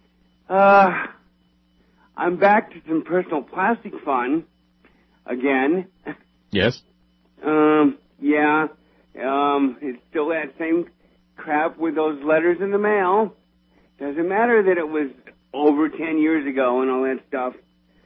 I'm back to some personal plastic fun again. Yes. Yeah. It's still that same crap with those letters in the mail. Doesn't matter that it was over 10 years ago and all that stuff.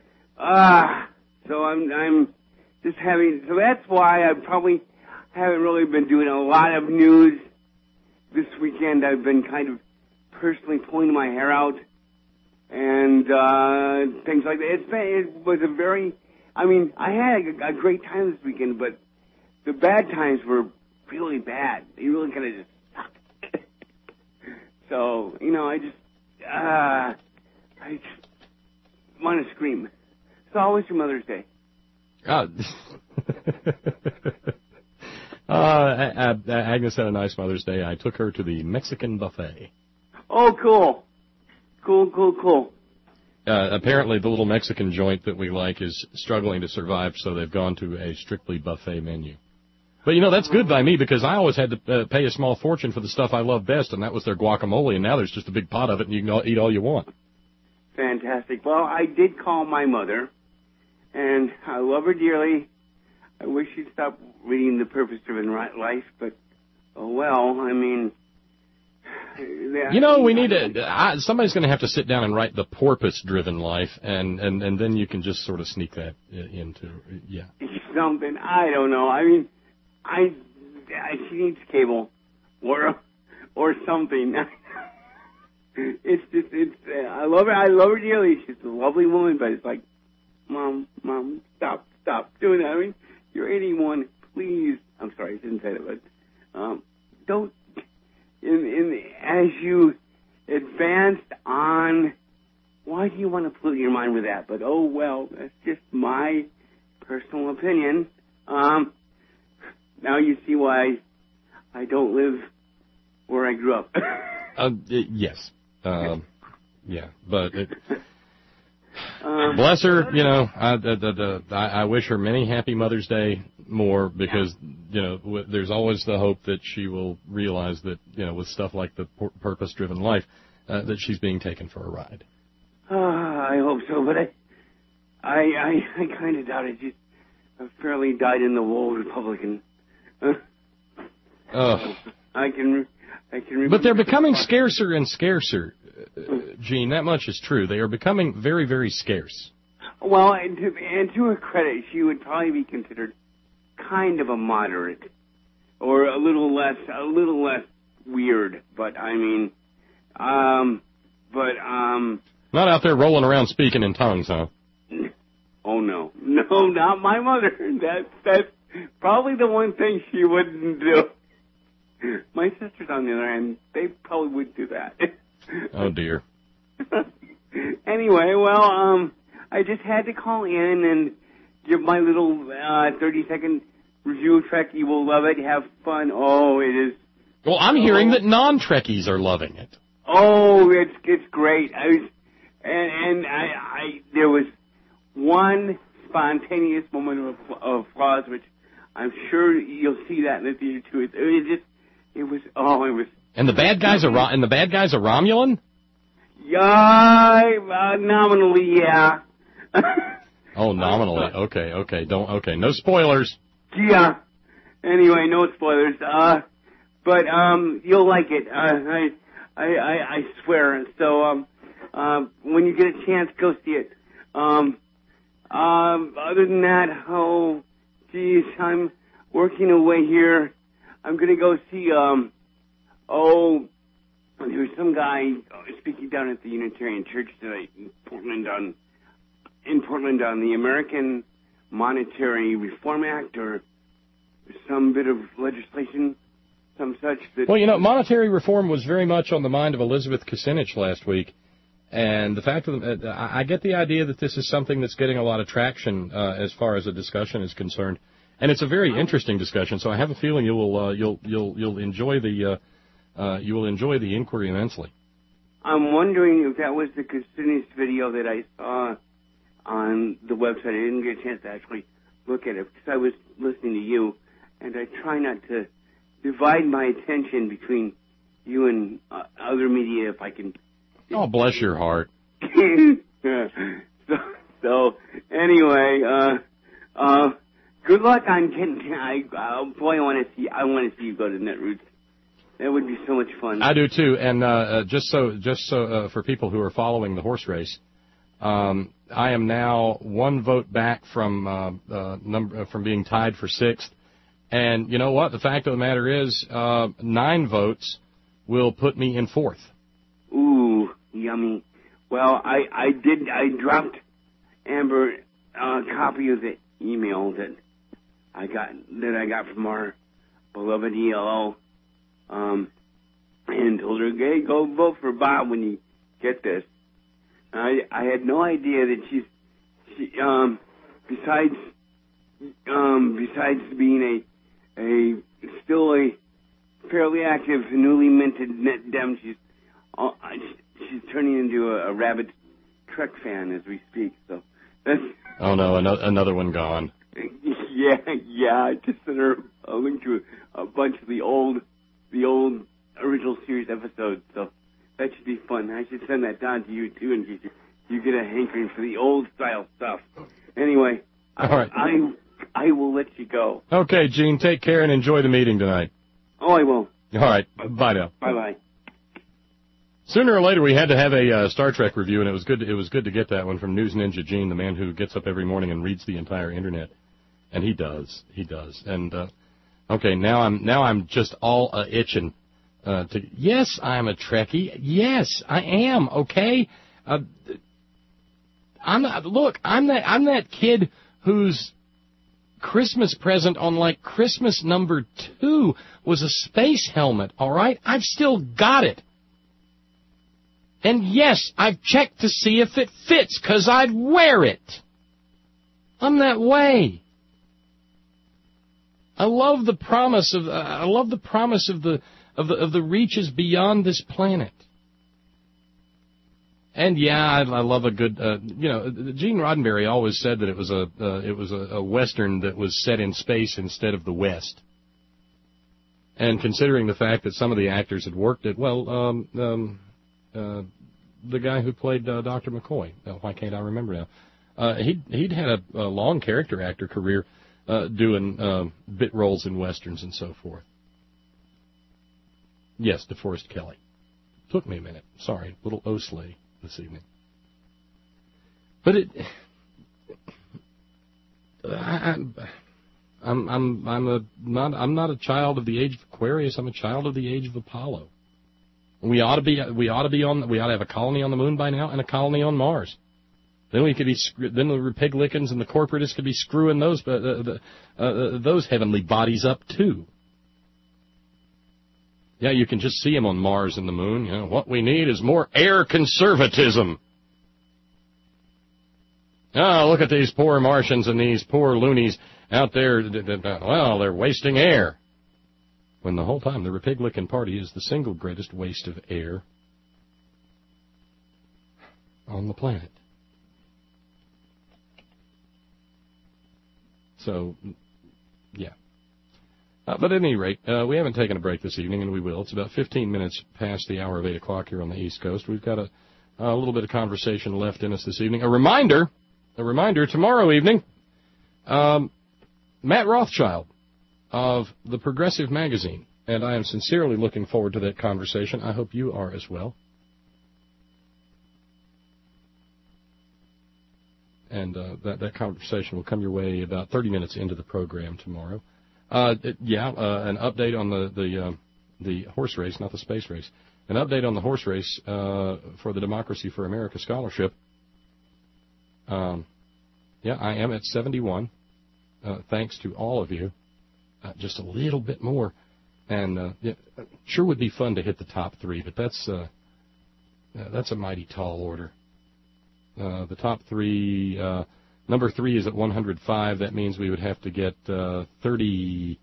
So I'm just having, so that's why I probably haven't really been doing a lot of news this weekend. I've been kind of personally pulling my hair out and things like that. It was a very, I mean, I had a great time this weekend, but the bad times were really bad. They really kind of just sucked. So, you know, I just want to scream. So how was your Mother's Day? Agnes had a nice Mother's Day. I took her to the Mexican buffet. Oh, cool. Cool. Apparently the little Mexican joint that we like is struggling to survive, so they've gone to a strictly buffet menu. But, you know, that's good by me because I always had to pay a small fortune for the stuff I love best, and that was their guacamole, and now there's just a big pot of it, and you can eat all you want. Fantastic. Well, I did call my mother, and I love her dearly. I wish she'd stop reading The Purpose-Driven Life, but, oh well, I mean... You know, we need to... somebody's going to have to sit down and write The Porpoise-Driven Life, and then you can just sort of sneak that into... Yeah. Something. I don't know. I mean, she needs cable or something. I love her dearly. She's a lovely woman, but it's like, Mom, stop doing that. I mean, you're 81, please. I'm sorry, I shouldn't say that, but don't. As you advanced on, why do you want to pollute your mind with that? But oh well, that's just my personal opinion. Now you see why I don't live where I grew up. Yes. Yeah, but bless her, you know, I wish her many happy Mother's Day more because, you know, there's always the hope that she will realize that, you know, with stuff like The Purpose-Driven Life, that she's being taken for a ride. I hope so, but I kind of doubt it. She's a fairly dyed-in-the-wool Republican. I can remember. But they're becoming scarcer and scarcer, Gene. That much is true. They are becoming very, very scarce. Well, and to her credit, she would probably be considered kind of a moderate, or a little less weird. But I mean, not out there rolling around speaking in tongues, huh? Oh no, not my mother. That's probably the one thing she wouldn't do. My sisters, on the other hand, they probably would do that. Oh, dear. Anyway, well, I just had to call in and give my little 30-second review of Trek. You will love it. Have fun. Oh, it is. Well, I'm hearing that non-Trekkies are loving it. Oh, it's great. There was one spontaneous moment of applause, which I'm sure you'll see that in the theater too. It was. And the bad guy's a Romulan? Yeah, nominally, yeah. Oh, nominally. Okay. No spoilers. Yeah. Anyway, no spoilers. But you'll like it. I swear. So when you get a chance, go see it. Other than that, oh, geez, I'm working away here. I'm gonna go see. There was some guy speaking down at the Unitarian Church tonight in Portland on the American Monetary Reform Act or some bit of legislation, some such. That monetary reform was very much on the mind of Elizabeth Kucinich last week, and the fact of I get the idea that this is something that's getting a lot of traction as far as a discussion is concerned, and it's a very interesting discussion. So I have a feeling you'll enjoy the inquiry immensely. I'm wondering if that was the Kucinich video that I saw on the website. I didn't get a chance to actually look at it because I was listening to you, and I try not to divide my attention between you and other media if I can. Oh, bless your heart. So anyway, good luck on getting. I want to see you go to Netroots. That would be so much fun. I do too, and just so for people who are following the horse race, I am now one vote back from being tied for sixth. And you know what? The fact of the matter is, 9 votes will put me in fourth. Ooh, yummy. Well, I dropped Amber a copy of the email that I got from our beloved ELO, and told her, hey, go vote for Bob when you get this. I had no idea that she besides being still a fairly active, newly minted net Dem, she's turning into a rabid Trek fan as we speak. So that's. Oh no, another one gone. Yeah. I just sent her a link to a bunch of the old original series episodes. So that should be fun. I should send that down to you too, in case you get a hankering for the old style stuff. Anyway, all right. I will let you go. Okay, Gene, take care and enjoy the meeting tonight. Oh, I will. All right, bye now. Bye. Sooner or later, we had to have a Star Trek review, and it was good to get that one from News Ninja Gene, the man who gets up every morning and reads the entire internet, and he does. And okay, now I'm just all itching to. Yes, I'm a Trekkie. Yes, I am. Okay, I'm that kid whose Christmas present on like Christmas number 2 was a space helmet. All right, I've still got it. And yes, I've checked to see if it fits, 'cause I'd wear it. I'm that way. I love the promise of the reaches beyond this planet. And yeah, I love a good. Gene Roddenberry always said that it was a Western that was set in space instead of the West. And considering the fact that some of the actors had worked at the guy who played Dr. McCoy. Why can't I remember now? He'd had a long character actor career doing bit roles in Westerns and so forth. Yes, DeForest Kelley. Took me a minute. Sorry, little O-Slay this evening. But I'm not a child of the age of Aquarius. I'm a child of the age of Apollo. We ought to have a colony on the moon by now and a colony on Mars. Then then the Republicans and the corporatists could be screwing those heavenly bodies up too. Yeah, you can just see them on Mars and the moon. You know, what we need is more air conservatism. Oh, look at these poor Martians and these poor loonies out there. Well, they're wasting air. When the whole time the Republican Party is the single greatest waste of air on the planet. So, yeah. But at any rate, we haven't taken a break this evening, and we will. It's about 15 minutes past the hour of 8 o'clock here on the East Coast. We've got a little bit of conversation left in us this evening. A reminder, tomorrow evening, Matt Rothschild of the Progressive Magazine, and I am sincerely looking forward to that conversation. I hope you are as well. And that conversation will come your way about 30 minutes into the program tomorrow. An update on the horse race, not the space race. An update on the horse race for the Democracy for America Scholarship. I am at 71, thanks to all of you. Just a little bit more. And sure would be fun to hit the top 3, but that's a mighty tall order. The top 3, number 3 is at 105. That means we would have to get 35.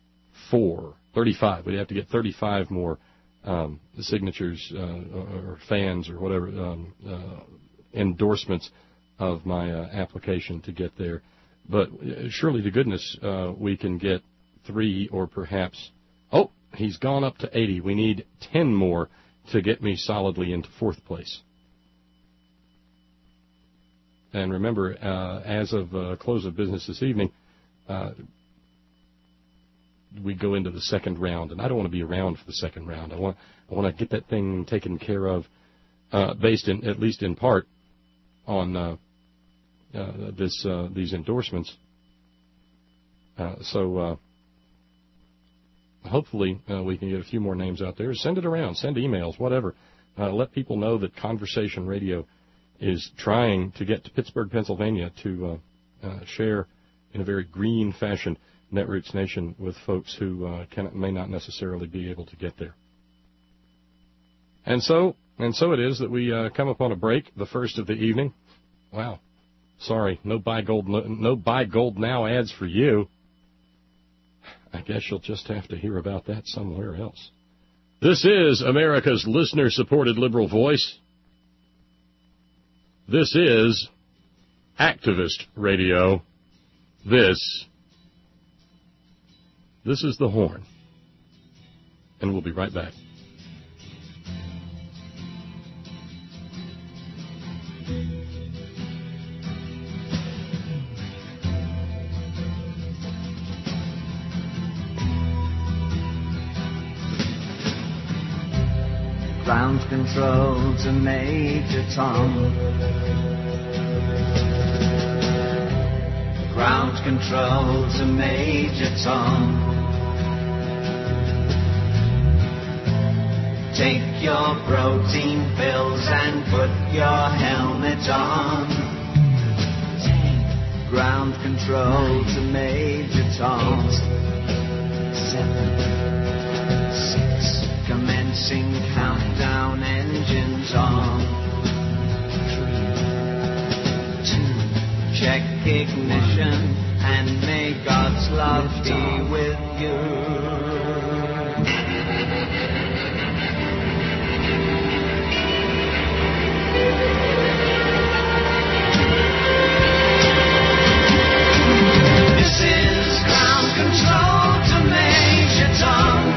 We'd have to get 35 more signatures or fans or whatever, endorsements of my application to get there. But surely to goodness we can get 3 or perhaps... Oh, he's gone up to 80. We need 10 more to get me solidly into 4th place. And remember, as of close of business this evening, we go into the second round, and I don't want to be around for the second round. I want to get that thing taken care of, based in at least in part on these endorsements. So hopefully we can get a few more names out there. Send it around. Send emails, whatever. Let people know that Conversation Radio is trying to get to Pittsburgh, Pennsylvania to share in a very green fashion Netroots Nation with folks who may not necessarily be able to get there. And so it is that we come upon a break, the first of the evening. Wow. Sorry, no buy gold now ads for you. I guess you'll just have to hear about that somewhere else. This is America's listener-supported liberal voice. This is Activist Radio. This is The Horn. And we'll be right back. Ground control to Major Tom. Ground control to Major Tom. Take your protein pills and put your helmet on. Ground control to Major Tom. 7, 6. Commencing countdown, engines on. 3, 2. Check ignition and may God's love be with you. This is ground control to Major Tom.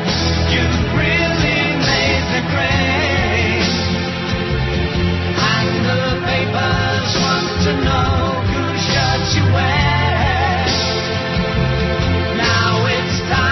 And the papers want to know whose shirts you wear. Now it's time.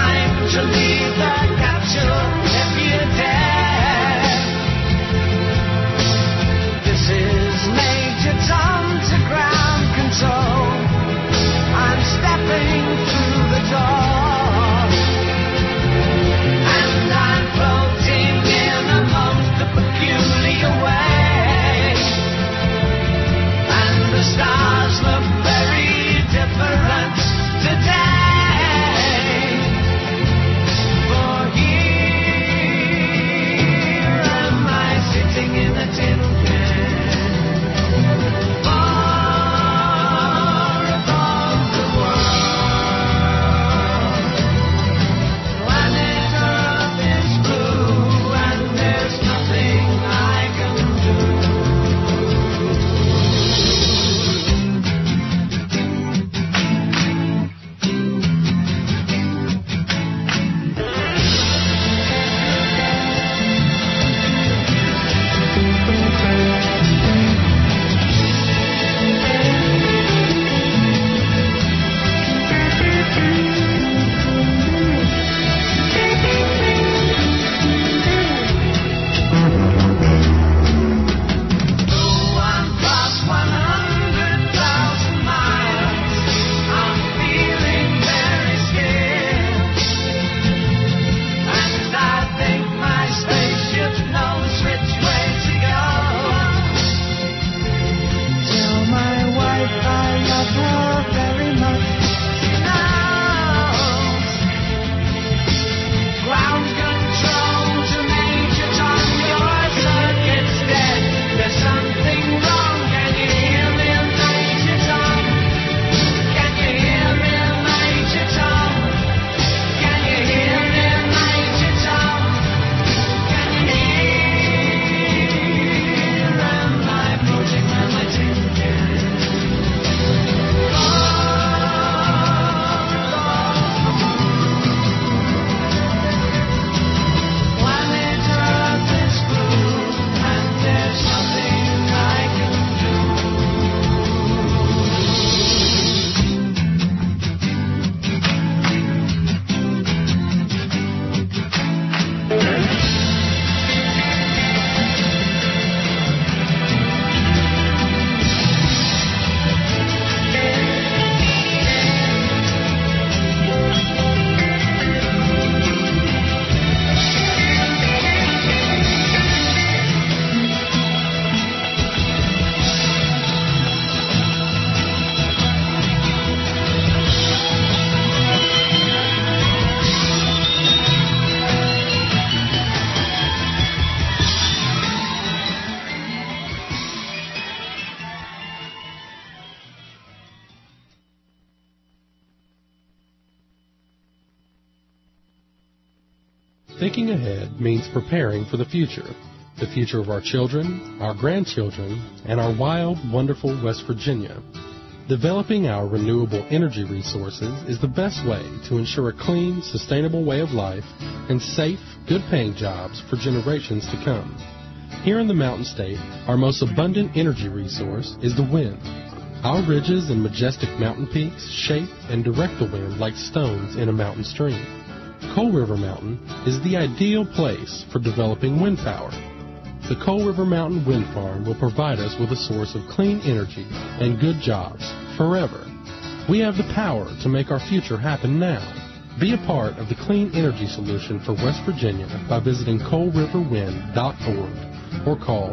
Thinking ahead means preparing for the future of our children, our grandchildren, and our wild, wonderful West Virginia. Developing our renewable energy resources is the best way to ensure a clean, sustainable way of life and safe, good-paying jobs for generations to come. Here in the Mountain State, our most abundant energy resource is the wind. Our ridges and majestic mountain peaks shape and direct the wind like stones in a mountain stream. Coal River Mountain is the ideal place for developing wind power. The Coal River Mountain Wind Farm will provide us with a source of clean energy and good jobs forever. We have the power to make our future happen now. Be a part of the clean energy solution for West Virginia by visiting coalriverwind.org or call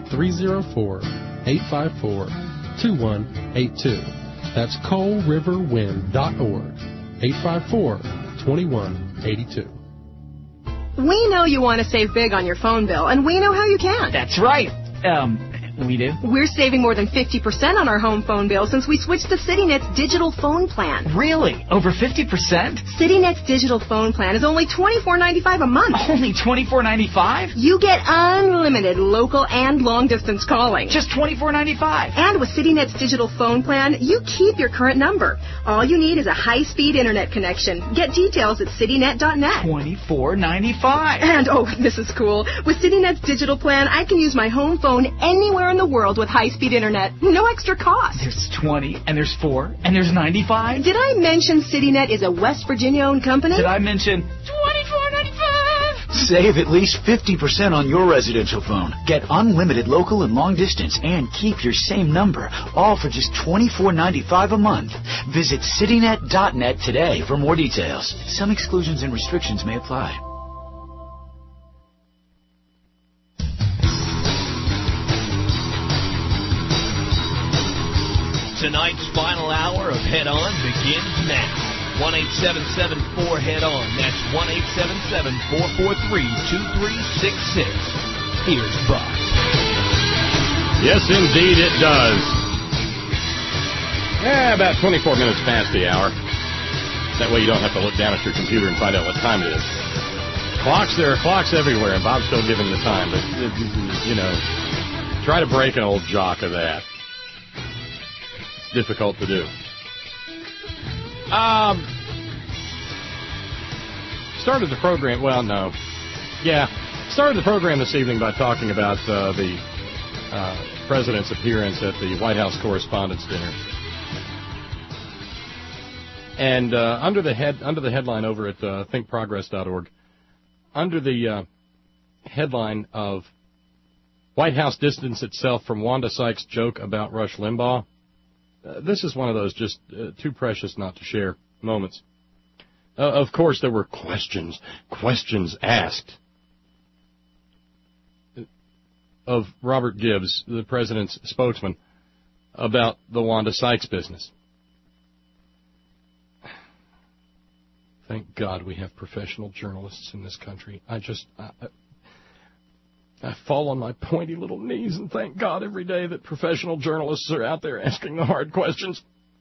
304-854-2182. That's coalriverwind.org, 854-2182. We know you want to save big on your phone bill, and we know how you can. That's right. We do. We're saving more than 50% on our home phone bill since we switched to CityNet's digital phone plan. Really? Over 50%? CityNet's digital phone plan is only $24.95 a month. Only $24.95? You get unlimited local and long-distance calling. Just $24.95. And with CityNet's digital phone plan, you keep your current number. All you need is a high-speed internet connection. Get details at citynet.net. $24.95. And, oh, this is cool. With CityNet's digital plan, I can use my home phone anywhere in the world with high-speed internet. No extra cost. There's 20, and there's 4, and there's 95. Did I mention CityNet is a West Virginia-owned company? Did I mention $24.95? Save at least 50% on your residential phone. Get unlimited local and long distance and keep your same number, all for just $24.95 a month. Visit citynet.net today for more details. Some exclusions and restrictions may apply. Tonight's final hour of Head On begins now. 1-877-4-HEAD-ON. That's 1-877-443-2366. Here's Buck. Yes, indeed it does. Yeah, about 24 minutes past the hour. That way you don't have to look down at your computer and find out what time it is. Clocks, there are clocks everywhere, and Bob's still giving the time. But, you know, try to break an old jock of that. Difficult to do. Started the program, well, no. Yeah, started the program this evening by talking about the president's appearance at the White House Correspondents' Dinner. And under the headline over at thinkprogress.org, under the headline of White House distance itself from Wanda Sykes' joke about Rush Limbaugh, this is one of those just too precious not to share moments. Of course, there were questions asked of Robert Gibbs, the president's spokesman, about the Wanda Sykes business. Thank God we have professional journalists in this country. I fall on my pointy little knees and thank God every day that professional journalists are out there asking the hard questions.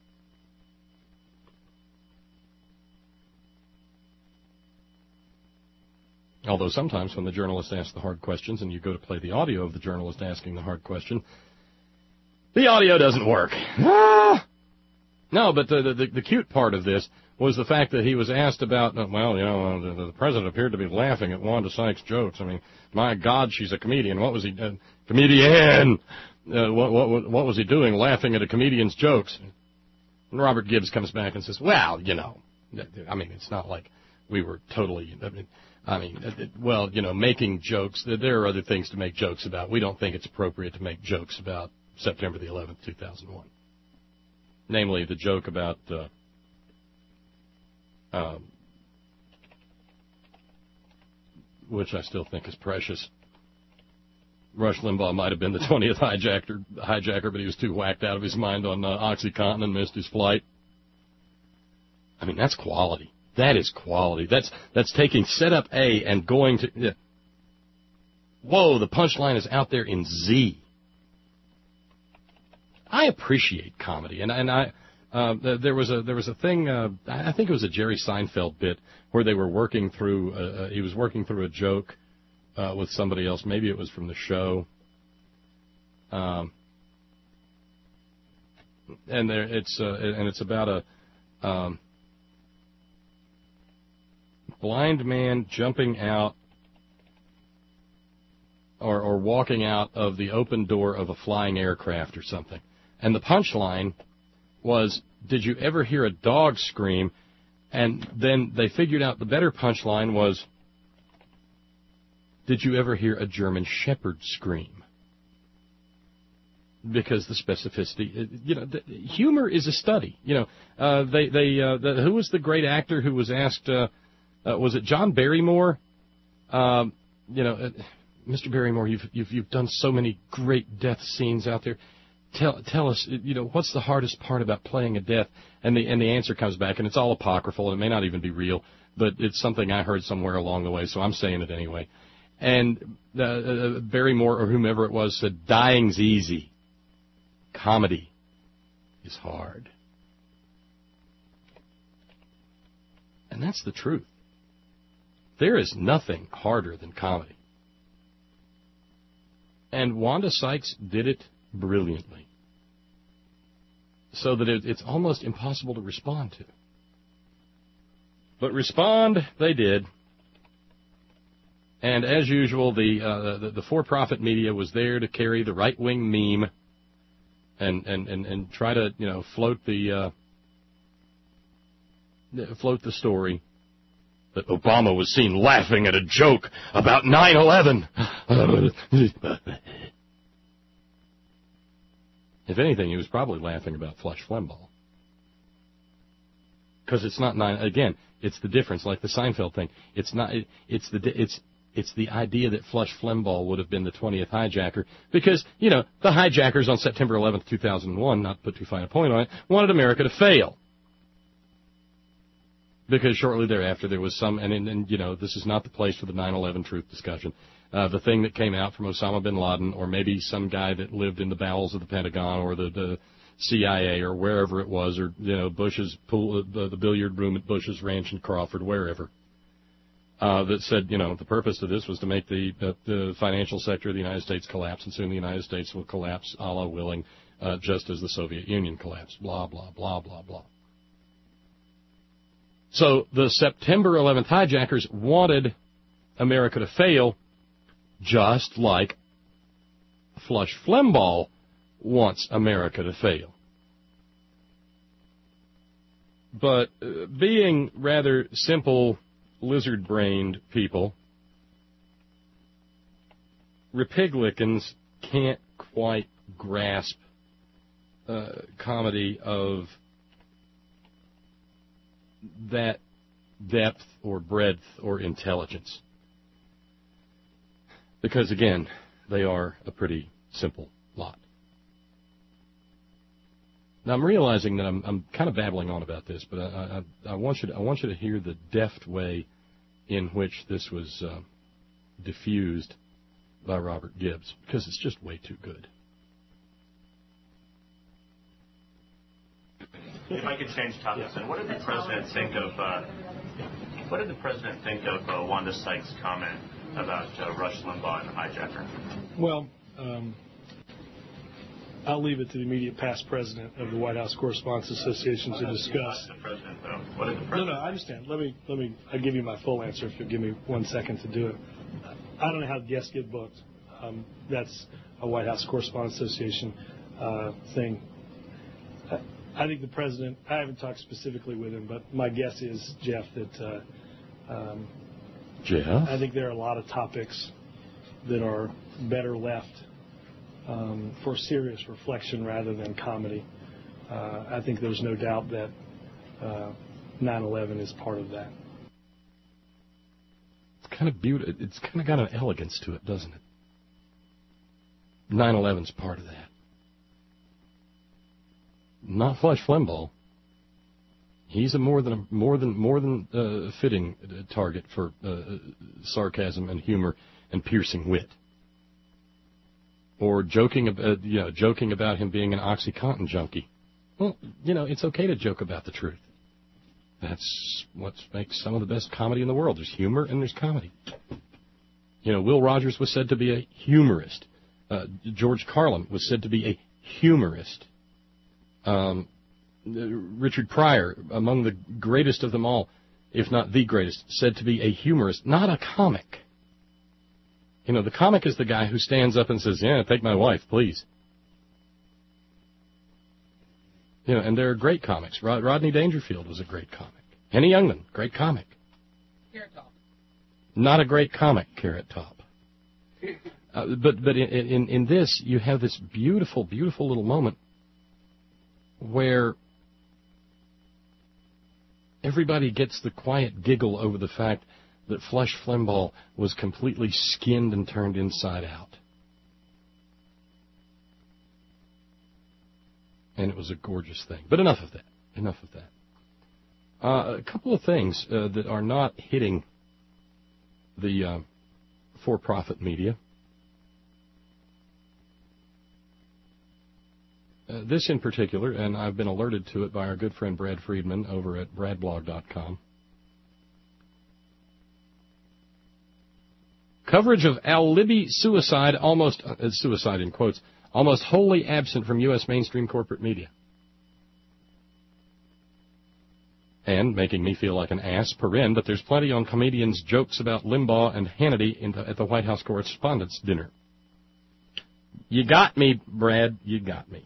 Although sometimes when the journalist asks the hard questions and you go to play the audio of the journalist asking the hard question, the audio doesn't work. No, but the cute part of this was the fact that he was asked about, well, you know, the president appeared to be laughing at Wanda Sykes' jokes. I mean, my God, she's a comedian. What was he, comedian? What was he doing, laughing at a comedian's jokes? And Robert Gibbs comes back and says, well, you know, I mean, it's not like we were totally, well, you know, making jokes. There are other things to make jokes about. We don't think it's appropriate to make jokes about September the 11th, 2001. Namely, the joke about which I still think is precious. Rush Limbaugh might have been the 20th hijacker, but he was too whacked out of his mind on OxyContin and missed his flight. I mean, that's quality. That is quality. That's taking setup A and going to... Whoa, the punchline is out there in Z. I appreciate comedy, and There was a thing. I think it was a Jerry Seinfeld bit where they were working through. He was working through a joke with somebody else. Maybe it was from the show. And it's about a blind man jumping out or walking out of the open door of a flying aircraft or something. And the punchline was, did you ever hear a dog scream? And then they figured out the better punchline was, did you ever hear a German Shepherd scream? Because the specificity, humor is a study. Who was the great actor who was asked, was it John Barrymore? Mr. Barrymore, you've done so many great death scenes out there. Tell us, what's the hardest part about playing a death? And the answer comes back, and it's all apocryphal, and it may not even be real, but it's something I heard somewhere along the way, so I'm saying it anyway. And Barrymore or whomever it was said, dying's easy. Comedy is hard. And that's the truth. There is nothing harder than comedy. And Wanda Sykes did it brilliantly, so that it's almost impossible to respond to. But respond they did. And as usual, the for-profit media was there to carry the right-wing meme and try to float the story that Obama was seen laughing at a joke about 9/11. If anything, he was probably laughing about Flush Flembaugh. Because it's not again, it's the difference, like the Seinfeld thing. It's not. It's the idea that Flush Flembaugh would have been the 20th hijacker, because the hijackers on September 11th, 2001, not to put too fine a point on it, wanted America to fail. Because shortly thereafter there was some, and this is not the place for the 9/11 truth discussion. The thing that came out from Osama bin Laden, or maybe some guy that lived in the bowels of the Pentagon or the CIA or wherever it was, or Bush's pool, the billiard room at Bush's ranch in Crawford, wherever, that said the purpose of this was to make the financial sector of the United States collapse, and soon the United States will collapse, Allah willing, just as the Soviet Union collapsed. Blah blah blah blah blah. So the September 11th hijackers wanted America to fail, just like Flush Flembaugh wants America to fail. But being rather simple, lizard-brained people, Republicans can't quite grasp comedy of that depth or breadth or intelligence. Because, again, they are a pretty simple lot. Now, I'm realizing that I'm kind of babbling on about this, but I want you to hear the deft way in which this was diffused by Robert Gibbs, because it's just way too good. If I could change topics, then what did the president think of Wanda Sykes' comment about Rush Limbaugh and the hijacker? Well, I'll leave it to the immediate past president of the White House Correspondents Association to discuss. The president, though. What did the president? No, I understand. Let me. I'll give you my full answer if you'll give me 1 second to do it. I don't know how guests get booked. That's a White House Correspondents Association thing. I think the president, I haven't talked specifically with him, but my guess is, Jeff, that Jeff? I think there are a lot of topics that are better left for serious reflection rather than comedy. I think there's no doubt that 9/11 is part of that. It's kind of beautiful. It's kind of got an elegance to it, doesn't it? 9/11's part of that. Not Flush Flembaugh. He's a more than fitting target for sarcasm and humor and piercing wit. Or joking about him being an OxyContin junkie. Well, it's okay to joke about the truth. That's what makes some of the best comedy in the world. There's humor and there's comedy. Will Rogers was said to be a humorist. George Carlin was said to be a humorist. Richard Pryor, among the greatest of them all, if not the greatest, said to be a humorist, not a comic. The comic is the guy who stands up and says, yeah, take my wife, please. And there are great comics. Rodney Dangerfield was a great comic. Henny Youngman, great comic. Carrot Top. Not a great comic, Carrot Top. But in this, you have this beautiful, beautiful little moment where everybody gets the quiet giggle over the fact that Flush Flimbaugh was completely skinned and turned inside out. And it was a gorgeous thing. But enough of that. Enough of that. A couple of things that are not hitting the for-profit media. This in particular, and I've been alerted to it by our good friend Brad Friedman over at bradblog.com. Coverage of Al-Libi suicide, suicide in quotes, almost wholly absent from U.S. mainstream corporate media. And making me feel like an ass, but there's plenty on comedians' jokes about Limbaugh and Hannity at the White House Correspondents' Dinner. You got me, Brad, you got me.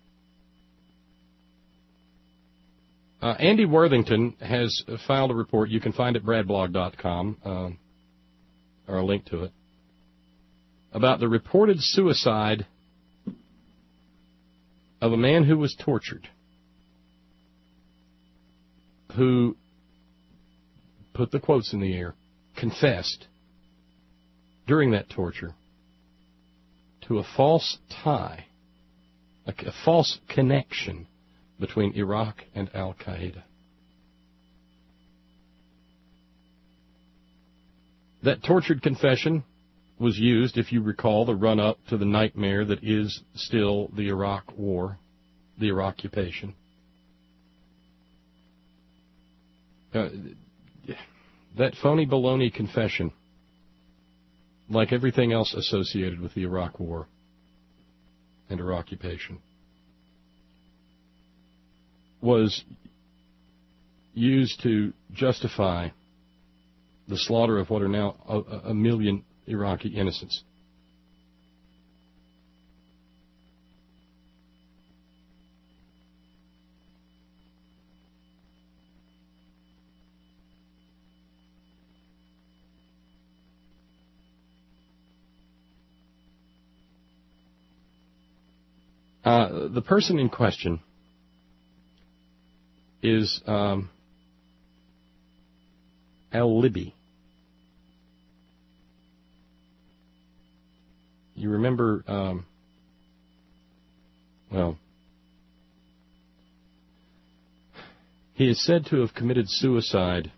Andy Worthington has filed a report. You can find it at bradblog.com, or a link to it, about the reported suicide of a man who was tortured, who, put the quotes in the air, confessed during that torture to a false tie, a false connection between Iraq and Al-Qaeda. That tortured confession was used, if you recall, the run-up to the nightmare that is still the Iraq War, the Iraqupation. That phony baloney confession, like everything else associated with the Iraq War and Iraqupation, was used to justify the slaughter of what are now a million Iraqi innocents. The person in question is Al-Libi. You remember, he is said to have committed suicide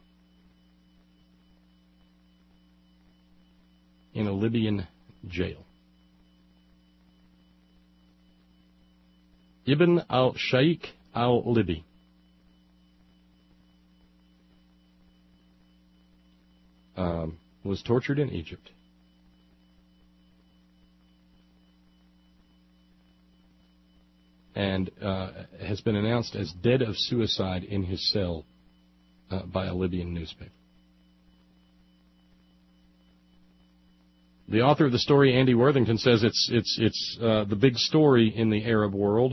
in a Libyan jail. Ibn al-Shaykh al-Libi. Was tortured in Egypt. And has been announced as dead of suicide in his cell by a Libyan newspaper. The author of the story, Andy Worthington, says it's the big story in the Arab world.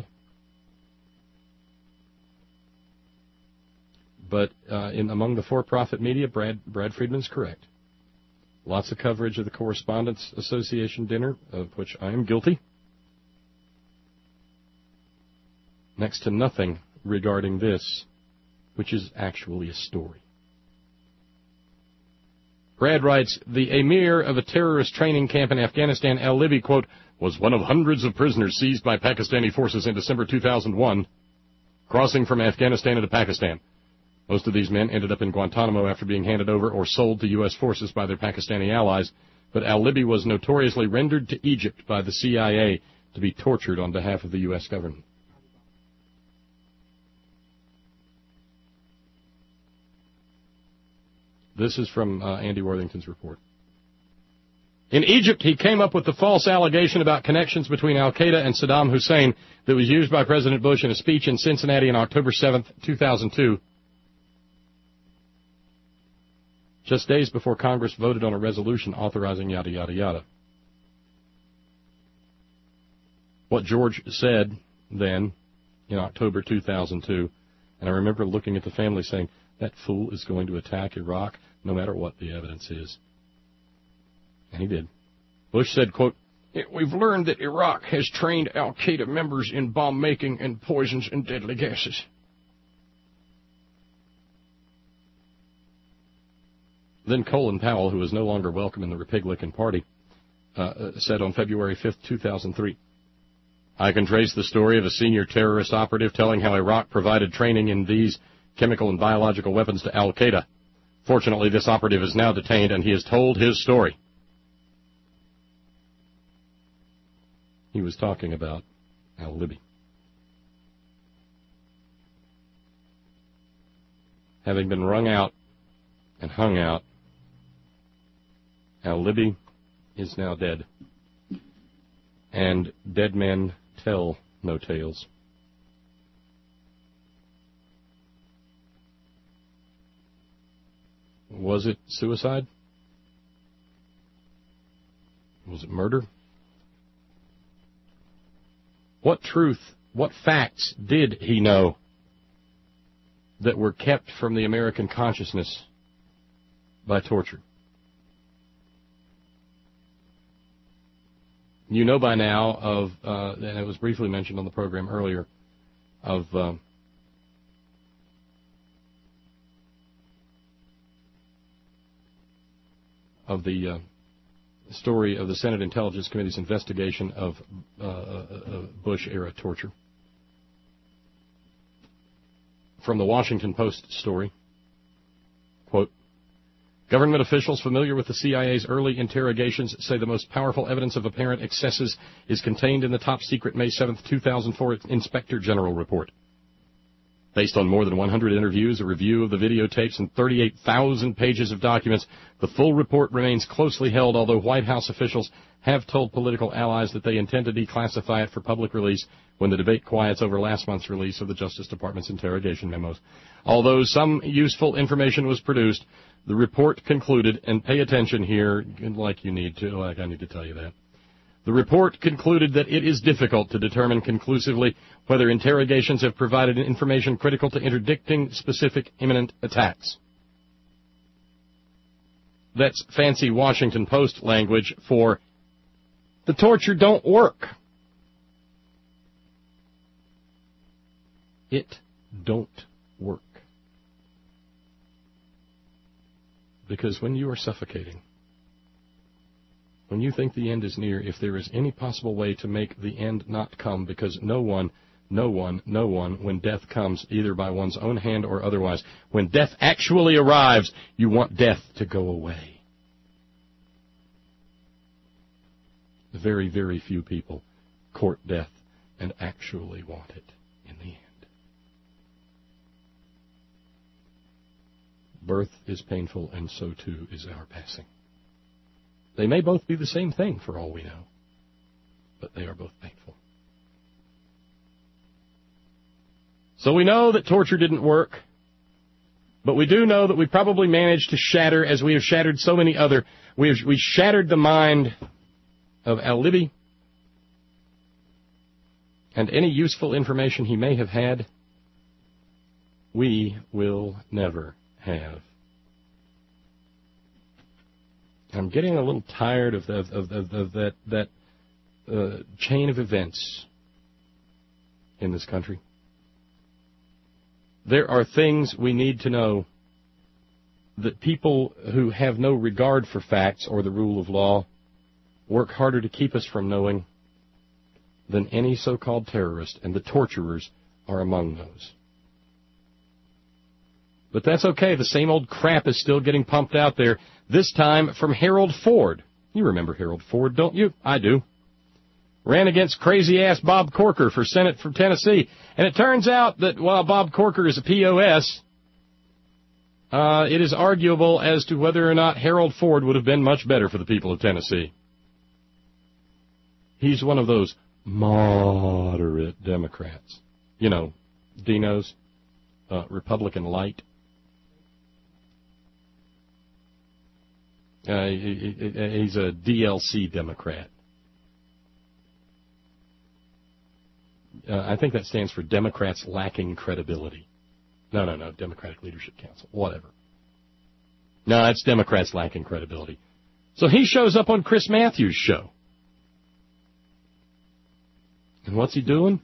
But among the for-profit media, Brad Friedman's correct. Lots of coverage of the Correspondents Association dinner, of which I am guilty. Next to nothing regarding this, which is actually a story. Brad writes, the emir of a terrorist training camp in Afghanistan, Al-Libi, quote, was one of hundreds of prisoners seized by Pakistani forces in December 2001, crossing from Afghanistan into Pakistan. Most of these men ended up in Guantanamo after being handed over or sold to U.S. forces by their Pakistani allies, but Al-Libi was notoriously rendered to Egypt by the CIA to be tortured on behalf of the U.S. government. This is from Andy Worthington's report. In Egypt, he came up with the false allegation about connections between al-Qaeda and Saddam Hussein that was used by President Bush in a speech in Cincinnati on October 7th, 2002, just days before Congress voted on a resolution authorizing yada, yada, yada. What George said then in October 2002, and I remember looking at the family saying, that fool is going to attack Iraq no matter what the evidence is. And he did. Bush said, quote, we've learned that Iraq has trained al-Qaeda members in bomb-making and poisons and deadly gases. Then Colin Powell, who is no longer welcome in the Republican Party, said on February 5th, 2003, I can trace the story of a senior terrorist operative telling how Iraq provided training in these chemical and biological weapons to al-Qaeda. Fortunately, this operative is now detained, and he has told his story. He was talking about al-Libi. Having been wrung out and hung out, al-Libi is now dead. And dead men tell no tales. Was it suicide? Was it murder? What truth, what facts did he know that were kept from the American consciousness by torture? You know by now of, and it was briefly mentioned on the program earlier, of the story of the Senate Intelligence Committee's investigation of Bush-era torture. From the Washington Post story, quote, government officials familiar with the CIA's early interrogations say the most powerful evidence of apparent excesses is contained in the top-secret May 7, 2004 Inspector General report. Based on more than 100 interviews, a review of the videotapes, and 38,000 pages of documents, the full report remains closely held, although White House officials have told political allies that they intend to declassify it for public release when the debate quiets over last month's release of the Justice Department's interrogation memos. Although some useful information was produced, the report concluded, and pay attention here like I need to tell you that. The report concluded that it is difficult to determine conclusively whether interrogations have provided information critical to interdicting specific imminent attacks. That's fancy Washington Post language for the torture don't work. It don't work. Because when you are suffocating, when you think the end is near, if there is any possible way to make the end not come, because no one, when death comes, either by one's own hand or otherwise, when death actually arrives, you want death to go away. Very, very few people court death and actually want it in the end. Birth is painful, and so too is our passing. They may both be the same thing for all we know, but they are both painful. So we know that torture didn't work, but we do know that we probably managed to shatter, as we have shattered so many other, we shattered the mind of al-Libi, and any useful information he may have had, we will never have. I'm getting a little tired of that chain of events in this country. There are things we need to know that people who have no regard for facts or the rule of law work harder to keep us from knowing than any so-called terrorist, and the torturers are among those. But that's okay. The same old crap is still getting pumped out there, this time from Harold Ford. You remember Harold Ford, don't you? I do. Ran against crazy-ass Bob Corker for Senate from Tennessee. And it turns out that while Bob Corker is a POS, it is arguable as to whether or not Harold Ford would have been much better for the people of Tennessee. He's one of those moderate Democrats. You know, Dino's Republican light. He's a DLC Democrat. I think that stands for Democrats lacking credibility. No, Democratic Leadership Council, whatever. No, it's Democrats lacking credibility. So he shows up on Chris Matthews' show. And what's he doing?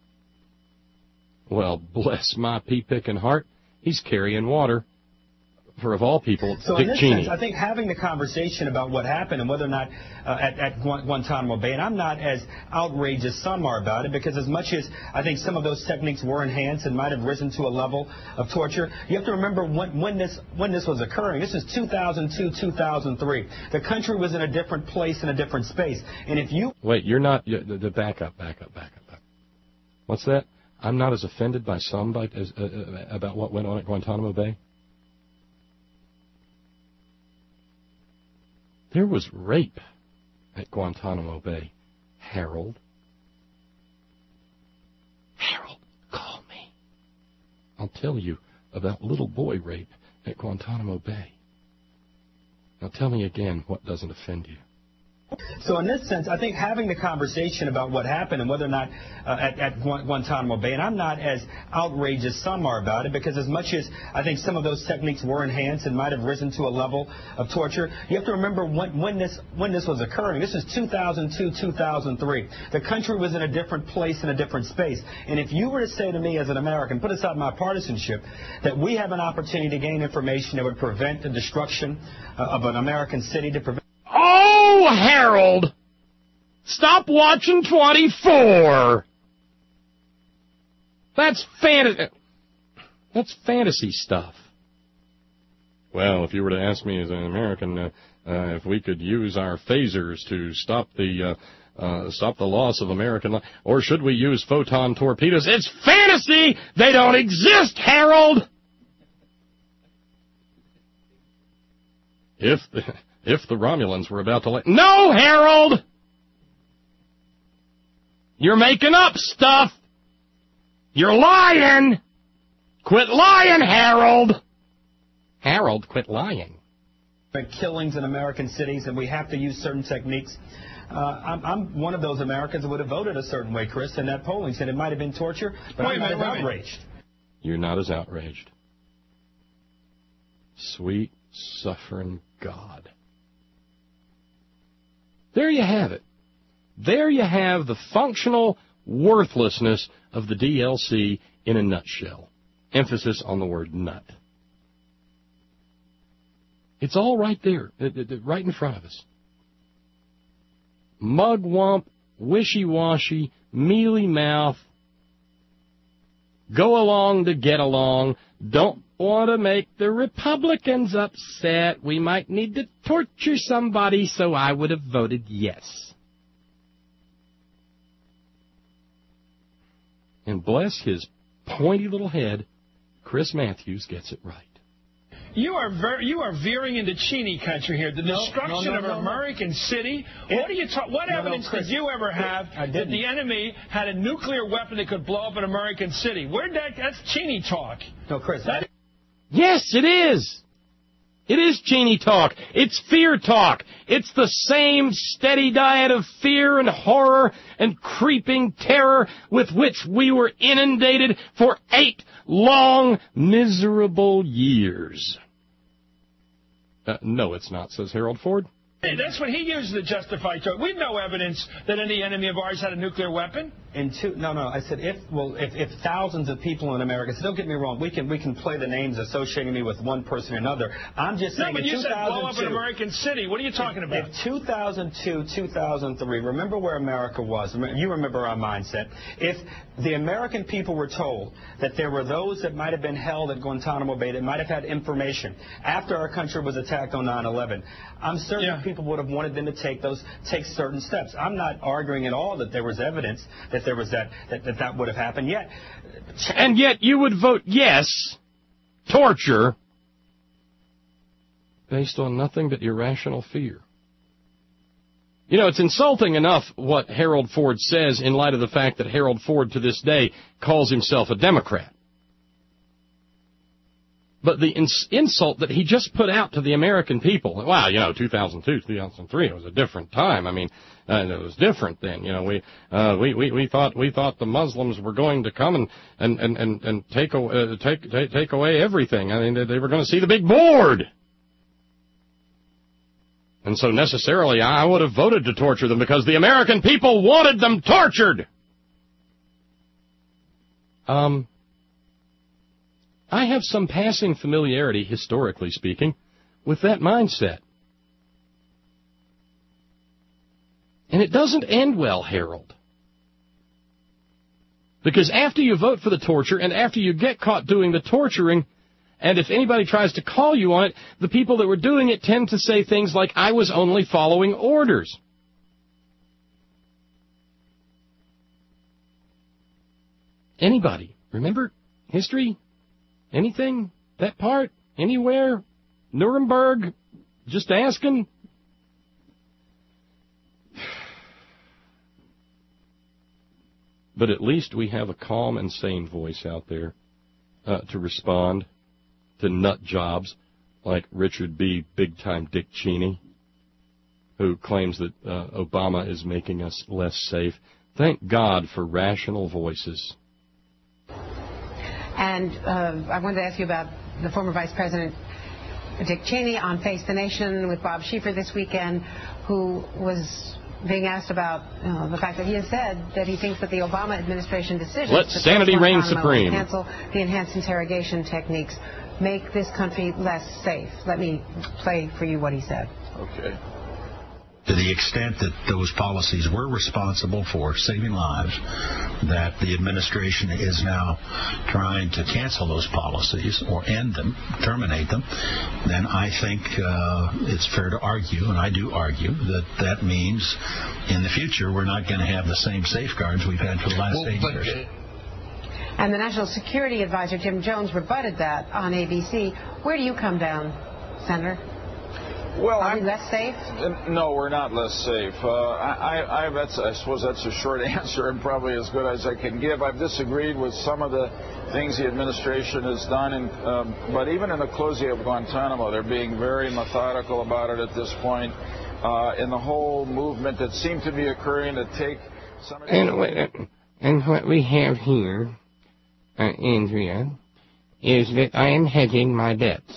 Well, bless my pea-picking heart, he's carrying water for, of all people, so Dick in this Cheney. sense, I think having the conversation about what happened and whether or not at Guantanamo Bay, and I'm not as outraged as some are about it, because as much as I think some of those techniques were enhanced and might have risen to a level of torture, you have to remember when this was occurring. This is 2002, 2003. The country was in a different place, in a different space. And if you... Wait, you're not... Back up. What's that? I'm not as offended by some about what went on at Guantanamo Bay? There was rape at Guantanamo Bay. Harold, call me. I'll tell you about little boy rape at Guantanamo Bay. Now tell me again what doesn't offend you. So in this sense, I think having the conversation about what happened and whether or not at Guantanamo Bay, and I'm not as outraged as some are about it, because as much as I think some of those techniques were enhanced and might have risen to a level of torture, you have to remember when this was occurring. This is 2002, 2003. The country was in a different place, in a different space. And if you were to say to me as an American, put aside my partisanship, that we have an opportunity to gain information that would prevent the destruction of an American city, to prevent... Oh, Harold! Stop watching 24! That's fantasy stuff. Well, if you were to ask me as an American if we could use our phasers to stop the loss of American life, or should we use photon torpedoes? It's fantasy! They don't exist, Harold! If the Romulans were about to let... No, Harold! You're making up stuff! You're lying! Quit lying, Harold! Harold, quit lying. Killings in American cities, and we have to use certain techniques. I'm one of those Americans that would have voted a certain way, Chris, in that polling. Said it might have been torture, but I'm not as outraged. You're not as outraged. Sweet, suffering God. There you have it. There you have the functional worthlessness of the DLC in a nutshell. Emphasis on the word nut. It's all right there, right in front of us. Mugwump, wishy-washy, mealy-mouth, go along to get along, don't want to make the Republicans upset. We might need to torture somebody, so I would have voted yes. And bless his pointy little head, Chris Matthews gets it right. You are veering into Cheney country here. The destruction of American city. What evidence did you ever have that the enemy had a nuclear weapon that could blow up an American city? That's Cheney talk. No, Chris. Yes, it is. It is Cheney talk. It's fear talk. It's the same steady diet of fear and horror and creeping terror with which we were inundated for 8 long, miserable years. No, it's not, says Harold Ford. Hey, that's what he uses to justify talk. We have no evidence that any enemy of ours had a nuclear weapon. I said if thousands of people in America. So don't get me wrong. We can play the names associating me with one person or another. I'm just saying. No, but you said blow up an American city. What are you talking about? If 2002, 2003. Remember where America was. You remember our mindset. If the American people were told that there were those that might have been held at Guantanamo Bay that might have had information after our country was attacked on 9/11, I'm certain people would have wanted them to take certain steps. I'm not arguing at all that there was evidence that there was that would have happened yet. And yet you would vote yes, torture, based on nothing but irrational fear. You know, it's insulting enough what Harold Ford says in light of the fact that Harold Ford to this day calls himself a Democrat. But the insult that he just put out to the American people, wow, 2002, 2003, it was a different time. I mean, it was different then. We thought the Muslims were going to come and take away everything. I mean, they were going to see the big board. And so necessarily I would have voted to torture them because the American people wanted them tortured. I have some passing familiarity, historically speaking, with that mindset. And it doesn't end well, Harold. Because after you vote for the torture and after you get caught doing the torturing, and if anybody tries to call you on it, the people that were doing it tend to say things like, I was only following orders. Anybody? Remember history? Anything? That part? Anywhere? Nuremberg? Just asking? But at least we have a calm and sane voice out there to respond to nut jobs like Richard B. Big Time Dick Cheney, who claims that Obama is making us less safe. Thank God for rational voices. And I wanted to ask you about the former Vice President Dick Cheney on Face the Nation with Bob Schieffer this weekend, who was being asked about the fact that he has said that he thinks that the Obama administration decision let sanity reign supreme, cancel the enhanced interrogation techniques, make this country less safe. Let me play for you what he said. Okay. To the extent that those policies were responsible for saving lives, that the administration is now trying to cancel those policies or end them, terminate them, then I think it's fair to argue, and I do argue, that that means in the future we're not going to have the same safeguards we've had for the last 8 years. And the National Security Advisor, Jim Jones, rebutted that on ABC. Where do you come down, Senator? Well, are we less safe? No, we're not less safe. I suppose that's a short answer and probably as good as I can give. I've disagreed with some of the things the administration has done, but even in the closing of Guantanamo, they're being very methodical about it at this point. In the whole movement that seemed to be occurring to take some of the... And what we have here, Andrea, is that I am hedging my bets.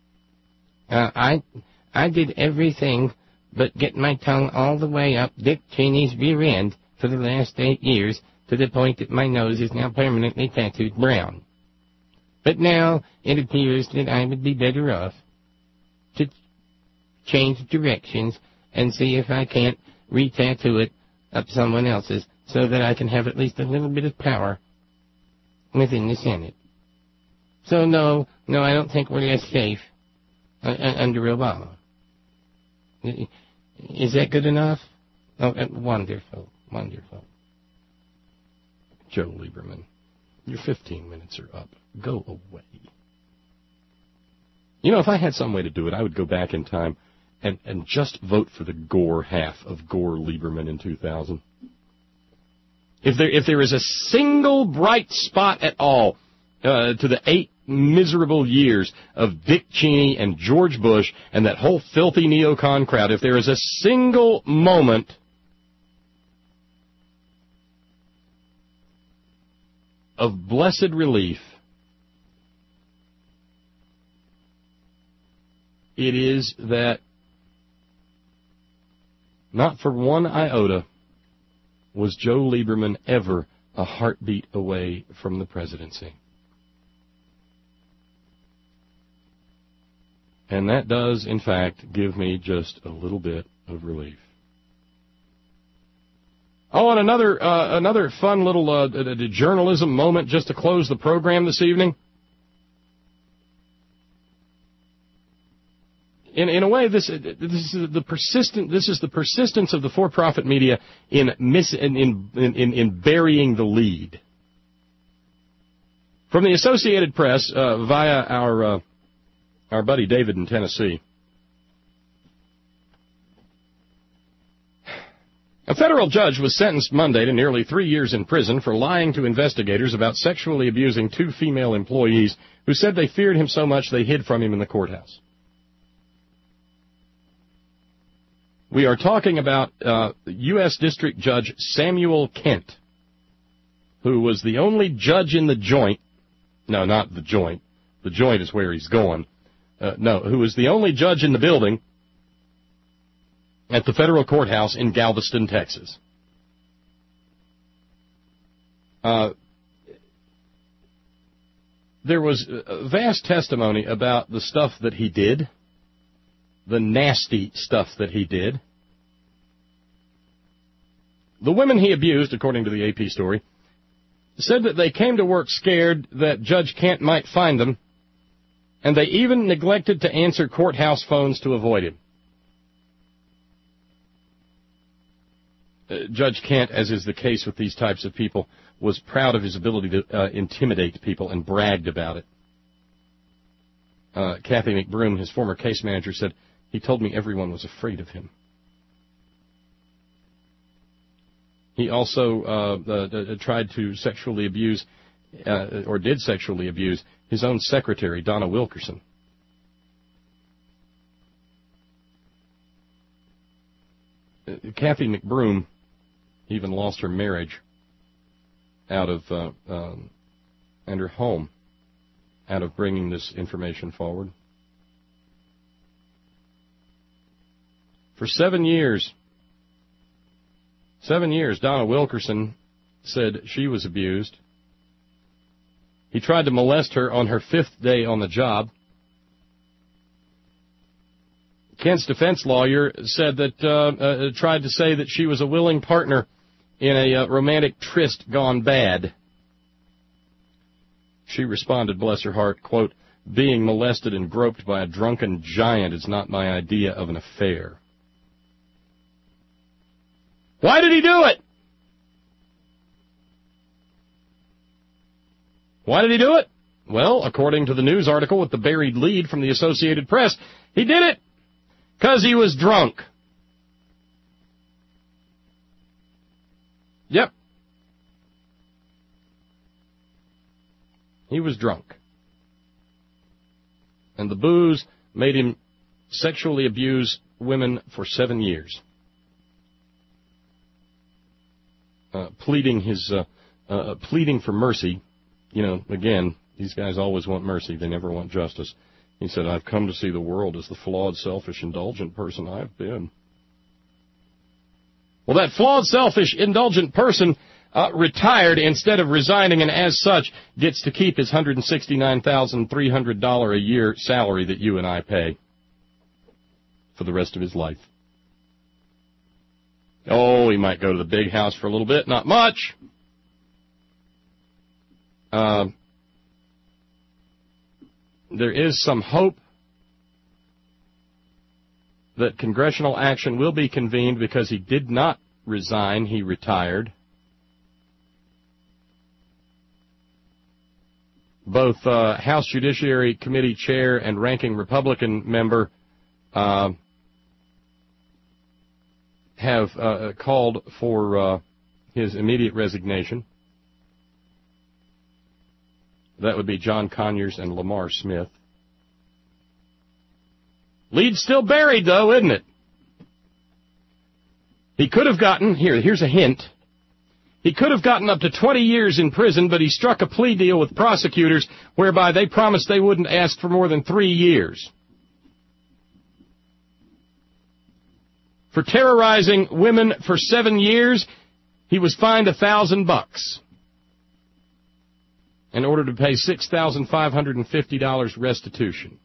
I did everything but get my tongue all the way up Dick Cheney's rear end for the last 8 years, to the point that my nose is now permanently tattooed brown. But now it appears that I would be better off to change directions and see if I can't re-tattoo it up someone else's, so that I can have at least a little bit of power within the Senate. So no, I don't think we're less safe under Obama. Is that good enough? Oh, wonderful. Joe Lieberman, your 15 minutes are up. Go away. If I had some way to do it, I would go back in time and just vote for the Gore half of Gore Lieberman in 2000. If there is a single bright spot at all to the 8 miserable years of Dick Cheney and George Bush and that whole filthy neocon crowd, if there is a single moment of blessed relief, it is that not for one iota was Joe Lieberman ever a heartbeat away from the presidency. And that does, in fact, give me just a little bit of relief. Oh, and another fun little journalism moment just to close the program this evening. In a way, this is the persistence of the for-profit media in burying the lead. From the Associated Press, via our buddy David in Tennessee, A federal judge was sentenced Monday to nearly 3 years in prison for lying to investigators about sexually abusing 2 female employees who said they feared him so much they hid from him in the courthouse. We are talking about U.S. District Judge Samuel Kent, who was the only judge in the joint. No, not the joint. The joint is where he's going. Who was the only judge in the building at the federal courthouse in Galveston, Texas. There was vast testimony about the stuff that he did, the nasty stuff that he did. The women he abused, according to the AP story, said that they came to work scared that Judge Kent might find them, and they even neglected to answer courthouse phones to avoid him. Judge Kent, as is the case with these types of people, was proud of his ability to intimidate people and bragged about it. Kathy McBroom, his former case manager, said, "He told me everyone was afraid of him." He also tried to sexually abuse, or did sexually abuse, his own secretary, Donna Wilkerson. Kathy McBroom even lost her marriage out of, and her home out of bringing this information forward. For 7 years, Donna Wilkerson said she was abused. He tried to molest her on her 5th day on the job. Kent's defense lawyer said that, tried to say that she was a willing partner in a romantic tryst gone bad. She responded, bless her heart, quote, "Being molested and groped by a drunken giant is not my idea of an affair." Why did he do it? Why did he do it? Well, according to the news article with the buried lead from the Associated Press, he did it because he was drunk. Yep. He was drunk. And the booze made him sexually abuse women for 7 years. Pleading for mercy. You know, again, these guys always want mercy. They never want justice. He said, "I've come to see the world as the flawed, selfish, indulgent person I've been." Well, that flawed, selfish, indulgent person retired instead of resigning, and as such gets to keep his $169,300 a year salary that you and I pay for the rest of his life. Oh, he might go to the big house for a little bit, not much. There is some hope that congressional action will be convened because he did not resign, he retired. Both House Judiciary Committee Chair and Ranking Republican member have called for his immediate resignation. That would be John Conyers and Lamar Smith. Lead's still buried, though, isn't it? He could have gotten, here's a hint, he could have gotten up to 20 years in prison, but he struck a plea deal with prosecutors whereby they promised they wouldn't ask for more than 3 years. For terrorizing women for 7 years, he was fined $1,000 in order to pay $6,550 restitution.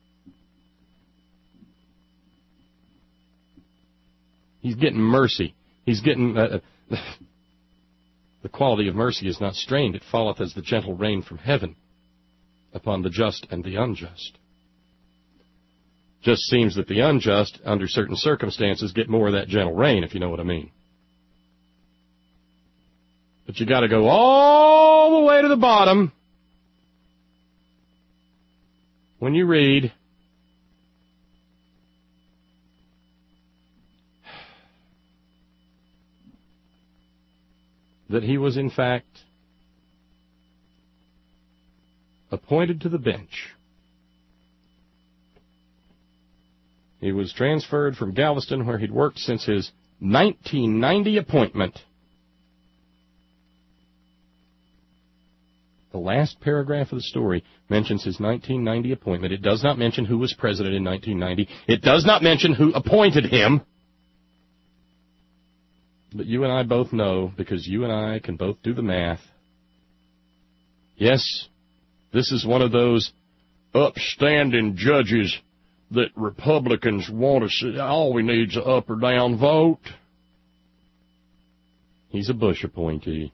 He's getting mercy. He's getting... the quality of mercy is not strained. It falleth as the gentle rain from heaven upon the just and the unjust. Just seems that the unjust, under certain circumstances, get more of that gentle rain, if you know what I mean. But you got to go all the way to the bottom when you read that he was, in fact, appointed to the bench. He was transferred from Galveston, where he'd worked since his 1990 appointment. The last paragraph of the story mentions his 1990 appointment. It does not mention who was president in 1990. It does not mention who appointed him. But you and I both know, because you and I can both do the math. Yes, this is one of those upstanding judges that Republicans want to see. All we need is an up or down vote. He's a Bush appointee.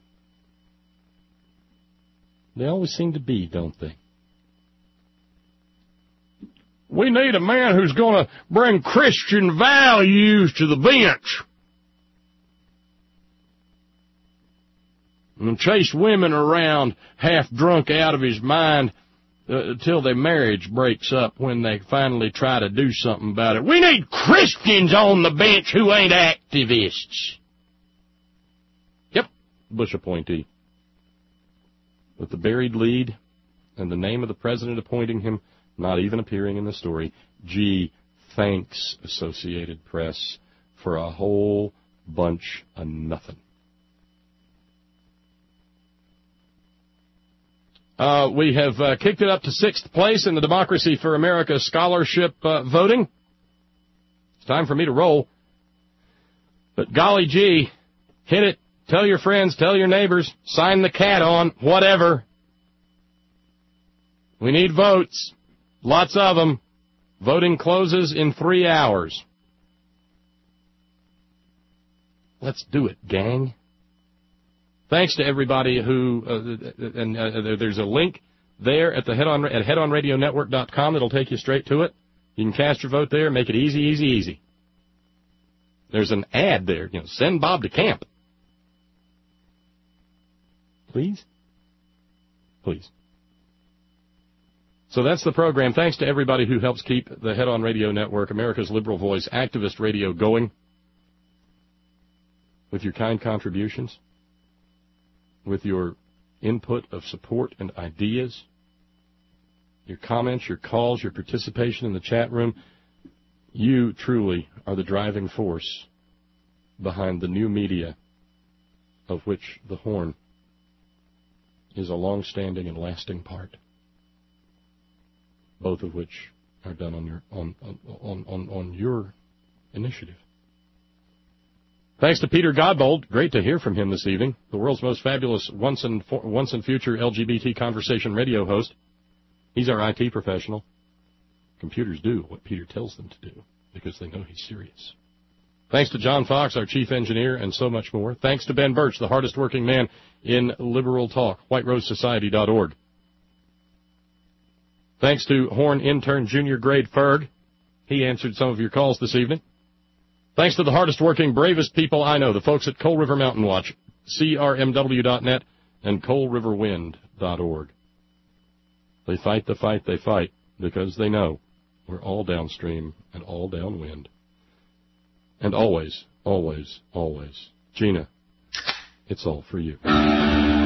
They always seem to be, don't they? We need a man who's going to bring Christian values to the bench and chase women around half drunk out of his mind till their marriage breaks up when they finally try to do something about it. We need Christians on the bench who ain't activists. Yep, Bush appointee. With the buried lead and the name of the president appointing him not even appearing in the story. Gee, thanks, Associated Press, for a whole bunch of nothing. We have kicked it up to 6th place in the Democracy for America scholarship voting. It's time for me to roll. But golly gee, hit it. Tell your friends, tell your neighbors, sign the cat on, whatever. We need votes. Lots of them. Voting closes in 3 hours. Let's do it, gang. Thanks to everybody who, there's a link there at headonradionetwork.com that'll take you straight to it. You can cast your vote there, make it easy, easy, easy. There's an ad there, send Bob to camp. Please? Please. So that's the program. Thanks to everybody who helps keep the Head On Radio Network, America's liberal voice, activist radio going with your kind contributions, with your input of support and ideas, your comments, your calls, your participation in the chat room. You truly are the driving force behind the new media of which the Horn is a long-standing and lasting part, both of which are done on your initiative. Thanks to Peter Godbold. Great to hear from him this evening. The world's most fabulous once and future LGBT conversation radio host. He's our IT professional. Computers do what Peter tells them to do because they know he's serious. Thanks to John Fox, our chief engineer, and so much more. Thanks to Ben Birch, the hardest working man in liberal talk, whiterosesociety.org. Thanks to Horn intern junior grade Ferg. He answered some of your calls this evening. Thanks to the hardest working, bravest people I know, the folks at Coal River Mountain Watch, crmw.net and coalriverwind.org. They fight the fight they fight because they know we're all downstream and all downwind. And always, always, always, Gina, it's all for you.